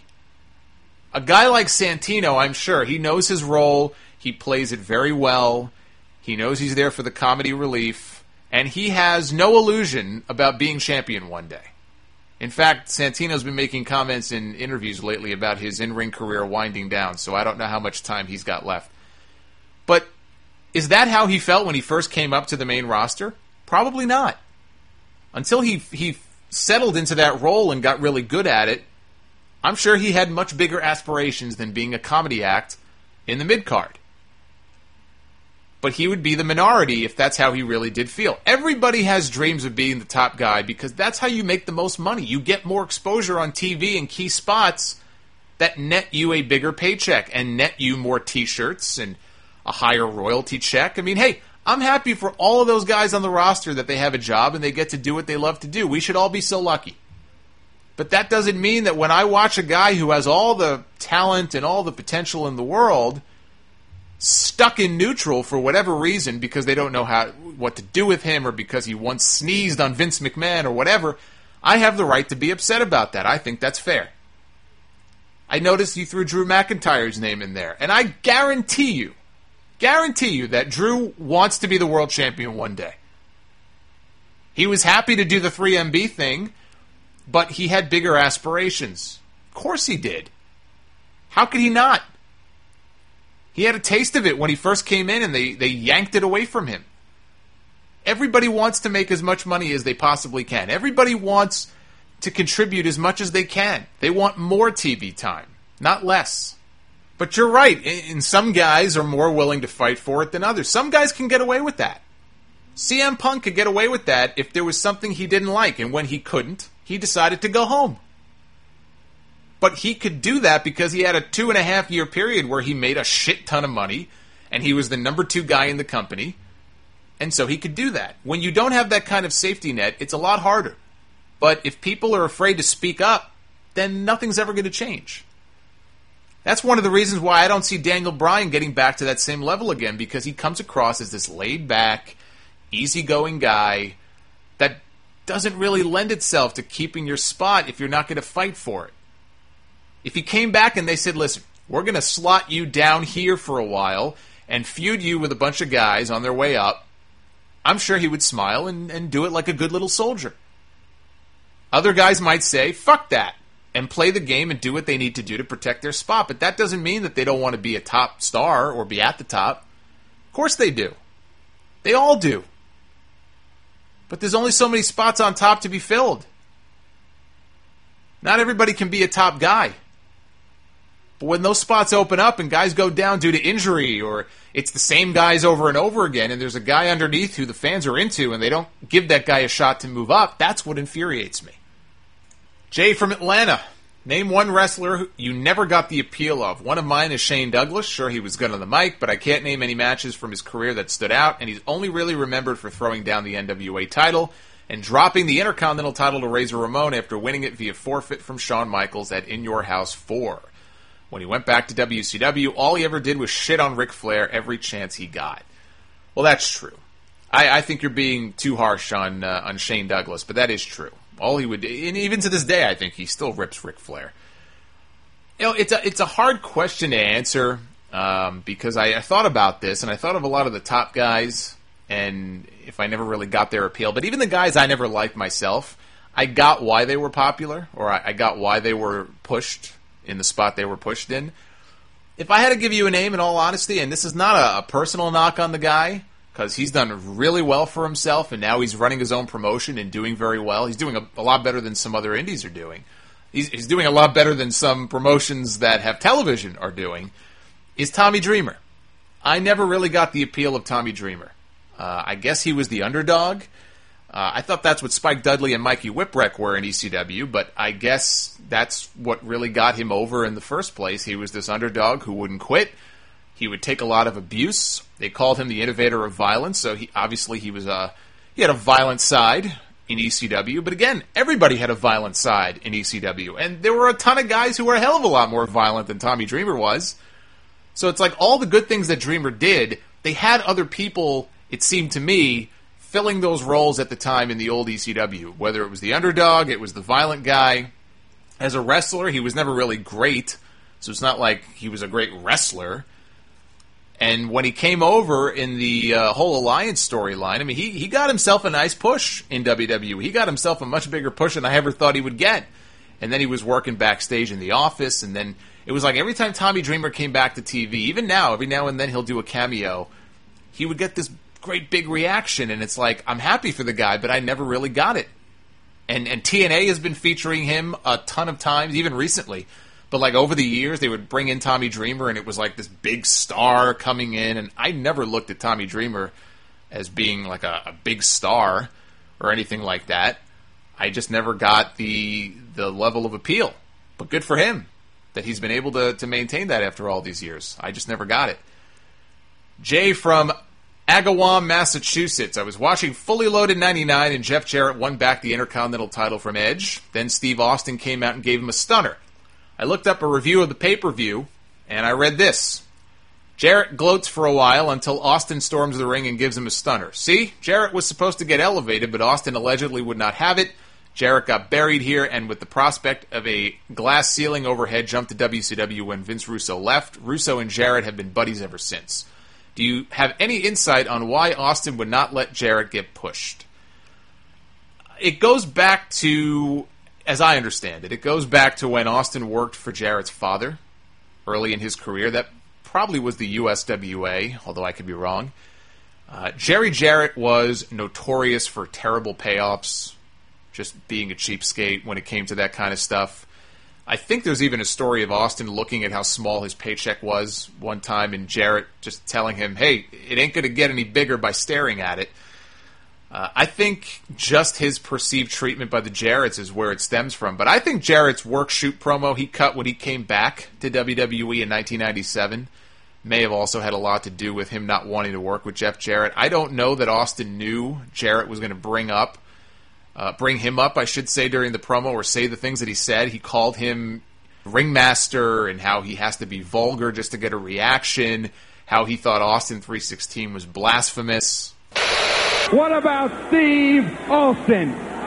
A guy like Santino, I'm sure, he knows his role, he plays it very well, he knows he's there for the comedy relief, and he has no illusion about being champion one day. In fact, Santino's been making comments in interviews lately about his in-ring career winding down, so I don't know how much time he's got left. But is that how he felt when he first came up to the main roster? Probably not. Until he settled into that role and got really good at it, I'm sure he had much bigger aspirations than being a comedy act in the mid-card. But he would be the minority if that's how he really did feel. Everybody has dreams of being the top guy because that's how you make the most money. You get more exposure on TV and key spots that net you a bigger paycheck and net you more t-shirts and a higher royalty check. I mean, hey, I'm happy for all of those guys on the roster that they have a job and they get to do what they love to do. We should all be so lucky. But that doesn't mean that when I watch a guy who has all the talent and all the potential in the world stuck in neutral for whatever reason because they don't know what to do with him or because he once sneezed on Vince McMahon or whatever, I have the right to be upset about that. I think that's fair. I noticed you threw Drew McIntyre's name in there, and I guarantee you that Drew wants to be the world champion one day. He was happy to do the 3MB thing, but he had bigger aspirations. Of course he did. How could he not? He had a taste of it when he first came in, and they yanked it away from him. Everybody wants to make as much money as they possibly can. Everybody wants to contribute as much as they can. They want more TV time, not less. But you're right, and some guys are more willing to fight for it than others. Some guys can get away with that. CM Punk could get away with that if there was something he didn't like, and when he couldn't, he decided to go home. But he could do that because he had a 2.5-year period where he made a shit ton of money, and he was the number 2 guy in the company, and so he could do that. When you don't have that kind of safety net, it's a lot harder. But if people are afraid to speak up, then nothing's ever going to change. That's one of the reasons why I don't see Daniel Bryan getting back to that same level again, because he comes across as this laid-back, easygoing guy that doesn't really lend itself to keeping your spot if you're not going to fight for it. If he came back and they said, listen, we're going to slot you down here for a while and feud you with a bunch of guys on their way up, I'm sure he would smile and do it like a good little soldier. Other guys might say, fuck that, and play the game and do what they need to do to protect their spot. But that doesn't mean that they don't want to be a top star or be at the top. Of course they do. They all do. But there's only so many spots on top to be filled. Not everybody can be a top guy. But when those spots open up and guys go down due to injury, or it's the same guys over and over again, and there's a guy underneath who the fans are into and they don't give that guy a shot to move up, that's what infuriates me. Jay from Atlanta. Name one wrestler who you never got the appeal of. One of mine is Shane Douglas. Sure, he was good on the mic, but I can't name any matches from his career that stood out, and he's only really remembered for throwing down the NWA title and dropping the Intercontinental title to Razor Ramon after winning it via forfeit from Shawn Michaels at In Your House 4. When he went back to WCW, all he ever did was shit on Ric Flair every chance he got. Well, that's true. I think you're being too harsh on Shane Douglas, but that is true. All he would do, and even to this day, I think he still rips Ric Flair. You know, it's a hard question to answer because I thought about this, and I thought of a lot of the top guys, and if I never really got their appeal, but even the guys I never liked myself, I got why they were popular, or I got why they were pushed in the spot they were pushed in. If I had to give you a name, in all honesty, and this is not a personal knock on the guy, because he's done really well for himself, and now he's running his own promotion and doing very well. He's doing a lot better than some other indies are doing. He's doing a lot better than some promotions that have television are doing, is Tommy Dreamer. I never really got the appeal of Tommy Dreamer. I guess he was the underdog. I thought that's what Spike Dudley and Mikey Whipwreck were in ECW, but I guess that's what really got him over in the first place. He was this underdog who wouldn't quit. He would take a lot of abuse. They called him the innovator of violence, so he had a violent side in ECW. But again, everybody had a violent side in ECW, and there were a ton of guys who were a hell of a lot more violent than Tommy Dreamer was. So it's like all the good things that Dreamer did, they had other people, it seemed to me, filling those roles at the time in the old ECW. Whether it was the underdog, it was the violent guy. As a wrestler, he was never really great, so it's not like he was a great wrestler. And when he came over in the whole Alliance storyline, I mean, he got himself a nice push in WWE. He got himself a much bigger push than I ever thought he would get. And then he was working backstage in the office, and then it was like every time Tommy Dreamer came back to TV, even now, every now and then he'll do a cameo, he would get this great big reaction, and it's like, I'm happy for the guy, but I never really got it. And TNA has been featuring him a ton of times, even recently. But like over the years, they would bring in Tommy Dreamer, and it was like this big star coming in, and I never looked at Tommy Dreamer as being like a big star or anything like that. I just never got the level of appeal. But good for him that he's been able to maintain that after all these years. I just never got it. Jay from Agawam, Massachusetts. I was watching Fully Loaded 99, and Jeff Jarrett won back the Intercontinental title from Edge. Then Steve Austin came out and gave him a stunner. I looked up a review of the pay-per-view, and I read this. Jarrett gloats for a while until Austin storms the ring and gives him a stunner. See, Jarrett was supposed to get elevated, but Austin allegedly would not have it. Jarrett got buried here, and with the prospect of a glass ceiling overhead, jumped to WCW when Vince Russo left. Russo and Jarrett have been buddies ever since. Do you have any insight on why Austin would not let Jarrett get pushed? It goes back to, as I understand it goes back to when Austin worked for Jarrett's father early in his career. That probably was the USWA, although I could be wrong. Jerry Jarrett was notorious for terrible payoffs, just being a cheapskate when it came to that kind of stuff. I think there's even a story of Austin looking at how small his paycheck was one time and Jarrett just telling him, hey, it ain't going to get any bigger by staring at it. I think just his perceived treatment by the Jarretts is where it stems from. But I think Jarrett's work-shoot promo he cut when he came back to WWE in 1997 may have also had a lot to do with him not wanting to work with Jeff Jarrett. I don't know that Austin knew Jarrett was going to bring him up, I should say, during the promo, or say the things that he said. He called him ringmaster and how he has to be vulgar just to get a reaction, how he thought Austin 3:16 was blasphemous. What about Steve Austin?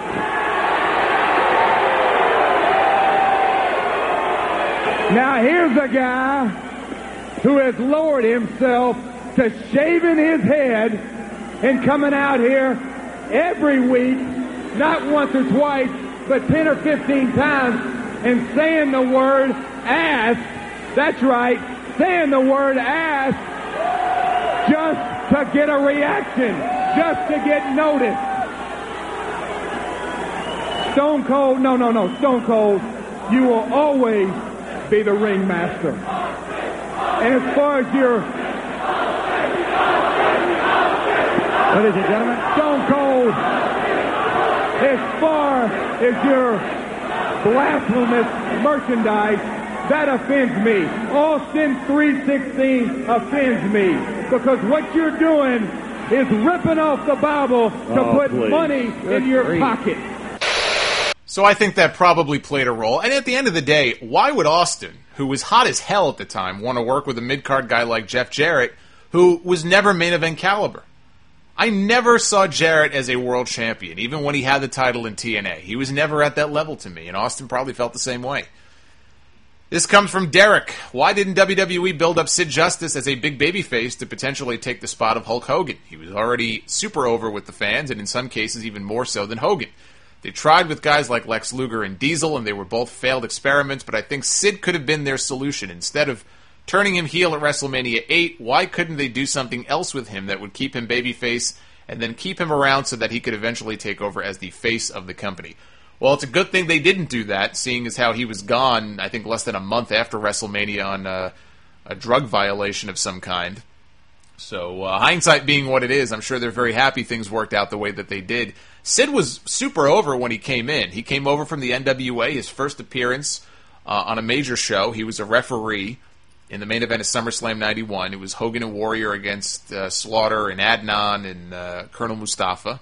Now here's a guy who has lowered himself to shaving his head and coming out here every week, not once or twice, but 10 or 15 times, and saying the word ass. That's right, saying the word ass just to get a reaction, just to get noticed. Stone Cold, no, Stone Cold, you will always be the ringmaster. And as far as your... What is it, gentlemen? Stone Cold, as far as your blasphemous merchandise, that offends me. Austin 3:16 offends me. Because what you're doing is ripping off the Bible to put money in your pocket. So I think that probably played a role. And at the end of the day, why would Austin, who was hot as hell at the time, want to work with a mid-card guy like Jeff Jarrett, who was never main event caliber? I never saw Jarrett as a world champion, even when he had the title in TNA. He was never at that level to me, and Austin probably felt the same way. This comes from Derek. Why didn't WWE build up Sid Justice as a big babyface to potentially take the spot of Hulk Hogan? He was already super over with the fans, and in some cases even more so than Hogan. They tried with guys like Lex Luger and Diesel, and they were both failed experiments, but I think Sid could have been their solution. Instead of turning him heel at WrestleMania 8, why couldn't they do something else with him that would keep him babyface and then keep him around so that he could eventually take over as the face of the company? Well, it's a good thing they didn't do that, seeing as how he was gone, I think, less than a month after WrestleMania on a drug violation of some kind. So, hindsight being what it is, I'm sure they're very happy things worked out the way that they did. Sid was super over when he came in. He came over from the NWA, his first appearance on a major show. He was a referee in the main event of SummerSlam 91. It was Hogan and Warrior against Slaughter and Adnan and Colonel Mustafa.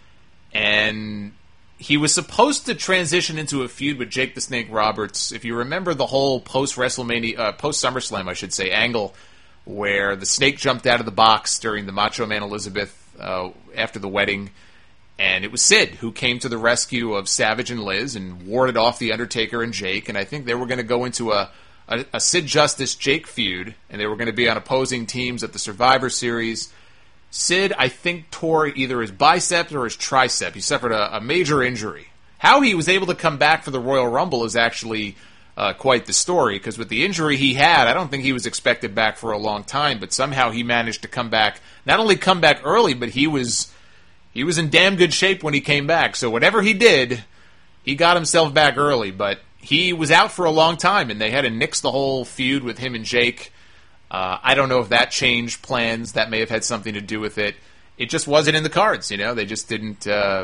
And he was supposed to transition into a feud with Jake the Snake Roberts. If you remember the whole post-WrestleMania, post-SummerSlam, I should say, angle where the Snake jumped out of the box during the Macho Man Elizabeth after the wedding, and it was Sid who came to the rescue of Savage and Liz and warded off the Undertaker and Jake, and I think they were going to go into a Sid Justice-Jake feud, and they were going to be on opposing teams at the Survivor Series. Sid, I think, tore either his bicep or his tricep. He suffered a major injury. How he was able to come back for the Royal Rumble is actually quite the story, because with the injury he had, I don't think he was expected back for a long time, but somehow he managed to come back, not only come back early, but he was in damn good shape when he came back. So whatever he did, he got himself back early, but he was out for a long time, and they had to nix the whole feud with him and Jake. I don't know if that changed plans. That may have had something to do with it. It just wasn't in the cards, you know. They just didn't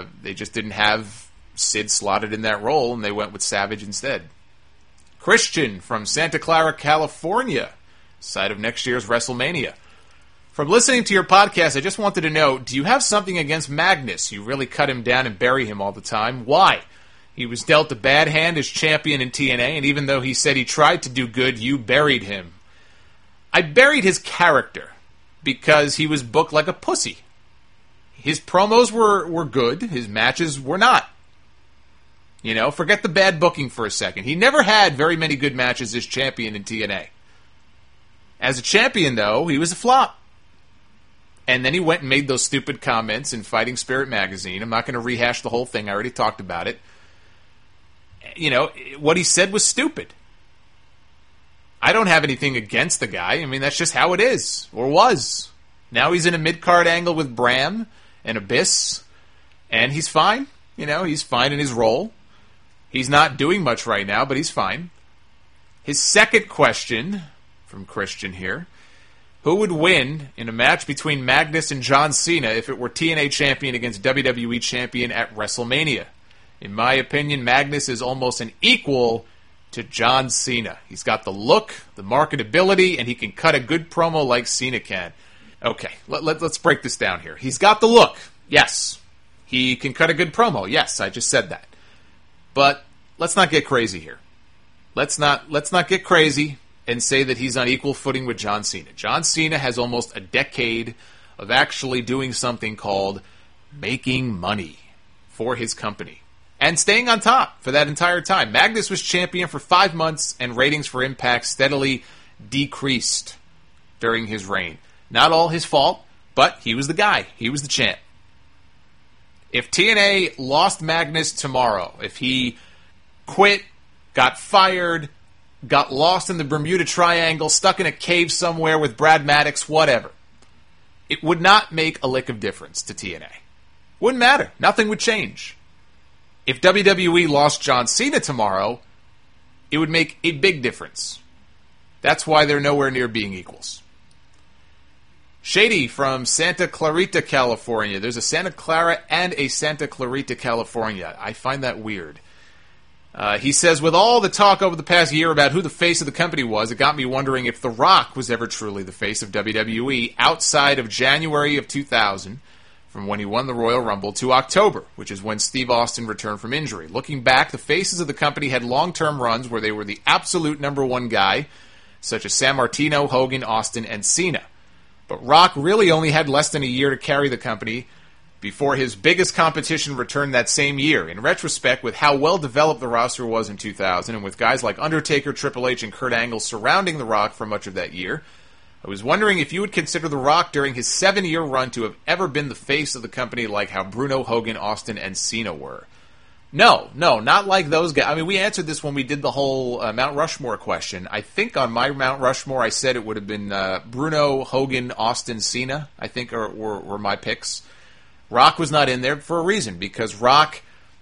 have Sid slotted in that role, and they went with Savage instead. Christian from Santa Clara, California, site of next year's WrestleMania. From listening to your podcast, I just wanted to know, do you have something against Magnus? You really cut him down and bury him all the time. Why? He was dealt a bad hand as champion in TNA, and even though he said he tried to do good, you buried him. I buried his character because he was booked like a pussy. His promos were good. His matches were not. Forget the bad booking for a second. He never had very many good matches as champion in TNA. As a champion, though, he was a flop. And then he went and made those stupid comments in Fighting Spirit magazine. I'm not going to rehash the whole thing. I already talked about it. What he said was stupid. I don't have anything against the guy. I mean, that's just how it is, or was. Now he's in a mid-card angle with Bram and Abyss, and he's fine. He's fine in his role. He's not doing much right now, but he's fine. His second question from Christian here: who would win in a match between Magnus and John Cena if it were TNA champion against WWE champion at WrestleMania? In my opinion, Magnus is almost an equal to John Cena. He's got the look, the marketability, and he can cut a good promo like Cena can. Okay, let's break this down here. He's got the look. Yes. He can cut a good promo. Yes, I just said that. But let's not get crazy here. Let's not get crazy and say that he's on equal footing with John Cena. John Cena has almost a decade of actually doing something called making money for his company and staying on top for that entire time. Magnus was champion for 5 months, and ratings for Impact steadily decreased during his reign. Not all his fault, but he was the guy. He was the champ. If TNA lost Magnus tomorrow, if he quit, got fired, got lost in the Bermuda Triangle, stuck in a cave somewhere with Brad Maddox, whatever, it would not make a lick of difference to TNA. Wouldn't matter. Nothing would change. If WWE lost John Cena tomorrow, it would make a big difference. That's why they're nowhere near being equals. Shady from Santa Clarita, California. There's a Santa Clara and a Santa Clarita, California. I find that weird. He says, with all the talk over the past year about who the face of the company was, it got me wondering if The Rock was ever truly the face of WWE outside of January of 2000, from when he won the Royal Rumble, to October, which is when Steve Austin returned from injury. Looking back, the faces of the company had long-term runs where they were the absolute number one guy, such as Sammartino, Hogan, Austin, and Cena. But Rock really only had less than a year to carry the company before his biggest competition returned that same year. In retrospect, with how well developed the roster was in 2000, and with guys like Undertaker, Triple H, and Kurt Angle surrounding The Rock for much of that year, I was wondering if you would consider The Rock during his 7-year run to have ever been the face of the company like how Bruno, Hogan, Austin, and Cena were. No, not like those guys. I mean, we answered this when we did the whole Mount Rushmore question. I think on my Mount Rushmore, I said it would have been Bruno, Hogan, Austin, Cena, I think were my picks. Rock was not in there for a reason, because Rock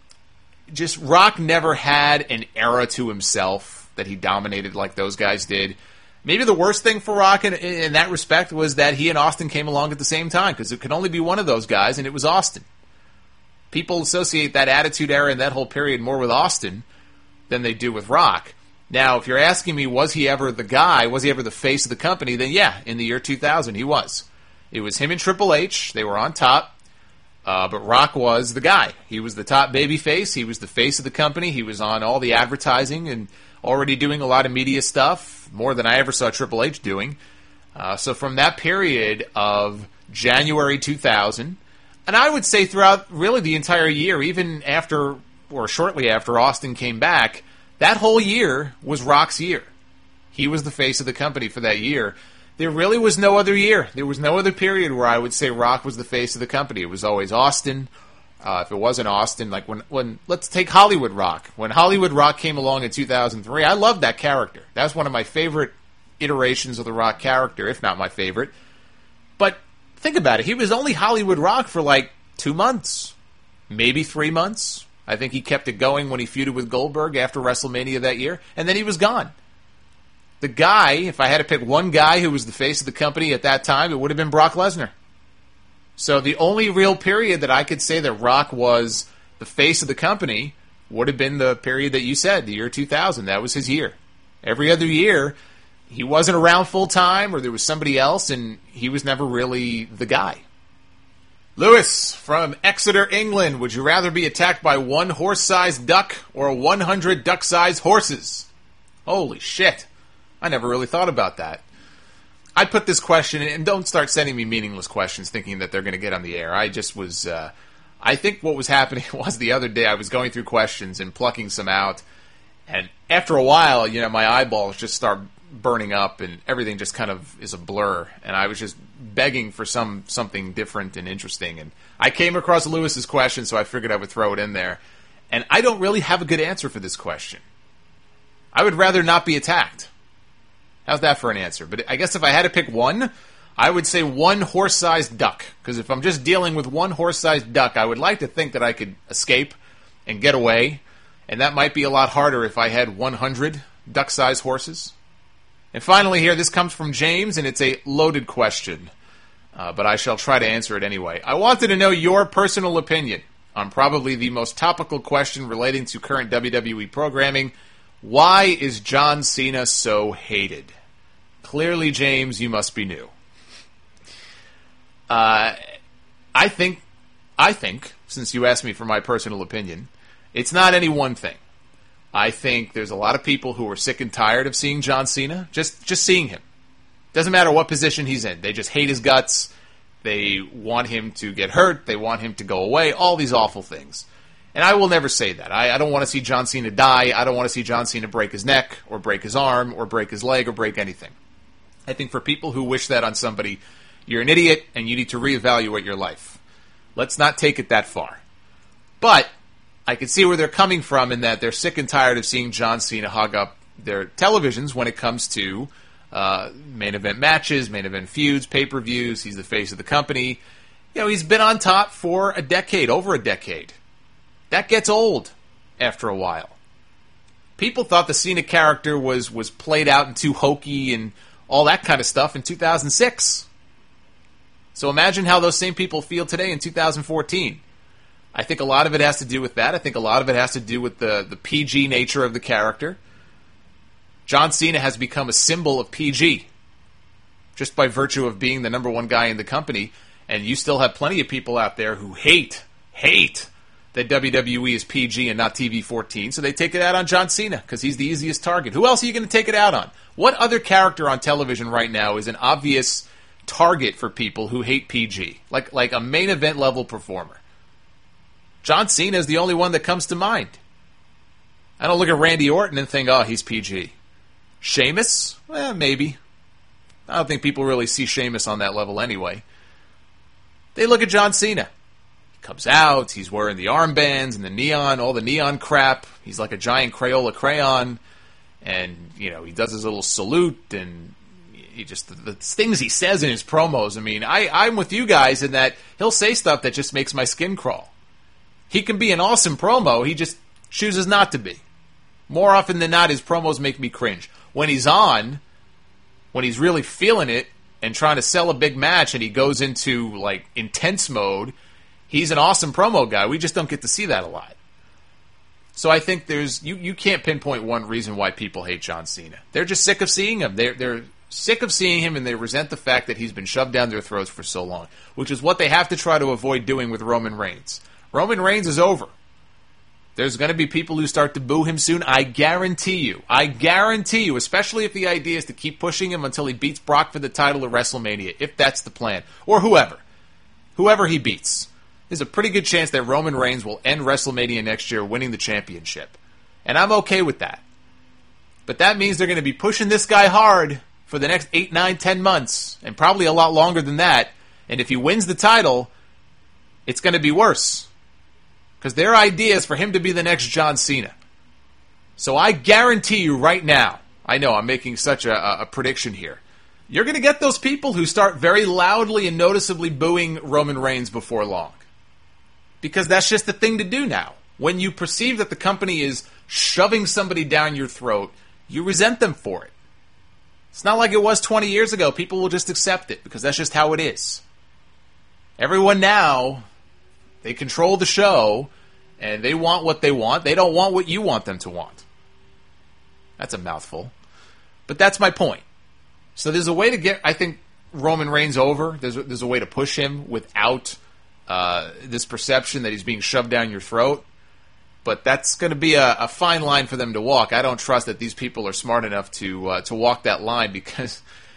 never had an era to himself that he dominated like those guys did. Maybe the worst thing for Rock in that respect was that he and Austin came along at the same time, because it could only be one of those guys, and it was Austin. People associate that Attitude Era and that whole period more with Austin than they do with Rock. Now, if you're asking me, was he ever the guy, was he ever the face of the company, then yeah, in the year 2000, he was. It was him and Triple H. They were on top, but Rock was the guy. He was the top baby face. He was the face of the company. He was on all the advertising and already doing a lot of media stuff, more than I ever saw Triple H doing. So from that period of January 2000, and I would say throughout really the entire year, even after or shortly after Austin came back, that whole year was Rock's year. He was the face of the company for that year. There really was no other year. There was no other period where I would say Rock was the face of the company. It was always Austin. If it wasn't Austin, like when let's take Hollywood Rock. When Hollywood Rock came along in 2003, I loved that character. That's one of my favorite iterations of the Rock character, if not my favorite. But think about it. He was only Hollywood Rock for like 2 months, maybe 3 months. I think he kept it going when he feuded with Goldberg after WrestleMania that year, and then he was gone. The guy, if I had to pick one guy who was the face of the company at that time, it would have been Brock Lesnar. So the only real period that I could say that Rock was the face of the company would have been the period that you said, the year 2000. That was his year. Every other year, he wasn't around full time, or there was somebody else, and he was never really the guy. Lewis from Exeter, England. Would you rather be attacked by one horse-sized duck or 100 duck-sized horses? Holy shit. I never really thought about that. I put this question, and don't start sending me meaningless questions thinking that they're going to get on the air. I just was, I think what was happening was the other day I was going through questions and plucking some out, and after a while, my eyeballs just start burning up and everything just kind of is a blur, and I was just begging for something different and interesting, and I came across Lewis's question, so I figured I would throw it in there, and I don't really have a good answer for this question. I would rather not be attacked. How's that for an answer? But I guess if I had to pick one, I would say one horse-sized duck. Because if I'm just dealing with one horse-sized duck, I would like to think that I could escape and get away. And that might be a lot harder if I had 100 duck-sized horses. And finally here, this comes from James, and it's a loaded question. But I shall try to answer it anyway. I wanted to know your personal opinion on probably the most topical question relating to current WWE programming. Why is John Cena so hated? Clearly, James, you must be new. I think, since you asked me for my personal opinion, it's not any one thing. I think there's a lot of people who are sick and tired of seeing John Cena, just seeing him. Doesn't matter what position he's in. They just hate his guts. They want him to get hurt. They want him to go away. All these awful things. And I will never say that. I don't want to see John Cena die. I don't want to see John Cena break his neck or break his arm or break his leg or break anything. I think for people who wish that on somebody, you're an idiot and you need to reevaluate your life. Let's not take it that far. But I can see where they're coming from in that they're sick and tired of seeing John Cena hog up their televisions when it comes to main event matches, main event feuds, pay-per-views. He's the face of the company. He's been on top for a decade, over a decade. That gets old after a while. People thought the Cena character was played out and too hokey and all that kind of stuff in 2006. So imagine how those same people feel today in 2014. I think a lot of it has to do with that. I think a lot of it has to do with the PG nature of the character. John Cena has become a symbol of PG just by virtue of being the number one guy in the company, and you still have plenty of people out there who hate that WWE is PG and not TV-14, so they take it out on John Cena because he's the easiest target. Who else are you going to take it out on? What other character on television right now is an obvious target for people who hate PG? Like a main event level performer. John Cena is the only one that comes to mind. I don't look at Randy Orton and think, oh, he's PG. Sheamus? Maybe. I don't think people really see Sheamus on that level anyway. They look at John Cena. Comes out, he's wearing the armbands and the neon, all the neon crap. He's like a giant Crayola crayon, and he does his little salute, and he just the things he says in his promos. I mean, I'm with you guys in that he'll say stuff that just makes my skin crawl. He can be an awesome promo, he just chooses not to be. More often than not, his promos make me cringe. When he's on, when he's really feeling it and trying to sell a big match, and he goes into like intense mode. He's an awesome promo guy. We just don't get to see that a lot. So I think you can't pinpoint one reason why people hate John Cena. They're just sick of seeing him. They're sick of seeing him, and they resent the fact that he's been shoved down their throats for so long, which is what they have to try to avoid doing with Roman Reigns. Roman Reigns is over. There's going to be people who start to boo him soon. I guarantee you, especially if the idea is to keep pushing him until he beats Brock for the title at WrestleMania, if that's the plan, or whoever he beats. There's a pretty good chance that Roman Reigns will end WrestleMania next year winning the championship. And I'm okay with that. But that means they're going to be pushing this guy hard for the next 8, 9, 10 months, and probably a lot longer than that. And if he wins the title, it's going to be worse. Because their idea is for him to be the next John Cena. So I guarantee you right now, I know I'm making such a prediction here, you're going to get those people who start very loudly and noticeably booing Roman Reigns before long. Because that's just the thing to do now. When you perceive that the company is shoving somebody down your throat, you resent them for it. It's not like it was 20 years ago. People will just accept it because that's just how it is. Everyone now, they control the show and they want what they want. They don't want what you want them to want. That's a mouthful. But that's my point. So there's a way to get, I think, Roman Reigns over. There's a way to push him without this perception that he's being shoved down your throat. But that's going to be a fine line for them to walk. I don't trust that these people are smart enough to walk that line because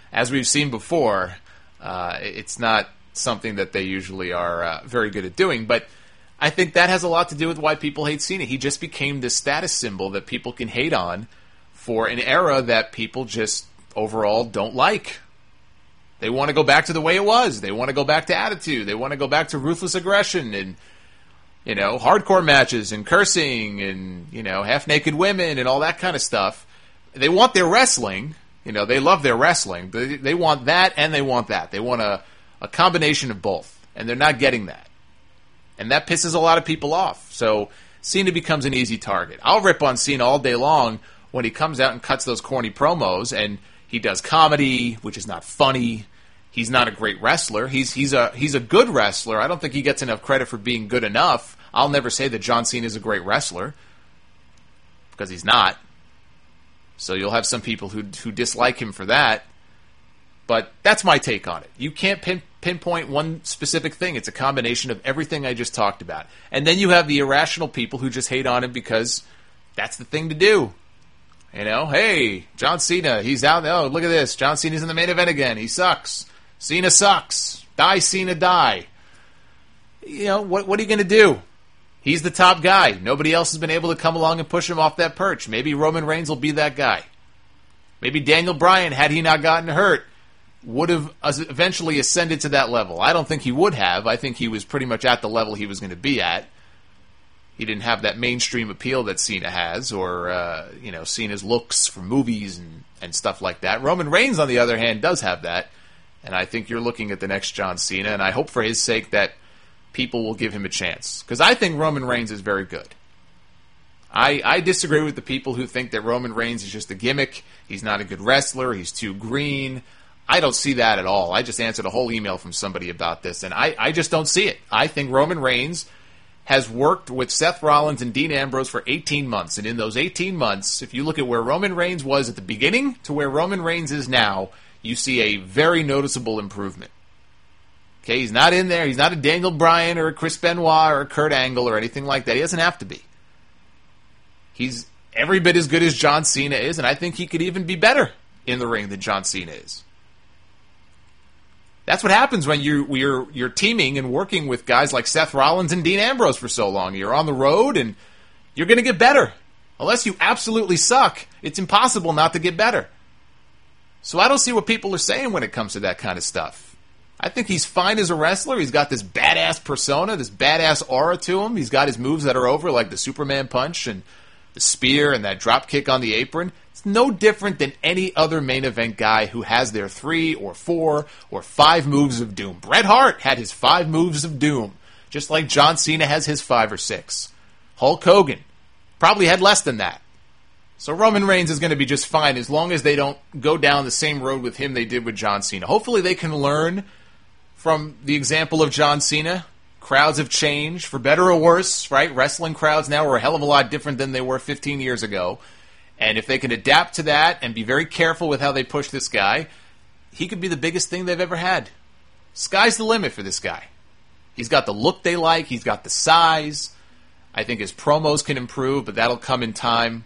as we've seen before, it's not something that they usually are very good at doing. But I think that has a lot to do with why people hate Cena. He just became this status symbol that people can hate on for an era that people just overall don't like. They want to go back to the way it was. They want to go back to attitude. They want to go back to ruthless aggression and, hardcore matches and cursing and, half-naked women and all that kind of stuff. They want their wrestling. They love their wrestling. But they want that and they want that. They want a combination of both. And they're not getting that. And that pisses a lot of people off. So Cena becomes an easy target. I'll rip on Cena all day long when he comes out and cuts those corny promos, and he does comedy, which is not funny. He's not a great wrestler. He's a good wrestler. I don't think he gets enough credit for being good enough. I'll never say that John Cena is a great wrestler, because he's not. So you'll have some people who dislike him for that. But that's my take on it. You can't pinpoint one specific thing. It's a combination of everything I just talked about. And then you have the irrational people who just hate on him because that's the thing to do. Hey, John Cena, he's out there. Oh, look at this. John Cena's in the main event again. He sucks. Cena sucks. Die, Cena, die. What are you going to do? He's the top guy. Nobody else has been able to come along and push him off that perch. Maybe Roman Reigns will be that guy. Maybe Daniel Bryan, had he not gotten hurt, would have eventually ascended to that level. I don't think he would have. I think he was pretty much at the level he was going to be at. He didn't have that mainstream appeal that Cena has, or Cena's looks for movies and stuff like that. Roman Reigns, on the other hand, does have that, and I think you're looking at the next John Cena, and I hope for his sake that people will give him a chance, because I think Roman Reigns is very good. I disagree with the people who think that Roman Reigns is just a gimmick. He's not a good wrestler. He's too green. I don't see that at all. I just answered a whole email from somebody about this, and I just don't see it. I think Roman Reigns has worked with Seth Rollins and Dean Ambrose for 18 months, and in those 18 months, if you look at where Roman Reigns was at the beginning to where Roman Reigns is now, you see a very noticeable improvement. Okay, he's not in there. He's not a Daniel Bryan or a Chris Benoit or a Kurt Angle or anything like that. He doesn't have to be. He's every bit as good as John Cena is, and I think he could even be better in the ring than John Cena is. That's what happens when you're teaming and working with guys like Seth Rollins and Dean Ambrose for so long. You're on the road, and you're going to get better. Unless you absolutely suck, it's impossible not to get better. So I don't see what people are saying when it comes to that kind of stuff. I think he's fine as a wrestler. He's got this badass persona, this badass aura to him. He's got his moves that are over, like the Superman punch and the spear and that drop kick on the apron. It's no different than any other main event guy who has their 3 or 4 or 5 moves of doom. Bret Hart had his 5 moves of doom, just like John Cena has his 5 or 6. Hulk Hogan probably had less than that. So Roman Reigns is going to be just fine as long as they don't go down the same road with him they did with John Cena. Hopefully they can learn from the example of John Cena. Crowds have changed, for better or worse, right? Wrestling crowds now are a hell of a lot different than they were 15 years ago. And if they can adapt to that and be very careful with how they push this guy, he could be the biggest thing they've ever had. Sky's the limit for this guy. He's got the look they like. He's got the size. I think his promos can improve, but that'll come in time.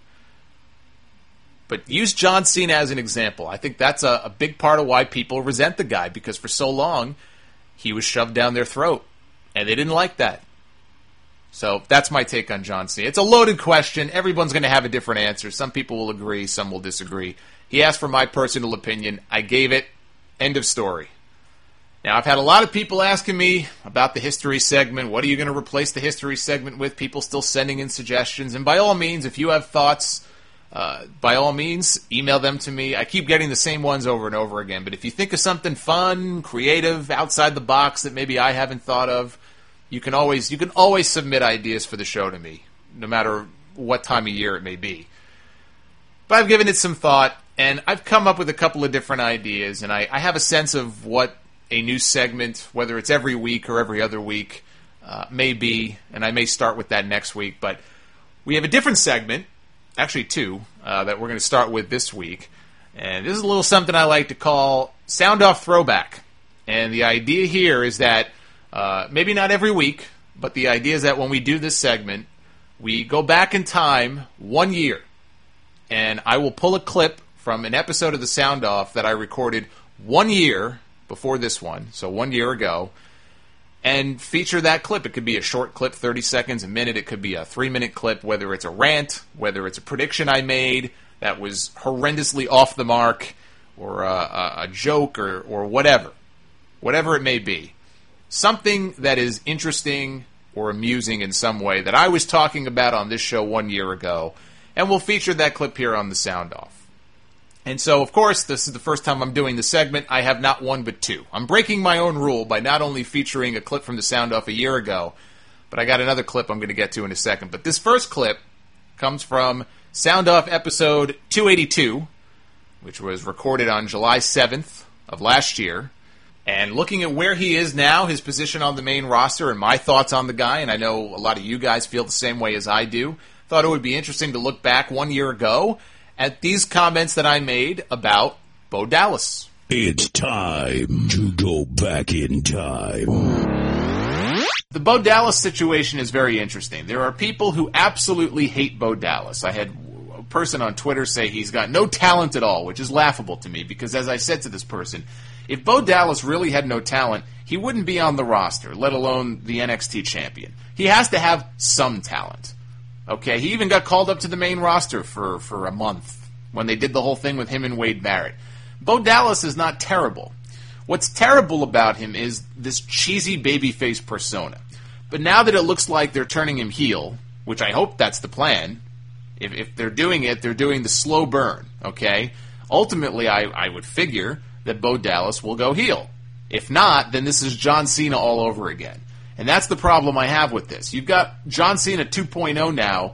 But use John Cena as an example. I think that's a big part of why people resent the guy, because for so long, he was shoved down their throat. And they didn't like that. So that's my take on John Cena. It's a loaded question. Everyone's going to have a different answer. Some people will agree, some will disagree. He asked for my personal opinion. I gave it. End of story. Now, I've had a lot of people asking me about the history segment. What are you going to replace the history segment with? People still sending in suggestions. And by all means, if you have thoughts, by all means, email them to me. I keep getting the same ones over and over again. But if you think of something fun, creative, outside the box that maybe I haven't thought of, you can always submit ideas for the show to me, no matter what time of year it may be. But I've given it some thought, and I've come up with a couple of different ideas, and I have a sense of what a new segment, whether it's every week or every other week, may be, and I may start with that next week. But we have a different segment, actually 2, that we're going to start with this week. And this is a little something I like to call Sound Off Throwback. And the idea here is that, maybe not every week, but the idea is that when we do this segment, we go back in time 1 year. And I will pull a clip from an episode of the Sound Off that I recorded 1 year before this one, so 1 year ago, and feature that clip. It could be a short clip, 30 seconds, a minute. It could be a 3-minute clip, whether it's a rant, whether it's a prediction I made that was horrendously off the mark, or a joke, or whatever. Whatever it may be. Something that is interesting or amusing in some way that I was talking about on this show 1 year ago, and we'll feature that clip here on the Sound Off. And so, of course, this is the first time I'm doing the segment. I have not one but two. I'm breaking my own rule by not only featuring a clip from the Sound Off a year ago, but I got another clip I'm going to get to in a second. But this first clip comes from Sound Off episode 282, which was recorded on July 7th of last year. And looking at where he is now, his position on the main roster, and my thoughts on the guy, and I know a lot of you guys feel the same way as I do, thought it would be interesting to look back 1 year ago at these comments that I made about Bo Dallas. It's time to go back in time. The Bo Dallas situation is very interesting. There are people who absolutely hate Bo Dallas. I had a person on Twitter say he's got no talent at all, which is laughable to me because, as I said to this person, if Bo Dallas really had no talent, he wouldn't be on the roster, let alone the NXT champion. He has to have some talent. Okay, he even got called up to the main roster for a month when they did the whole thing with him and Wade Barrett. Bo Dallas is not terrible. What's terrible about him is this cheesy babyface persona. But now that it looks like they're turning him heel, which I hope that's the plan, if they're doing it, they're doing the slow burn, okay? Ultimately, I would figure that Bo Dallas will go heel. If not, then this is John Cena all over again. And that's the problem I have with this. You've got John Cena 2.0 now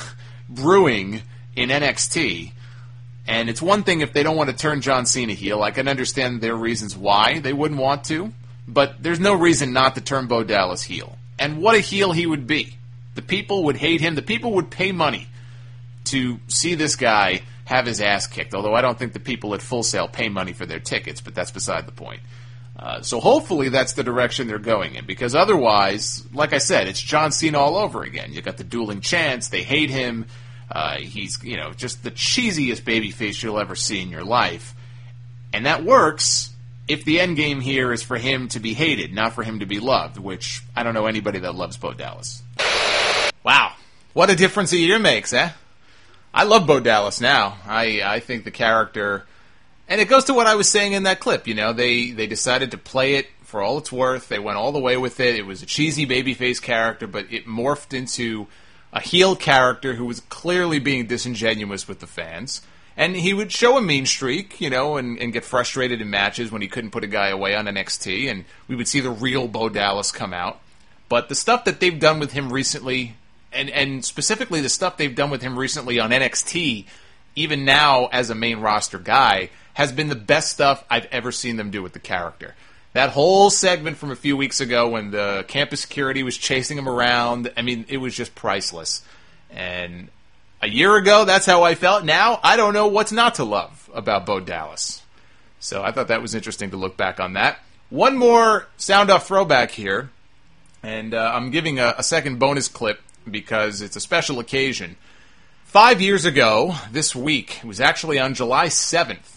brewing in NXT, and it's one thing if they don't want to turn John Cena heel. I can understand their reasons why they wouldn't want to, but there's no reason not to turn Bo Dallas heel. And what a heel he would be. The people would hate him. The people would pay money to see this guy have his ass kicked, although I don't think the people at Full Sail pay money for their tickets, but that's beside the point. So hopefully that's the direction they're going in, because otherwise, like I said, it's John Cena all over again. You got the dueling chants, they hate him, he's, just the cheesiest babyface you'll ever see in your life. And that works if the end game here is for him to be hated, not for him to be loved, which I don't know anybody that loves Bo Dallas. Wow, what a difference a year makes, eh? I love Bo Dallas now. I think the character... And it goes to what I was saying in that clip, they decided to play it for all it's worth. They went all the way with it. It was a cheesy babyface character, but it morphed into a heel character who was clearly being disingenuous with the fans. And he would show a mean streak, and get frustrated in matches when he couldn't put a guy away on NXT, and we would see the real Bo Dallas come out. But the stuff that they've done with him recently, and specifically the stuff they've done with him recently on NXT, even now as a main roster guy, has been the best stuff I've ever seen them do with the character. That whole segment from a few weeks ago when the campus security was chasing him around, it was just priceless. And a year ago, that's how I felt. Now, I don't know what's not to love about Bo Dallas. So I thought that was interesting to look back on that. One more Sound Off throwback here, and I'm giving a second bonus clip because it's a special occasion. 5 years ago, this week, it was actually on July 7th,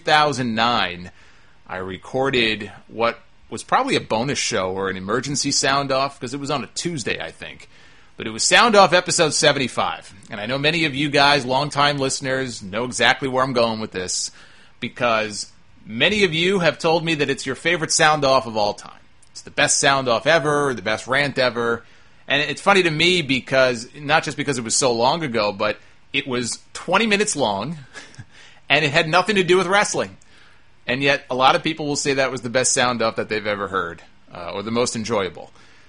2009, I recorded what was probably a bonus show or an emergency Sound Off, because it was on a Tuesday, I think. But it was Sound Off episode 75. And I know many of you guys, longtime listeners, know exactly where I'm going with this, because many of you have told me that it's your favorite Sound Off of all time. It's the best Sound Off ever, the best rant ever. And it's funny to me because, not just because it was so long ago, but it was 20 minutes long, and it had nothing to do with wrestling. And yet, a lot of people will say that was the best Sound Off that they've ever heard, or the most enjoyable.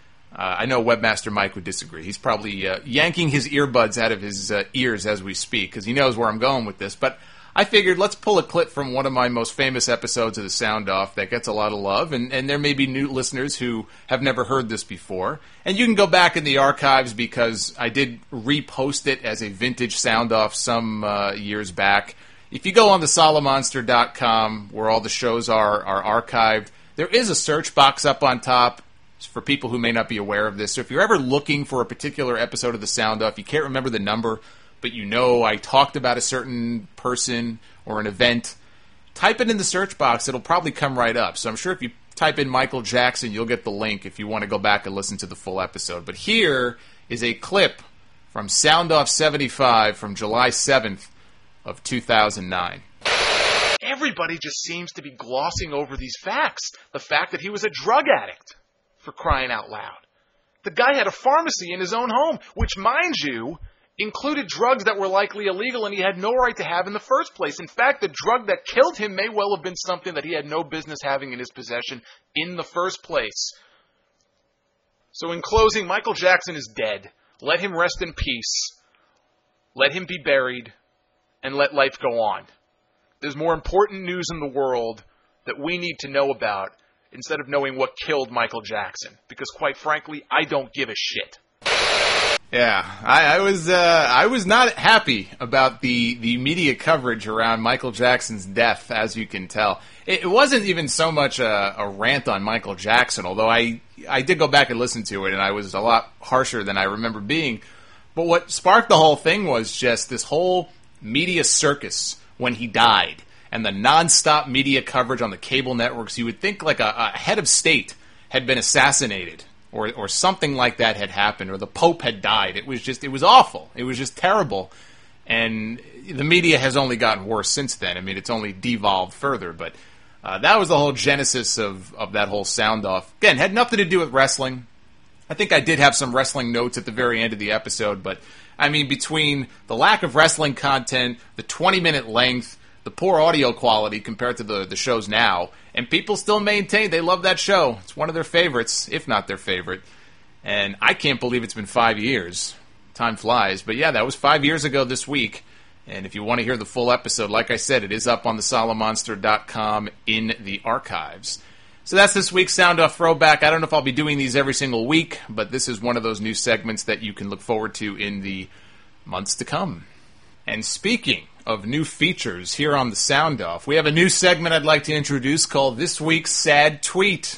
I know Webmaster Mike would disagree. He's probably yanking his earbuds out of his ears as we speak, because he knows where I'm going with this. But I figured, let's pull a clip from one of my most famous episodes of the Sound Off that gets a lot of love, and there may be new listeners who have never heard this before. And you can go back in the archives, because I did repost it as a vintage Sound Off some years back. If you go on the Solomonster.com, where all the shows are archived, there is a search box up on top for people who may not be aware of this. So if you're ever looking for a particular episode of the Sound Off, you can't remember the number, but I talked about a certain person or an event, type it in the search box. It'll probably come right up. So I'm sure if you type in Michael Jackson, you'll get the link if you want to go back and listen to the full episode. But here is a clip from Sound Off 75 from July 7th of 2009. Everybody just seems to be glossing over these facts. The fact that he was a drug addict, for crying out loud. The guy had a pharmacy in his own home, which, mind you, included drugs that were likely illegal and he had no right to have in the first place. In fact, the drug that killed him may well have been something that he had no business having in his possession in the first place. So in closing, Michael Jackson is dead. Let him rest in peace. Let him be buried. And let life go on. There's more important news in the world that we need to know about instead of knowing what killed Michael Jackson. Because quite frankly, I don't give a shit. Yeah, I was not happy about the media coverage around Michael Jackson's death, as you can tell. It wasn't even so much a rant on Michael Jackson, although I did go back and listen to it, and I was a lot harsher than I remember being. But what sparked the whole thing was just this whole media circus when he died, and the nonstop media coverage on the cable networks. You would think like a head of state had been assassinated, or something like that had happened, or the Pope had died. It was awful. It was just terrible. And the media has only gotten worse since then. I mean, it's only devolved further, but that was the whole genesis of that whole sound off. Again, had nothing to do with wrestling. I think I did have some wrestling notes at the very end of the episode, but I mean, between the lack of wrestling content, the 20-minute length, the poor audio quality compared to the shows now, and people still maintain they love that show. It's one of their favorites, if not their favorite. And I can't believe it's been 5 years. Time flies. But yeah, that was 5 years ago this week. And if you want to hear the full episode, like I said, it is up on the Solomonster.com in the archives. So that's this week's Sound Off Throwback. I don't know if I'll be doing these every single week, but this is one of those new segments that you can look forward to in the months to come. And speaking of new features here on the Sound Off, we have a new segment I'd like to introduce called This Week's Sad Tweet.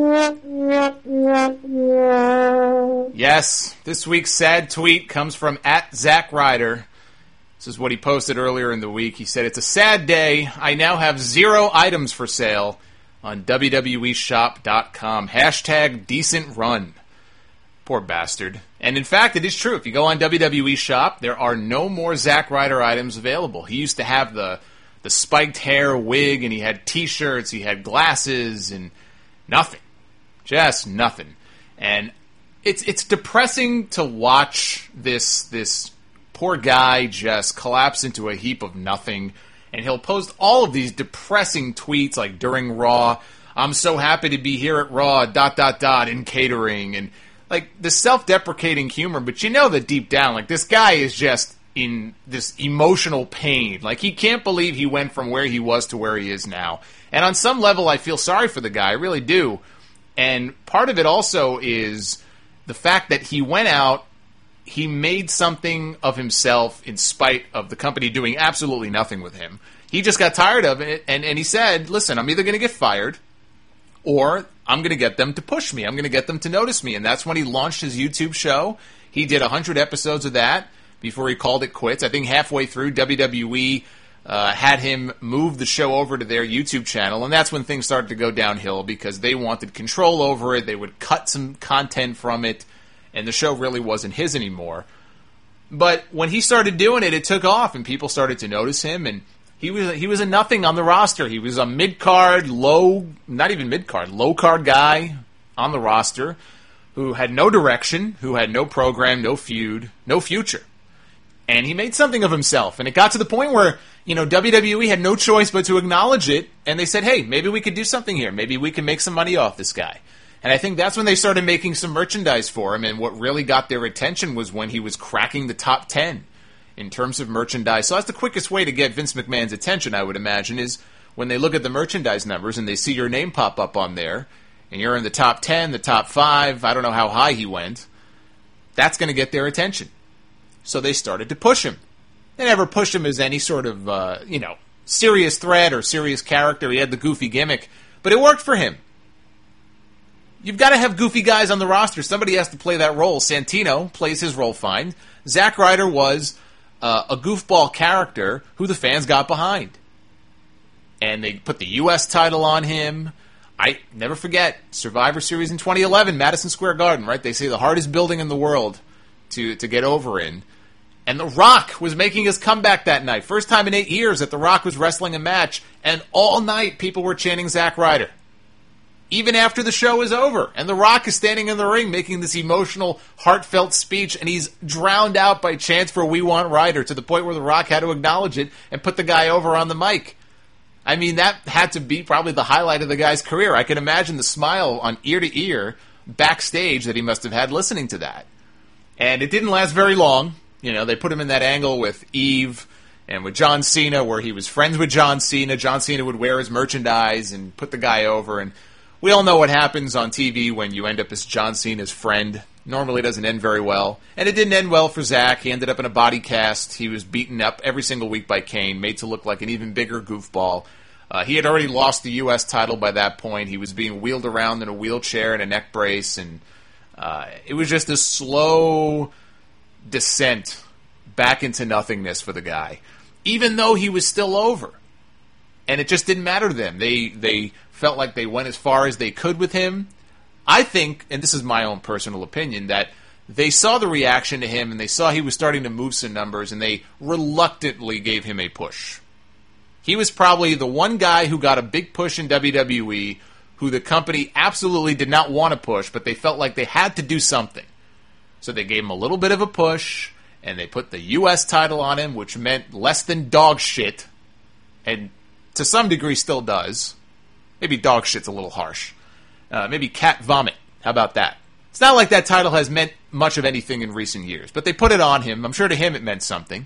Yes, this week's sad tweet comes from @ZackRyder. This is what he posted earlier in the week. He said, "It's a sad day. I now have 0 items for sale on WWEshop.com. Hashtag decent run." Poor bastard. And in fact, it is true. If you go on WWE Shop, there are no more Zack Ryder items available. He used to have the spiked hair wig, and he had t-shirts, he had glasses, and nothing. Just nothing. And it's depressing to watch this poor guy just collapse into a heap of nothing. And he'll post all of these depressing tweets like during Raw, "I'm so happy to be here at Raw, ... in catering," and like the self-deprecating humor, but you know that deep down, like this guy is just in this emotional pain. Like he can't believe he went from where he was to where he is now. And on some level, I feel sorry for the guy. I really do. And part of it also is the fact that he went out, he made something of himself in spite of the company doing absolutely nothing with him. He just got tired of it, and he said, "Listen, I'm either going to get fired, or I'm going to get them to push me. I'm going to get them to notice me." And that's when he launched his YouTube show. He did 100 episodes of that before he called it quits. I think halfway through, WWE had him move the show over to their YouTube channel, and that's when things started to go downhill because they wanted control over it. They would cut some content from it, and the show really wasn't his anymore. But when he started doing it, it took off, and people started to notice him, and he was a nothing on the roster. He was a mid-card, low-card guy on the roster who had no direction, who had no program, no feud, no future. And he made something of himself, and it got to the point where, WWE had no choice but to acknowledge it, and they said, "Hey, maybe we could do something here. Maybe we can make some money off this guy." And I think that's when they started making some merchandise for him, and what really got their attention was when he was cracking the top 10 in terms of merchandise. So that's the quickest way to get Vince McMahon's attention, I would imagine, is when they look at the merchandise numbers and they see your name pop up on there, and you're in the top 10, the top 5, I don't know how high he went, that's going to get their attention. So they started to push him. They never pushed him as any sort of, serious threat or serious character. He had the goofy gimmick, but it worked for him. You've got to have goofy guys on the roster. Somebody has to play that role. Santino plays his role fine. Zack Ryder was a goofball character who the fans got behind. and they put the U.S. title on him. I never forget Survivor Series in 2011, Madison Square Garden, right? They say the hardest building in the world to get over in. And The Rock was making his comeback that night. First time in 8 years that The Rock was wrestling a match, and all night people were chanting Zack Ryder. Even after the show is over, and The Rock is standing in the ring making this emotional, heartfelt speech, and he's drowned out by chants for "We Want Ryder" to the point where The Rock had to acknowledge it and put the guy over on the mic. I mean, that had to be probably the highlight of the guy's career. I can imagine the smile on ear to ear backstage that he must have had listening to that. And it didn't last very long. You know, they put him in that angle with Eve and with John Cena where he was friends with John Cena. John Cena would wear his merchandise and put the guy over, and we all know what happens on TV when you end up as John Cena's friend. Normally it doesn't end very well. And it didn't end well for Zack. He ended up in a body cast. He was beaten up every single week by Kane, made to look like an even bigger goofball. He had already lost the U.S. title by that point. He was being wheeled around in a wheelchair and a neck brace. And it was just a slow descent back into nothingness for the guy, even though he was still over. And it just didn't matter to them. They felt like they went as far as they could with him. I think, and this is my own personal opinion, that they saw the reaction to him and they saw he was starting to move some numbers and they reluctantly gave him a push. He was probably the one guy who got a big push in WWE who the company absolutely did not want to push, but they felt like they had to do something. So they gave him a little bit of a push and they put the U.S. title on him, which meant less than dog shit, and to some degree still does. Maybe dog shit's a little harsh. Maybe cat vomit. How about that? It's not like that title has meant much of anything in recent years, but they put it on him. I'm sure to him it meant something.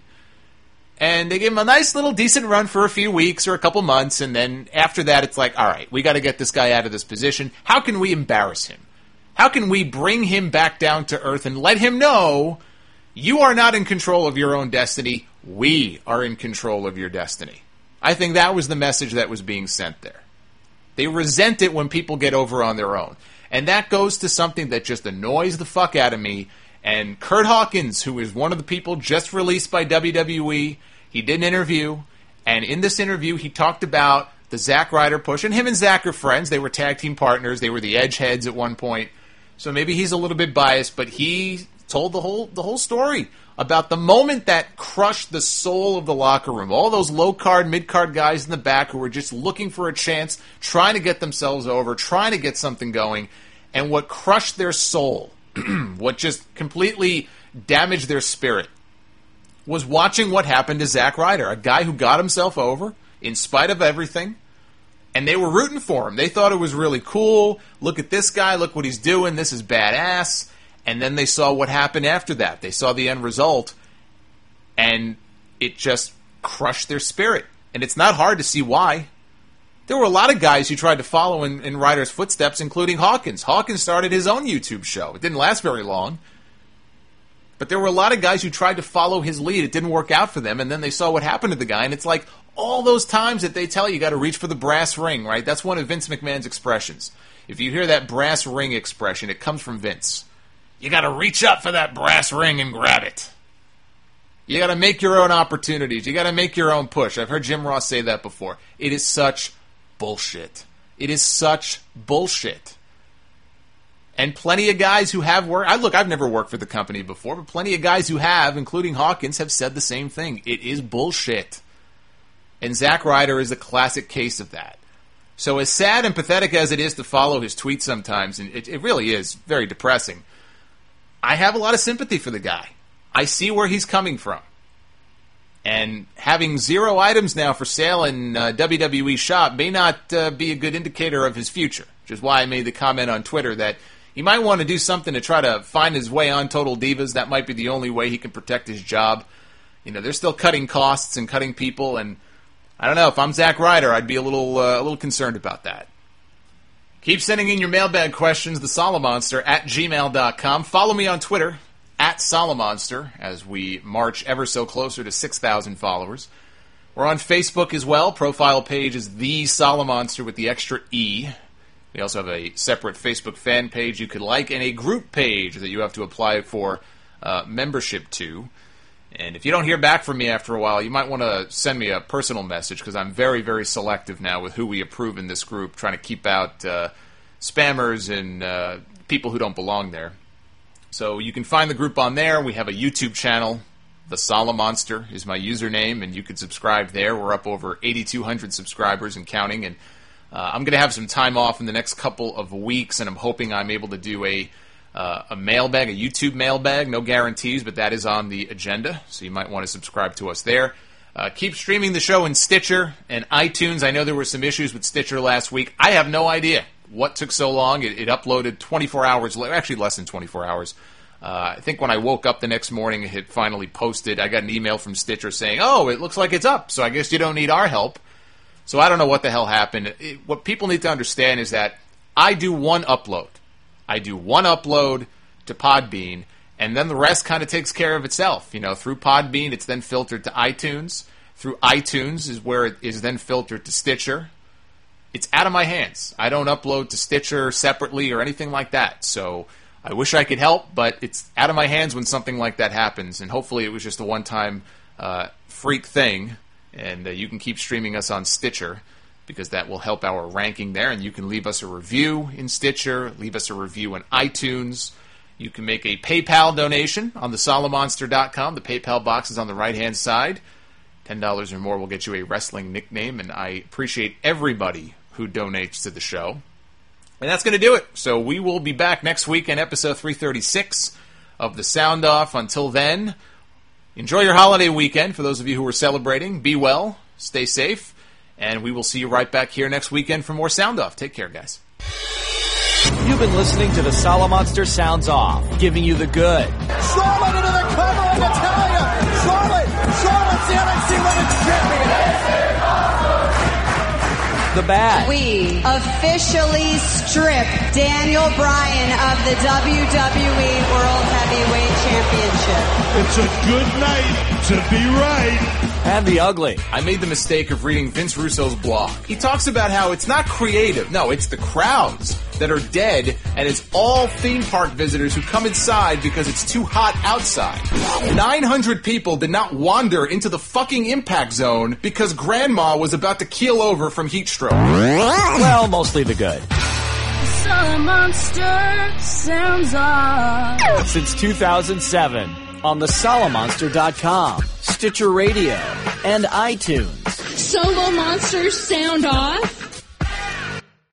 And they gave him a nice little decent run for a few weeks or a couple months, and then after that it's like, all right, we got to get this guy out of this position. How can we embarrass him? How can we bring him back down to earth and let him know you are not in control of your own destiny, we are in control of your destiny? I think that was the message that was being sent there. They resent it when people get over on their own. And that goes to something that just annoys the fuck out of me. And Kurt Hawkins, who is one of the people just released by WWE, he did an interview. And in this interview, he talked about the Zack Ryder push. And him and Zack are friends. They were tag team partners. They were the edge heads at one point. So maybe he's a little bit biased, but he told the whole story about the moment that crushed the soul of the locker room. All those low-card, mid-card guys in the back who were just looking for a chance, trying to get themselves over, trying to get something going. And what crushed their soul, what just completely damaged their spirit, was watching what happened to Zack Ryder, a guy who got himself over in spite of everything. And they were rooting for him. They thought it was really cool. Look at this guy. Look what he's doing. This is badass. And then they saw what happened after that. They saw the end result, and it just crushed their spirit. And it's not hard to see why. There were a lot of guys who tried to follow in Ryder's footsteps, including Hawkins. Hawkins started his own YouTube show. It didn't last very long. But there were a lot of guys who tried to follow his lead. It didn't work out for them, and then they saw what happened to the guy, and it's like all those times that they tell you got to reach for the brass ring, right? That's one of Vince McMahon's expressions. If you hear that brass ring expression, it comes from Vince. You got to reach up for that brass ring and grab it. You got to make your own opportunities. You got to make your own push. I've heard Jim Ross say that before. It is such bullshit. It is such bullshit. And plenty of guys who have worked... I've never worked for the company before, but plenty of guys who have, including Hawkins, have said the same thing. It is bullshit. And Zack Ryder is a classic case of that. So as sad and pathetic as it is to follow his tweets sometimes, and it really is very depressing, I have a lot of sympathy for the guy. I see where he's coming from. And having 0 items now for sale in WWE shop may not be a good indicator of his future, which is why I made the comment on Twitter that he might want to do something to try to find his way on Total Divas. That might be the only way he can protect his job. You know, they're still cutting costs and cutting people, and I don't know, if I'm Zack Ryder, I'd be a little concerned about that. Keep sending in your mailbag questions, thesolomonster @gmail.com. Follow me on Twitter, @Solomonster, as we march ever so closer to 6,000 followers. We're on Facebook as well. Profile page is The Solomonster with the extra E. We also have a separate Facebook fan page you could like, and a group page that you have to apply for membership to. And if you don't hear back from me after a while, you might want to send me a personal message, because I'm very, very selective now with who we approve in this group, trying to keep out spammers and people who don't belong there. So you can find the group on there. We have a YouTube channel. The Solomonster is my username, and you can subscribe there. We're up over 8,200 subscribers and counting, and I'm going to have some time off in the next couple of weeks, and I'm hoping I'm able to do a mailbag, a YouTube mailbag. No guarantees, but that is on the agenda, so you might want to subscribe to us there. Keep streaming the show in Stitcher and iTunes. I know there were some issues with Stitcher last week. I have no idea what took so long. It uploaded 24 hours later, actually less than 24 hours. I think when I woke up the next morning, it had finally posted. I got an email from Stitcher saying, oh, it looks like it's up, so I guess you don't need our help. So I don't know what the hell happened. What people need to understand is that I do one upload. I do one upload to Podbean, and then the rest kind of takes care of itself. You know, through Podbean, it's then filtered to iTunes. Through iTunes is where it is then filtered to Stitcher. It's out of my hands. I don't upload to Stitcher separately or anything like that. So I wish I could help, but it's out of my hands when something like that happens. And hopefully it was just a one-time freak thing, and you can keep streaming us on Stitcher, because that will help our ranking there. And you can leave us a review in Stitcher, leave us a review in iTunes. You can make a PayPal donation on the Solomonster.com. The PayPal box is on the right-hand side. $10 or more will get you a wrestling nickname, and I appreciate everybody who donates to the show. And that's going to do it. So we will be back next week in episode 336 of The Sound Off. Until then, enjoy your holiday weekend for those of you who are celebrating. Be well, stay safe, and we will see you right back here next weekend for more Sound Off. Take care, guys. You've been listening to the Solomonster Sounds Off, giving you the good. Charlotte into the cover of Natalya. Charlotte's the NXT Women's Champion. The bad. We officially strip Daniel Bryan of the WWE World Heavyweight Championship. It's a good night to be right. And the ugly. I made the mistake of reading Vince Russo's blog. He talks about how it's not creative. No, it's the crowds that are dead, and it's all theme park visitors who come inside because it's too hot outside. 900 people did not wander into the fucking Impact Zone because Grandma was about to keel over from heat stroke. Well, mostly the good. Solomonster Sounds Off. Since 2007 on the Solomonster.com, Stitcher Radio, and iTunes. Solomonster Sound Off.